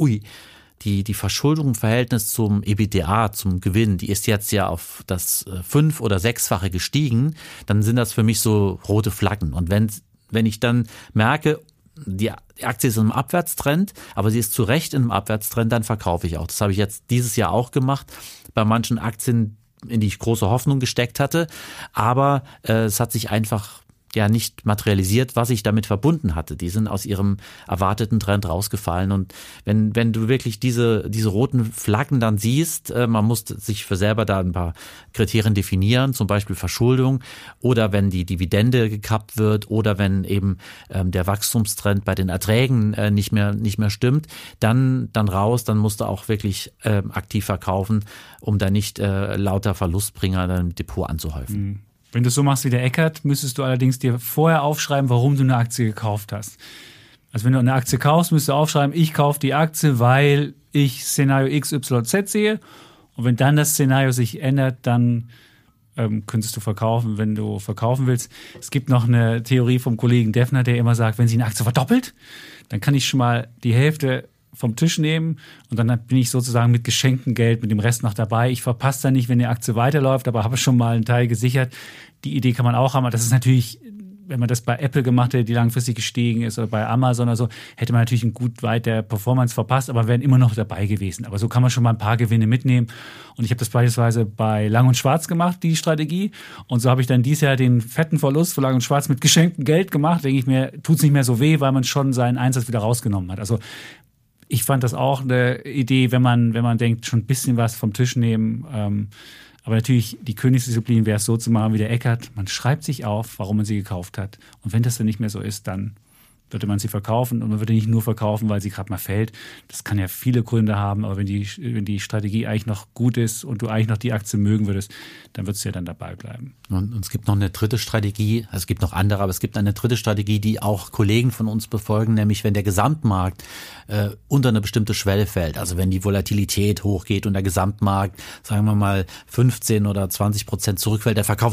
die Verschuldung im Verhältnis zum EBITDA, zum Gewinn, die ist jetzt ja auf das 5- oder 6-fache gestiegen, dann sind das für mich so rote Flaggen. Und wenn ich dann merke, die Aktie ist in einem Abwärtstrend, aber sie ist zu Recht in einem Abwärtstrend, dann verkaufe ich auch. Das habe ich jetzt dieses Jahr auch gemacht, bei manchen Aktien, in die ich große Hoffnung gesteckt hatte, aber es hat sich einfach nicht materialisiert, was ich damit verbunden hatte. Die sind aus ihrem erwarteten Trend rausgefallen und wenn du wirklich diese roten Flaggen dann siehst, man muss sich für selber da ein paar Kriterien definieren, zum Beispiel Verschuldung oder wenn die Dividende gekappt wird oder wenn eben der Wachstumstrend bei den Erträgen nicht mehr stimmt, dann raus, dann musst du auch wirklich aktiv verkaufen, um da nicht lauter Verlustbringer dann im Depot anzuhäufen. Wenn du es so machst wie der Eckert, müsstest du allerdings dir vorher aufschreiben, warum du eine Aktie gekauft hast. Also wenn du eine Aktie kaufst, müsstest du aufschreiben, ich kaufe die Aktie, weil ich Szenario XYZ sehe. Und wenn dann das Szenario sich ändert, dann könntest du verkaufen, wenn du verkaufen willst. Es gibt noch eine Theorie vom Kollegen Deffner, der immer sagt, wenn sich eine Aktie verdoppelt, dann kann ich schon mal die Hälfte vom Tisch nehmen und dann bin ich sozusagen mit geschenktem Geld mit dem Rest noch dabei. Ich verpasse dann nicht, wenn die Aktie weiterläuft, aber habe schon mal einen Teil gesichert. Die Idee kann man auch haben, aber das ist natürlich, wenn man das bei Apple gemacht hätte, die langfristig gestiegen ist oder bei Amazon oder so, hätte man natürlich gut weit der Performance verpasst, aber wären immer noch dabei gewesen. Aber so kann man schon mal ein paar Gewinne mitnehmen und ich habe das beispielsweise bei Lang & Schwarz gemacht, die Strategie, und so habe ich dann dieses Jahr den fetten Verlust für Lang & Schwarz mit geschenktem Geld gemacht. Denke ich mir, tut es nicht mehr so weh, weil man schon seinen Einsatz wieder rausgenommen hat. Also ich fand das auch eine Idee, wenn man denkt, schon ein bisschen was vom Tisch nehmen. Aber natürlich, die Königsdisziplin wäre es so zu machen wie der Eckert. Man schreibt sich auf, warum man sie gekauft hat. Und wenn das dann nicht mehr so ist, dann würde man sie verkaufen. Und man würde nicht nur verkaufen, weil sie gerade mal fällt. Das kann ja viele Gründe haben. Aber wenn die Strategie eigentlich noch gut ist und du eigentlich noch die Aktie mögen würdest, dann würdest du ja dann dabei bleiben. Und es gibt noch eine dritte Strategie, es gibt noch andere, aber es gibt eine dritte Strategie, die auch Kollegen von uns befolgen, nämlich wenn der Gesamtmarkt unter eine bestimmte Schwelle fällt, also wenn die Volatilität hochgeht und der Gesamtmarkt, sagen wir mal 15 oder 20% zurückfällt, dann verkaufen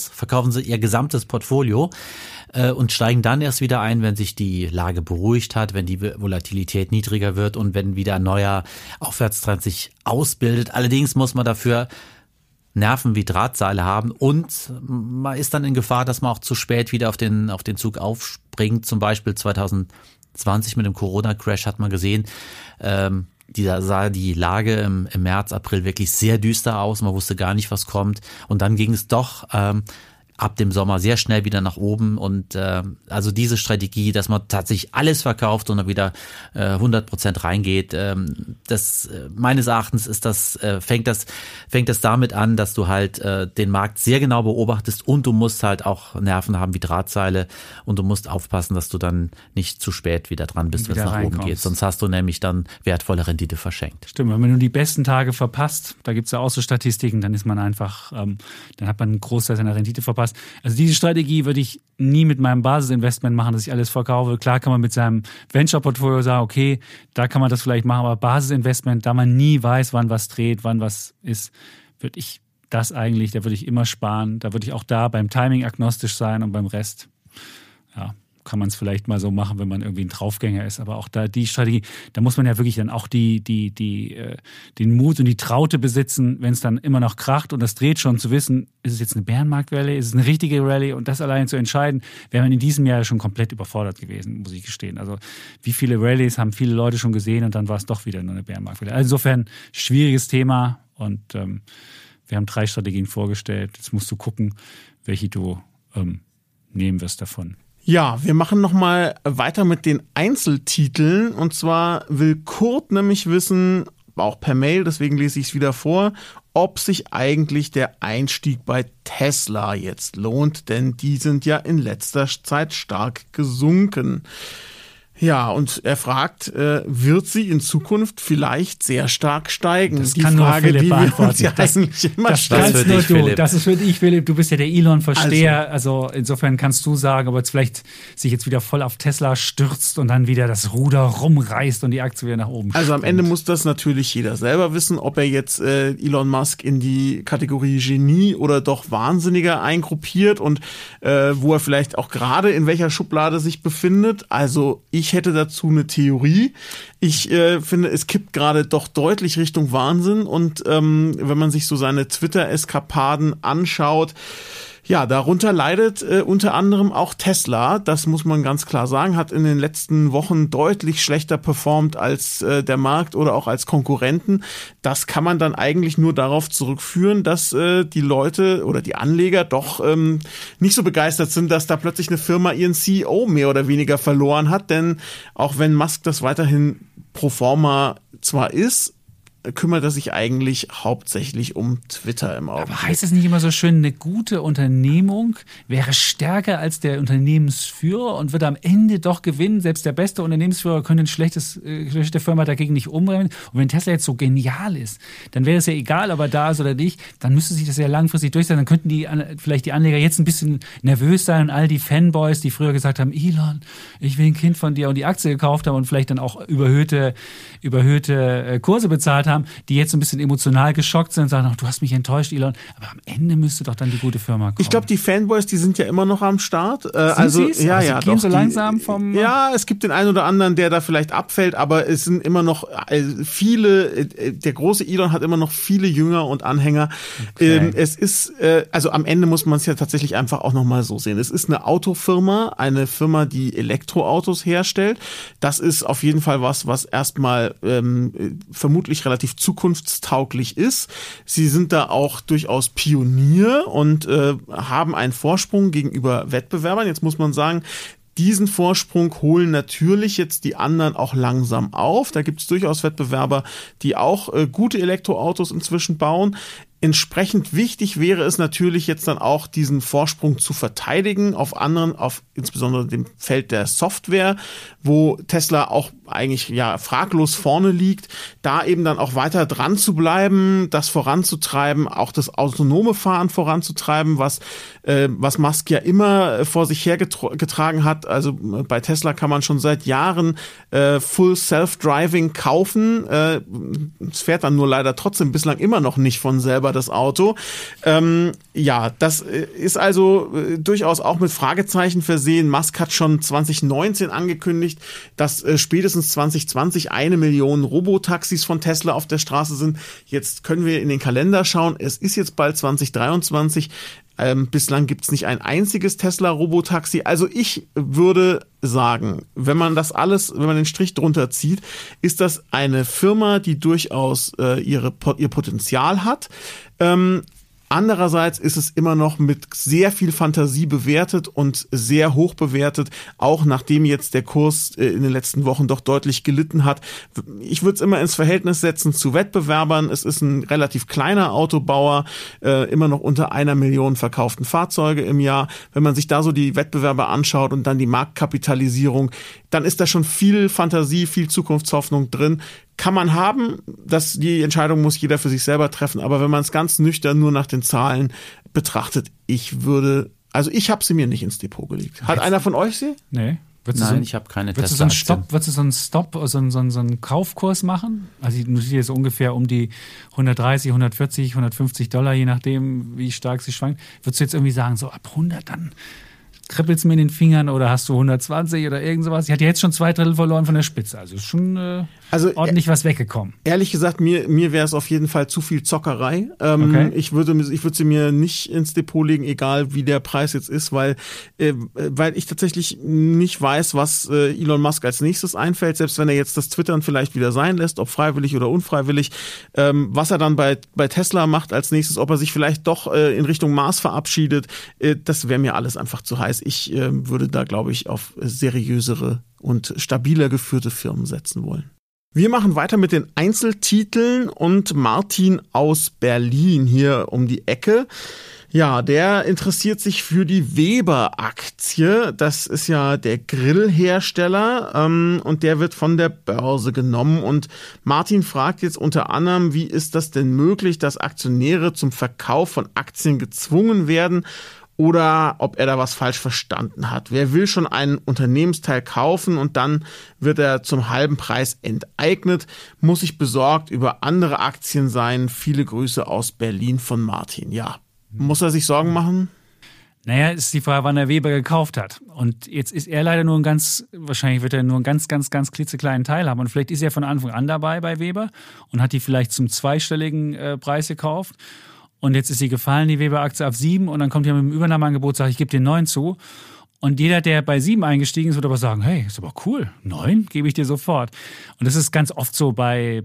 sie ihr gesamtes Portfolio und steigen dann erst wieder ein, wenn sich die Lage beruhigt hat, wenn die Volatilität niedriger wird und wenn wieder ein neuer Aufwärtstrend sich ausbildet. Allerdings muss man dafür Nerven wie Drahtseile haben und man ist dann in Gefahr, dass man auch zu spät wieder auf den Zug aufspringt. Zum Beispiel 2020 mit dem Corona-Crash hat man gesehen, da sah die Lage im März, April wirklich sehr düster aus. Man wusste gar nicht, was kommt. Und dann ging es doch ab dem Sommer sehr schnell wieder nach oben und also diese Strategie, dass man tatsächlich alles verkauft und dann wieder 100% reingeht, das meines Erachtens ist das fängt das damit an, dass du halt den Markt sehr genau beobachtest und du musst halt auch Nerven haben wie Drahtseile und du musst aufpassen, dass du dann nicht zu spät wieder dran bist, wenn es nach oben geht. Sonst hast du nämlich dann wertvolle Rendite verschenkt. Stimmt, wenn du die besten Tage verpasst, da gibt es ja auch so Statistiken, dann ist man einfach, dann hat man einen Großteil seiner Rendite verpasst. Also diese Strategie würde ich nie mit meinem Basisinvestment machen, dass ich alles verkaufe. Klar kann man mit seinem Venture-Portfolio sagen, okay, da kann man das vielleicht machen, aber Basisinvestment, da man nie weiß, wann was dreht, wann was ist, da würde ich immer sparen. Da würde ich auch da beim Timing agnostisch sein und beim Rest, ja, kann man es vielleicht mal so machen, wenn man irgendwie ein Draufgänger ist. Aber auch da die Strategie, da muss man ja wirklich dann auch den Mut und die Traute besitzen, wenn es dann immer noch kracht und das dreht schon, zu wissen, ist es jetzt eine Bärenmarkt-Rallye, ist es eine richtige Rallye und das allein zu entscheiden, wäre man in diesem Jahr schon komplett überfordert gewesen, muss ich gestehen. Also wie viele Rallyes haben viele Leute schon gesehen und dann war es doch wieder nur eine Bärenmarkt-Rallye. Also insofern schwieriges Thema und wir haben 3 Strategien vorgestellt. Jetzt musst du gucken, welche du nehmen wirst davon. Ja, wir machen nochmal weiter mit den Einzeltiteln. Und zwar will Kurt nämlich wissen, auch per Mail, deswegen lese ich es wieder vor, ob sich eigentlich der Einstieg bei Tesla jetzt lohnt, denn die sind ja in letzter Zeit stark gesunken. Ja, und er fragt, wird sie in Zukunft vielleicht sehr stark steigen? Das kann nur Philipp beantworten. Das kannst nur du. Das ist für dich, Philipp. Du bist ja der Elon-Versteher. Also insofern kannst du sagen, aber jetzt vielleicht sich jetzt wieder voll auf Tesla stürzt und dann wieder das Ruder rumreißt und die Aktie wieder nach oben Also am Ende muss das natürlich jeder selber wissen, ob er jetzt Elon Musk in die Kategorie Genie oder doch Wahnsinniger eingruppiert und wo er vielleicht auch gerade in welcher Schublade sich befindet. Also ich hätte dazu eine Theorie. Ich finde, es kippt gerade doch deutlich Richtung Wahnsinn und wenn man sich so seine Twitter-Eskapaden anschaut, ja, darunter leidet unter anderem auch Tesla, das muss man ganz klar sagen, hat in den letzten Wochen deutlich schlechter performt als der Markt oder auch als Konkurrenten. Das kann man dann eigentlich nur darauf zurückführen, dass die Leute oder die Anleger doch nicht so begeistert sind, dass da plötzlich eine Firma ihren CEO mehr oder weniger verloren hat, denn auch wenn Musk das weiterhin pro forma zwar ist, kümmert er sich eigentlich hauptsächlich um Twitter im Augenblick. Aber heißt es nicht immer so schön, eine gute Unternehmung wäre stärker als der Unternehmensführer und wird am Ende doch gewinnen? Selbst der beste Unternehmensführer könnte eine schlechte Firma dagegen nicht umrennen. Und wenn Tesla jetzt so genial ist, dann wäre es ja egal, ob er da ist oder nicht, dann müsste sich das ja langfristig durchsetzen. Dann könnten vielleicht die Anleger jetzt ein bisschen nervös sein und all die Fanboys, die früher gesagt haben, Elon, ich will ein Kind von dir und die Aktie gekauft haben und vielleicht dann auch überhöhte Kurse bezahlt haben, die jetzt ein bisschen emotional geschockt sind und sagen, du hast mich enttäuscht, Elon. Aber am Ende müsste doch dann die gute Firma kommen. Ich glaube, die Fanboys, die sind ja immer noch am Start. Ja, gehen so langsam vom... Ja, es gibt den einen oder anderen, der da vielleicht abfällt, aber es sind immer noch viele, der große Elon hat immer noch viele Jünger und Anhänger. Okay. Es ist, also am Ende muss man es ja tatsächlich einfach auch nochmal so sehen. Es ist eine Autofirma, eine Firma, die Elektroautos herstellt. Das ist auf jeden Fall was erstmal vermutlich relativ zukunftstauglich ist. Sie sind da auch durchaus Pionier und haben einen Vorsprung gegenüber Wettbewerbern. Jetzt muss man sagen, diesen Vorsprung holen natürlich jetzt die anderen auch langsam auf. Da gibt es durchaus Wettbewerber, die auch gute Elektroautos inzwischen bauen. Entsprechend wichtig wäre es natürlich jetzt dann auch, diesen Vorsprung zu verteidigen auf insbesondere dem Feld der Software, wo Tesla auch eigentlich ja fraglos vorne liegt, da eben dann auch weiter dran zu bleiben, das voranzutreiben, auch das autonome Fahren voranzutreiben, was Musk ja immer vor sich hergetragen hat. Also bei Tesla kann man schon seit Jahren Full Self-Driving kaufen. Es fährt dann nur leider trotzdem bislang immer noch nicht von selber das Auto. Ja, das ist also durchaus auch mit Fragezeichen versehen. Musk hat schon 2019 angekündigt, dass spätestens 2020 1 Million Robotaxis von Tesla auf der Straße sind. Jetzt können wir in den Kalender schauen. Es ist jetzt bald 2023. Bislang gibt es nicht ein einziges Tesla-Robotaxi. Also ich würde sagen, wenn man den Strich drunter zieht, ist das eine Firma, die durchaus ihr Potenzial hat. Andererseits ist es immer noch mit sehr viel Fantasie bewertet und sehr hoch bewertet, auch nachdem jetzt der Kurs in den letzten Wochen doch deutlich gelitten hat. Ich würde es immer ins Verhältnis setzen zu Wettbewerbern. Es ist ein relativ kleiner Autobauer, immer noch unter 1 Million verkauften Fahrzeuge im Jahr. Wenn man sich da so die Wettbewerber anschaut und dann die Marktkapitalisierung, dann ist da schon viel Fantasie, viel Zukunftshoffnung drin. Kann man haben, die Entscheidung muss jeder für sich selber treffen, aber wenn man es ganz nüchtern nur nach den Zahlen betrachtet, ich habe sie mir nicht ins Depot gelegt. Hat einer von euch sie? Nee. Nein, ich habe keine Tesla. Würdest du so einen Kaufkurs machen? Also ich notiere jetzt ungefähr um die 130, 140, 150 $, je nachdem, wie stark sie schwankt. Würdest du jetzt irgendwie sagen, so ab 100 dann kribbelt es mir in den Fingern oder hast du 120 oder irgend sowas? Ich hatte jetzt schon 2/3 verloren von der Spitze. Also ist schon ordentlich was weggekommen. Ehrlich gesagt, mir wäre es auf jeden Fall zu viel Zockerei. Okay. Ich würde sie mir nicht ins Depot legen, egal wie der Preis jetzt ist, weil ich tatsächlich nicht weiß, was Elon Musk als nächstes einfällt, selbst wenn er jetzt das Twittern vielleicht wieder sein lässt, ob freiwillig oder unfreiwillig, was er dann bei Tesla macht als nächstes, ob er sich vielleicht doch in Richtung Mars verabschiedet, das wäre mir alles einfach zu heiß. Ich würde da, glaube ich, auf seriösere und stabiler geführte Firmen setzen wollen. Wir machen weiter mit den Einzeltiteln und Martin aus Berlin hier um die Ecke. Ja, der interessiert sich für die Weber-Aktie. Das ist ja der Grillhersteller und der wird von der Börse genommen. Und Martin fragt jetzt unter anderem, wie ist das denn möglich, dass Aktionäre zum Verkauf von Aktien gezwungen werden? Oder ob er da was falsch verstanden hat. Wer will schon einen Unternehmensteil kaufen und dann wird er zum halben Preis enteignet? Muss ich besorgt über andere Aktien sein? Viele Grüße aus Berlin von Martin. Ja, muss er sich Sorgen machen? Naja, ist die Frage, wann er Weber gekauft hat. Und jetzt ist er leider wahrscheinlich wird er nur einen ganz, ganz, ganz klitzekleinen Teil haben. Und vielleicht ist er von Anfang an dabei bei Weber und hat die vielleicht zum zweistelligen Preis gekauft. Und jetzt ist sie gefallen, die Weber-Aktie, auf 7 und dann kommt jemand mit dem Übernahmeangebot, sagt, ich gebe dir 9 zu. Und jeder, der bei 7 eingestiegen ist, wird aber sagen, hey, ist aber cool, 9 gebe ich dir sofort. Und das ist ganz oft so bei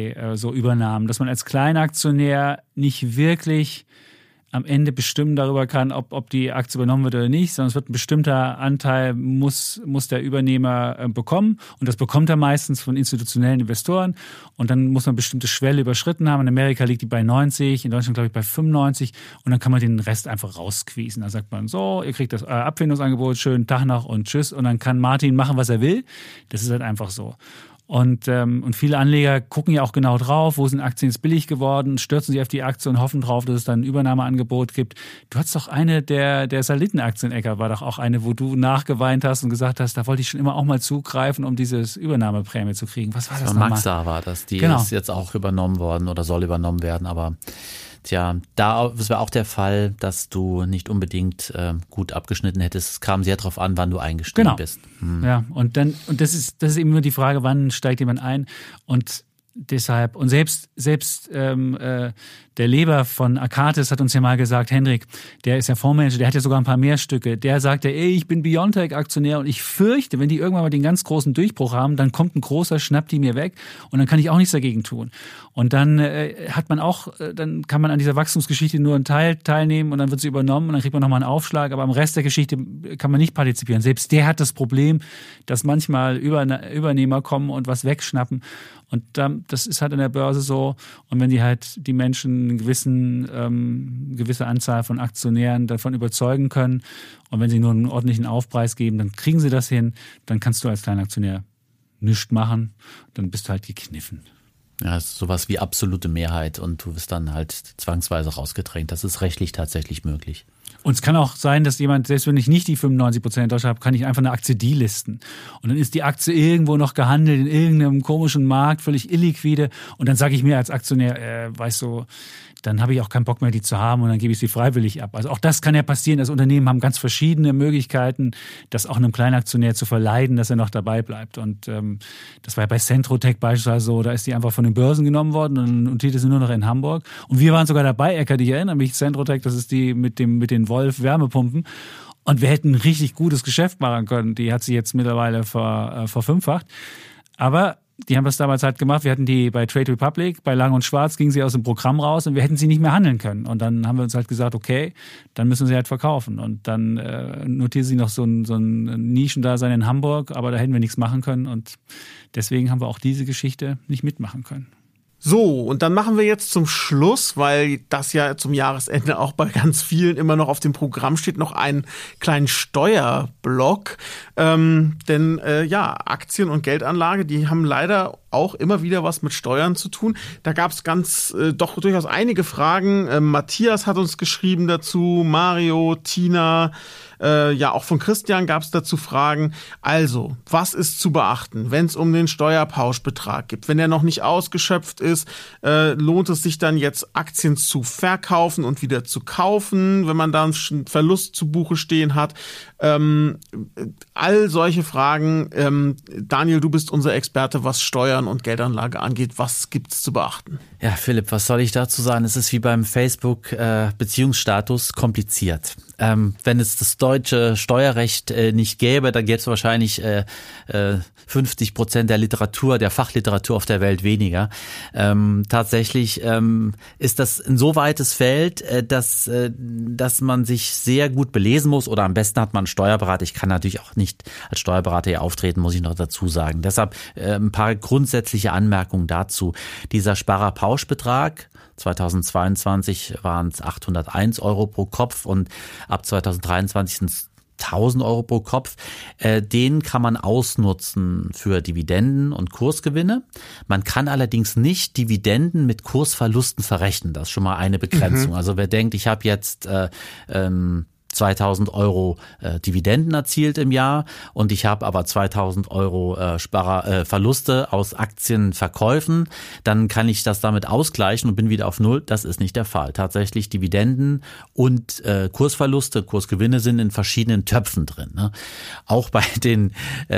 so Übernahmen, dass man als Kleinaktionär nicht wirklich am Ende bestimmen darüber kann, ob die Aktie übernommen wird oder nicht, sondern es wird ein bestimmter Anteil muss der Übernehmer bekommen und das bekommt er meistens von institutionellen Investoren und dann muss man eine bestimmte Schwelle überschritten haben. In Amerika liegt die bei 90, in Deutschland glaube ich bei 95 und dann kann man den Rest einfach rausqueezen. Da sagt man so, ihr kriegt das Abfindungsangebot, schönen Tag noch und tschüss und dann kann Martin machen, was er will. Das ist halt einfach so. Und viele Anleger gucken ja auch genau drauf, wo sind Aktien jetzt billig geworden, stürzen sich auf die Aktie und hoffen drauf, dass es dann ein Übernahmeangebot gibt. Du hattest doch eine der Saliten-Aktien-Ecker, war doch auch eine, wo du nachgeweint hast und gesagt hast, da wollte ich schon immer auch mal zugreifen, um dieses Übernahmeprämie zu kriegen. Was war das nochmal? Maxa war das, die ist jetzt auch übernommen worden oder soll übernommen werden, aber tja, da ist auch der Fall, dass du nicht unbedingt gut abgeschnitten hättest. Es kam sehr darauf an, wann du eingestiegen bist. Ja, und das ist eben nur die Frage, wann steigt jemand ein und deshalb, und selbst der Leber von Akatis hat uns ja mal gesagt, Hendrik, der ist ja Fondsmanager, der hat ja sogar ein paar mehr Stücke, der sagt ja, ich bin BioNTech-Aktionär und ich fürchte, wenn die irgendwann mal den ganz großen Durchbruch haben, dann kommt ein großer, schnappt die mir weg und dann kann ich auch nichts dagegen tun. Und dann dann kann man an dieser Wachstumsgeschichte nur einen Teil teilnehmen und dann wird sie übernommen und dann kriegt man nochmal einen Aufschlag, aber am Rest der Geschichte kann man nicht partizipieren. Selbst der hat das Problem, dass manchmal Übernehmer kommen und was wegschnappen. Und das ist halt an der Börse so. Und wenn die halt die Menschen gewisse Anzahl von Aktionären davon überzeugen können und wenn sie nur einen ordentlichen Aufpreis geben, dann kriegen sie das hin. Dann kannst du als kleiner Aktionär nichts machen. Dann bist du halt gekniffen. Ja, es ist sowas wie absolute Mehrheit und du wirst dann halt zwangsweise rausgedrängt. Das ist rechtlich tatsächlich möglich. Und es kann auch sein, dass jemand, selbst wenn ich nicht die 95% in Deutschland habe, kann ich einfach eine Aktie delisten. Und dann ist die Aktie irgendwo noch gehandelt in irgendeinem komischen Markt, völlig illiquide. Und dann sage ich mir als Aktionär, weißt du, dann habe ich auch keinen Bock mehr, die zu haben und dann gebe ich sie freiwillig ab. Also auch das kann ja passieren. Das Unternehmen haben ganz verschiedene Möglichkeiten, das auch einem Kleinaktionär zu verleiden, dass er noch dabei bleibt. Und das war ja bei Centrotech beispielsweise so, da ist die einfach von den Börsen genommen worden und notierte sie nur noch in Hamburg. Und wir waren sogar dabei, Eckert, ich erinnere mich, Centrotech, das ist die mit den Wolf-Wärmepumpen. Und wir hätten ein richtig gutes Geschäft machen können. Die hat sie jetzt mittlerweile verfünffacht. Aber die haben das damals halt gemacht. Wir hatten die bei Trade Republic, bei Lang und Schwarz gingen sie aus dem Programm raus und wir hätten sie nicht mehr handeln können. Und dann haben wir uns halt gesagt, okay, dann müssen sie halt verkaufen. Und dann notieren sie noch so ein Nischendasein in Hamburg, aber da hätten wir nichts machen können. Und deswegen haben wir auch diese Geschichte nicht mitmachen können. So, und dann machen wir jetzt zum Schluss, weil das ja zum Jahresende auch bei ganz vielen immer noch auf dem Programm steht, noch einen kleinen Steuerblock. Denn Aktien und Geldanlage, die haben leider auch immer wieder was mit Steuern zu tun. Da gab es doch durchaus einige Fragen. Matthias hat uns geschrieben dazu, Mario, Tina, auch von Christian gab es dazu Fragen. Also, was ist zu beachten, wenn es um den Steuerpauschbetrag geht? Wenn der noch nicht ausgeschöpft ist, lohnt es sich dann jetzt Aktien zu verkaufen und wieder zu kaufen, wenn man da einen Verlust zu Buche stehen hat? All solche Fragen. Daniel, du bist unser Experte, was Steuern und Geldanlage angeht. Was gibt's zu beachten? Ja, Philipp, was soll ich dazu sagen? Es ist wie beim Facebook-Beziehungsstatus kompliziert. Wenn es das deutsche Steuerrecht nicht gäbe, dann gäbe es wahrscheinlich 50% der Literatur, der Fachliteratur auf der Welt weniger. Tatsächlich ist das ein so weites Feld, dass man sich sehr gut belesen muss, oder am besten hat man einen Steuerberater. Ich kann natürlich auch nicht als Steuerberater hier auftreten, muss ich noch dazu sagen. Deshalb ein paar grundsätzliche Anmerkungen dazu. Dieser Sparerpauschbetrag 2022 waren es 801 Euro pro Kopf und ab 2023 sind es 1.000 Euro pro Kopf. Den kann man ausnutzen für Dividenden und Kursgewinne. Man kann allerdings nicht Dividenden mit Kursverlusten verrechnen. Das ist schon mal eine Begrenzung. Also wer denkt, ich habe jetzt 2.000 Euro Dividenden erzielt im Jahr und ich habe aber 2.000 Euro Verluste aus Aktienverkäufen, dann kann ich das damit ausgleichen und bin wieder auf Null. Das ist nicht der Fall. Tatsächlich Dividenden und Kursverluste, Kursgewinne sind in verschiedenen Töpfen drin. Ne? Auch bei den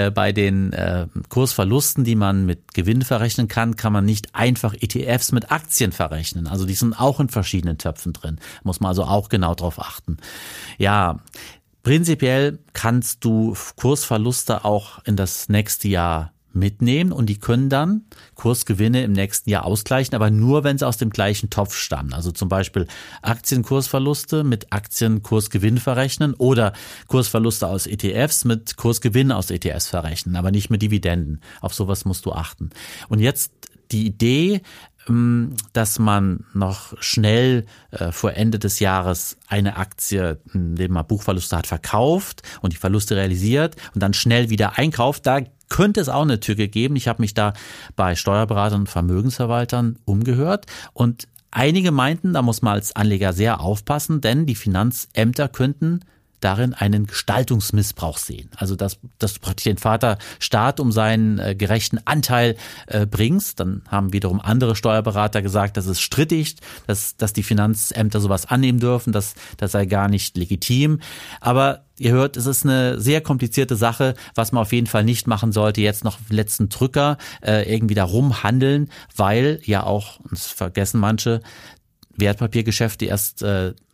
Kursverlusten, die man mit Gewinn verrechnen kann man nicht einfach ETFs mit Aktien verrechnen. Also die sind auch in verschiedenen Töpfen drin. Muss man also auch genau drauf achten. Ja, prinzipiell kannst du Kursverluste auch in das nächste Jahr mitnehmen und die können dann Kursgewinne im nächsten Jahr ausgleichen, aber nur, wenn sie aus dem gleichen Topf stammen. Also zum Beispiel Aktienkursverluste mit Aktienkursgewinn verrechnen oder Kursverluste aus ETFs mit Kursgewinn aus ETFs verrechnen, aber nicht mit Dividenden. Auf sowas musst du achten. Und jetzt die Idee, dass man noch schnell vor Ende des Jahres eine Aktie, in der man Buchverluste hat, verkauft und die Verluste realisiert und dann schnell wieder einkauft, da könnte es auch eine Tücke geben. Ich habe mich da bei Steuerberatern und Vermögensverwaltern umgehört und einige meinten, da muss man als Anleger sehr aufpassen, denn die Finanzämter könnten darin einen Gestaltungsmissbrauch sehen. Also dass du praktisch den Vaterstaat um seinen gerechten Anteil bringst. Dann haben wiederum andere Steuerberater gesagt, das ist strittig, dass die Finanzämter sowas annehmen dürfen, das sei gar nicht legitim. Aber ihr hört, es ist eine sehr komplizierte Sache, was man auf jeden Fall nicht machen sollte, jetzt noch letzten Drücker irgendwie da rumhandeln, weil ja auch, das vergessen manche, Wertpapiergeschäfte erst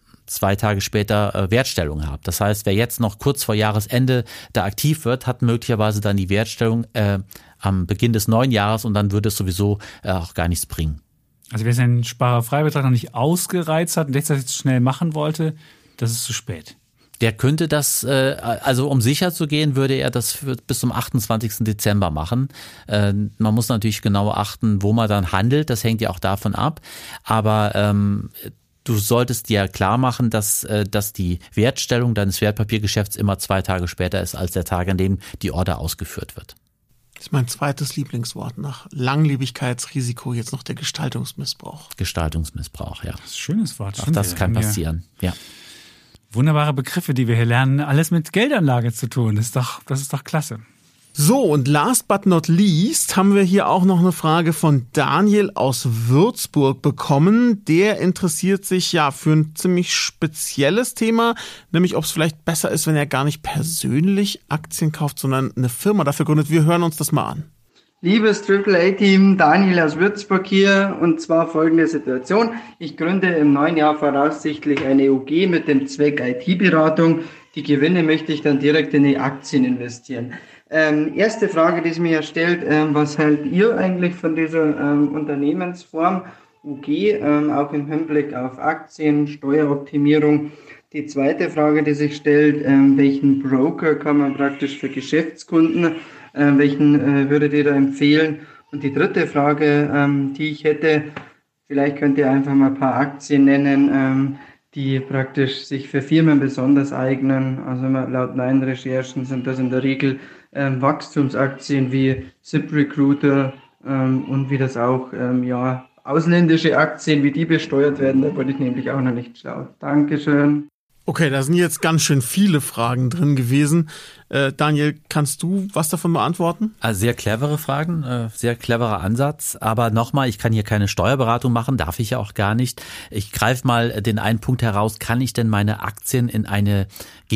2 Tage später Wertstellung haben. Das heißt, wer jetzt noch kurz vor Jahresende da aktiv wird, hat möglicherweise dann die Wertstellung am Beginn des neuen Jahres und dann würde es sowieso auch gar nichts bringen. Also wer seinen Sparerfreibetrag noch nicht ausgereizt hat und das jetzt schnell machen wollte, das ist zu spät. Der könnte das, also um sicher zu gehen, würde er das bis zum 28. Dezember machen. Man muss natürlich genau achten, wo man dann handelt. Das hängt ja auch davon ab. Aber du solltest dir klar machen, dass die Wertstellung deines Wertpapiergeschäfts immer 2 Tage später ist als der Tag, an dem die Order ausgeführt wird. Das ist mein zweites Lieblingswort. Nach Langlebigkeitsrisiko jetzt noch der Gestaltungsmissbrauch. Gestaltungsmissbrauch, ja. Das ist ein schönes Wort. Auch das kann passieren, ja. Wunderbare Begriffe, die wir hier lernen. Alles mit Geldanlage zu tun. Das ist doch klasse. So, und last but not least haben wir hier auch noch eine Frage von Daniel aus Würzburg bekommen. Der interessiert sich ja für ein ziemlich spezielles Thema, nämlich ob es vielleicht besser ist, wenn er gar nicht persönlich Aktien kauft, sondern eine Firma dafür gründet. Wir hören uns das mal an. Liebes AAA-Team, Daniel aus Würzburg hier, und zwar folgende Situation. Ich gründe im neuen Jahr voraussichtlich eine UG mit dem Zweck IT-Beratung. die Gewinne möchte ich dann direkt in die Aktien investieren. Erste Frage, die sich mir stellt, was haltet ihr eigentlich von dieser Unternehmensform UG, auch im Hinblick auf Aktien, Steueroptimierung? Die zweite Frage, die sich stellt, welchen Broker kann man praktisch für Geschäftskunden, welchen würdet ihr da empfehlen? Und die dritte Frage, die ich hätte, vielleicht könnt ihr einfach mal ein paar Aktien nennen, die praktisch sich für Firmen besonders eignen. Also laut meinen Recherchen sind das in der Regel Wachstumsaktien wie ZipRecruiter und wie das auch ausländische Aktien, wie die besteuert werden. Da wurde ich nämlich auch noch nicht schlau. Dankeschön. Okay, da sind jetzt ganz schön viele Fragen drin gewesen. Daniel, kannst du was davon beantworten? Also sehr clevere Fragen, sehr cleverer Ansatz. Aber nochmal, ich kann hier keine Steuerberatung machen, darf ich ja auch gar nicht. Ich greife mal den einen Punkt heraus, kann ich denn meine Aktien in eine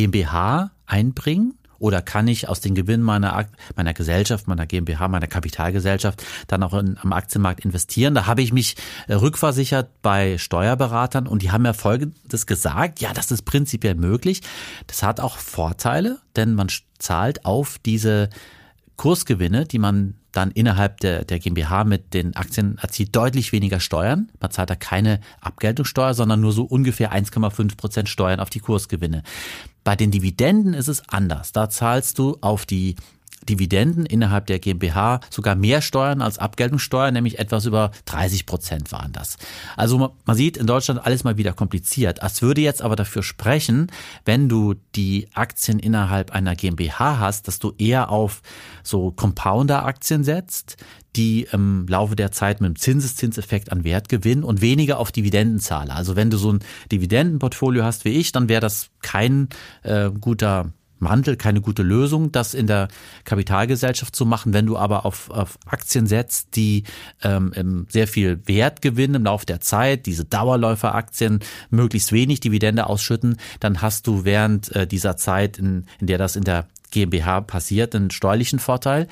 GmbH einbringen? Oder kann ich aus den Gewinnen meiner Gesellschaft, meiner GmbH, meiner Kapitalgesellschaft dann auch am Aktienmarkt investieren? Da habe ich mich rückversichert bei Steuerberatern und die haben mir Folgendes gesagt: Ja, das ist prinzipiell möglich. Das hat auch Vorteile, denn man zahlt auf diese Kursgewinne, die man dann innerhalb der GmbH mit den Aktien erzielt, deutlich weniger Steuern. Man zahlt da keine Abgeltungssteuer, sondern nur so ungefähr 1,5% Steuern auf die Kursgewinne. Bei den Dividenden ist es anders. Da zahlst du auf die Dividenden innerhalb der GmbH sogar mehr Steuern als Abgeltungssteuer, nämlich etwas über 30% waren das. Also man sieht in Deutschland alles mal wieder kompliziert. Es würde jetzt aber dafür sprechen, wenn du die Aktien innerhalb einer GmbH hast, dass du eher auf so Compounder-Aktien setzt, die im Laufe der Zeit mit dem Zinseszinseffekt an Wert gewinnen und weniger auf Dividendenzahler. Also wenn du so ein Dividendenportfolio hast wie ich, dann wäre das kein guter Mantel, keine gute Lösung, das in der Kapitalgesellschaft zu machen. Wenn du aber auf Aktien setzt, die sehr viel Wert gewinnen im Laufe der Zeit, diese Dauerläuferaktien möglichst wenig Dividende ausschütten, dann hast du während dieser Zeit, in der das in der GmbH passiert, einen steuerlichen Vorteil.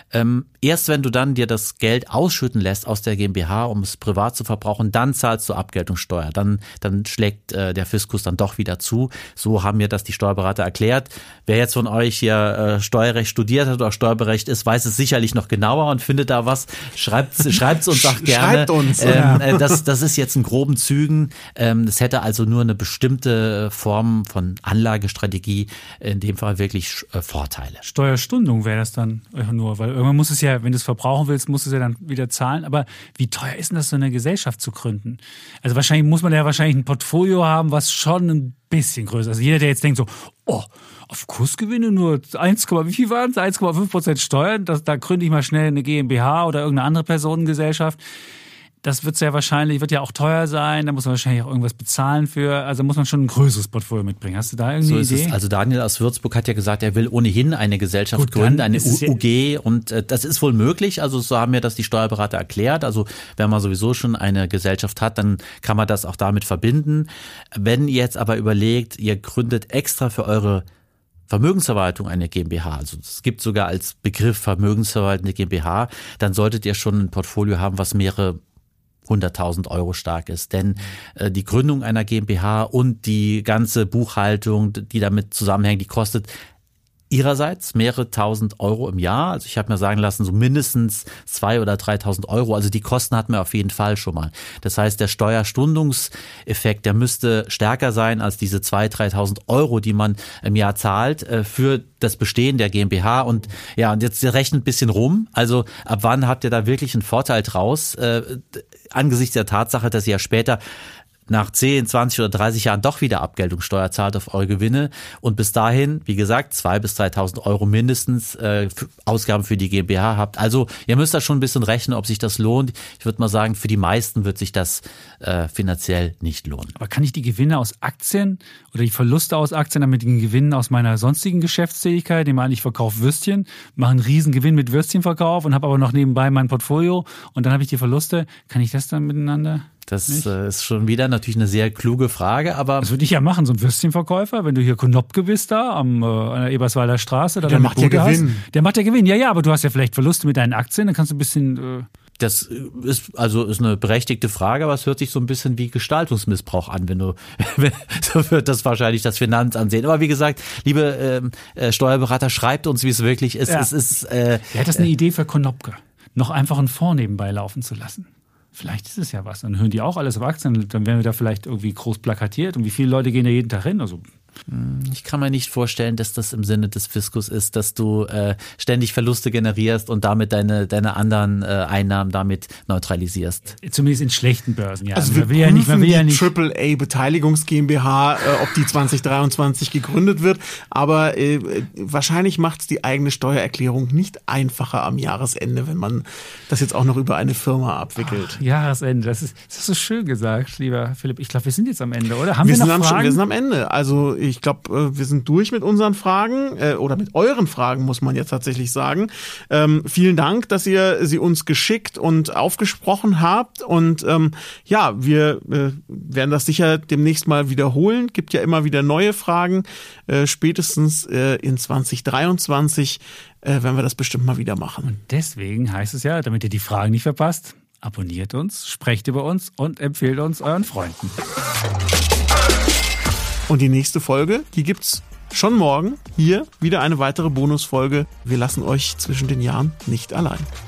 Erst wenn du dann dir das Geld ausschütten lässt aus der GmbH, um es privat zu verbrauchen, dann zahlst du Abgeltungssteuer. Dann schlägt der Fiskus dann doch wieder zu. So haben mir das die Steuerberater erklärt. Wer jetzt von euch hier Steuerrecht studiert hat oder Steuerberecht ist, weiß es sicherlich noch genauer und findet da was. Schreibt's uns auch gerne. Schreibt uns. Das ist jetzt in groben Zügen. Es hätte also nur eine bestimmte Form von Anlagestrategie, in dem Fall wirklich Vorteile. Steuerstundung wäre das dann nur, weil irgendwann muss es ja, wenn du es verbrauchen willst, musst du es ja dann wieder zahlen. Aber wie teuer ist denn das, so eine Gesellschaft zu gründen? Also wahrscheinlich muss man ja ein Portfolio haben, was schon ein bisschen größer ist. Also jeder, der jetzt denkt so, auf Kursgewinne nur wie viel waren es? 1,5% Steuern, da gründe ich mal schnell eine GmbH oder irgendeine andere Personengesellschaft. Das wird ja auch teuer sein, da muss man wahrscheinlich auch irgendwas bezahlen für, also muss man schon ein größeres Portfolio mitbringen. Hast du da irgendwie eine Idee? Es. Also Daniel aus Würzburg hat ja gesagt, er will ohnehin eine Gesellschaft gründen, eine UG, und das ist wohl möglich, also so haben mir das die Steuerberater erklärt. Also wenn man sowieso schon eine Gesellschaft hat, dann kann man das auch damit verbinden. Wenn ihr jetzt aber überlegt, ihr gründet extra für eure Vermögensverwaltung eine GmbH, also es gibt sogar als Begriff vermögensverwaltende GmbH, dann solltet ihr schon ein Portfolio haben, was mehrere 100.000 Euro stark ist, denn die Gründung einer GmbH und die ganze Buchhaltung, die damit zusammenhängt, die kostet ihrerseits mehrere tausend Euro im Jahr. Also ich habe mir sagen lassen, so mindestens 2.000 oder 3.000 Euro. Also die Kosten hatten wir auf jeden Fall schon mal. Das heißt, der Steuerstundungseffekt, der müsste stärker sein als diese 2.000, 3.000 Euro, die man im Jahr zahlt für das Bestehen der GmbH. Und ja, und jetzt rechnet ein bisschen rum. Also ab wann habt ihr da wirklich einen Vorteil draus? Angesichts der Tatsache, dass ihr ja später nach 10, 20 oder 30 Jahren doch wieder Abgeltungssteuer zahlt auf eure Gewinne und bis dahin, wie gesagt, 2.000 bis 3.000 Euro mindestens Ausgaben für die GmbH habt. Also ihr müsst da schon ein bisschen rechnen, ob sich das lohnt. Ich würde mal sagen, für die meisten wird sich das finanziell nicht lohnen. Aber kann ich die Gewinne aus Aktien oder die Verluste aus Aktien dann mit den Gewinnen aus meiner sonstigen Geschäftstätigkeit, nehmen wir an, ich verkaufe Würstchen, mache einen riesen Gewinn mit Würstchenverkauf und habe aber noch nebenbei mein Portfolio und dann habe ich die Verluste, kann ich das dann miteinander? Das ist schon wieder natürlich eine sehr kluge Frage, aber... Das würde ich ja machen, so ein Würstchenverkäufer, wenn du hier Konopke bist da an der Eberswalder Straße. Der macht ja Gewinn. Der macht ja Gewinn, ja, aber du hast ja vielleicht Verluste mit deinen Aktien, dann kannst du ein bisschen Das ist eine berechtigte Frage, aber es hört sich so ein bisschen wie Gestaltungsmissbrauch an, so wird das wahrscheinlich das Finanzansehen. Aber wie gesagt, liebe Steuerberater, schreibt uns, wie es wirklich ist. Ja. Es ist, Wer hat das eine Idee für Konopke? Noch einfach einen Fonds nebenbei laufen zu lassen. Vielleicht ist es ja was. Dann hören die auch alles auf Aktien. Dann werden wir da vielleicht irgendwie groß plakatiert. Und wie viele Leute gehen da jeden Tag hin? Also ich kann mir nicht vorstellen, dass das im Sinne des Fiskus ist, dass du ständig Verluste generierst und damit deine anderen Einnahmen damit neutralisierst. Zumindest in schlechten Börsen, ja. Also wir prüfen die AAA Beteiligungs GmbH, ob die 2023 gegründet wird, aber wahrscheinlich macht es die eigene Steuererklärung nicht einfacher am Jahresende, wenn man das jetzt auch noch über eine Firma abwickelt. Jahresende, das ist so schön gesagt, lieber Philipp. Ich glaube, wir sind jetzt am Ende, oder? Haben wir noch Fragen? Wir sind am Ende. Also ich glaube, wir sind durch mit unseren Fragen oder mit euren Fragen, muss man jetzt tatsächlich sagen. Vielen Dank, dass ihr sie uns geschickt und aufgesprochen habt. Und wir werden das sicher demnächst mal wiederholen. Gibt ja immer wieder neue Fragen. Spätestens in 2023 werden wir das bestimmt mal wieder machen. Und deswegen heißt es ja, damit ihr die Fragen nicht verpasst, abonniert uns, sprecht über uns und empfehlt uns euren Freunden. Und die nächste Folge, die gibt's schon morgen. Hier wieder eine weitere Bonusfolge. Wir lassen euch zwischen den Jahren nicht allein.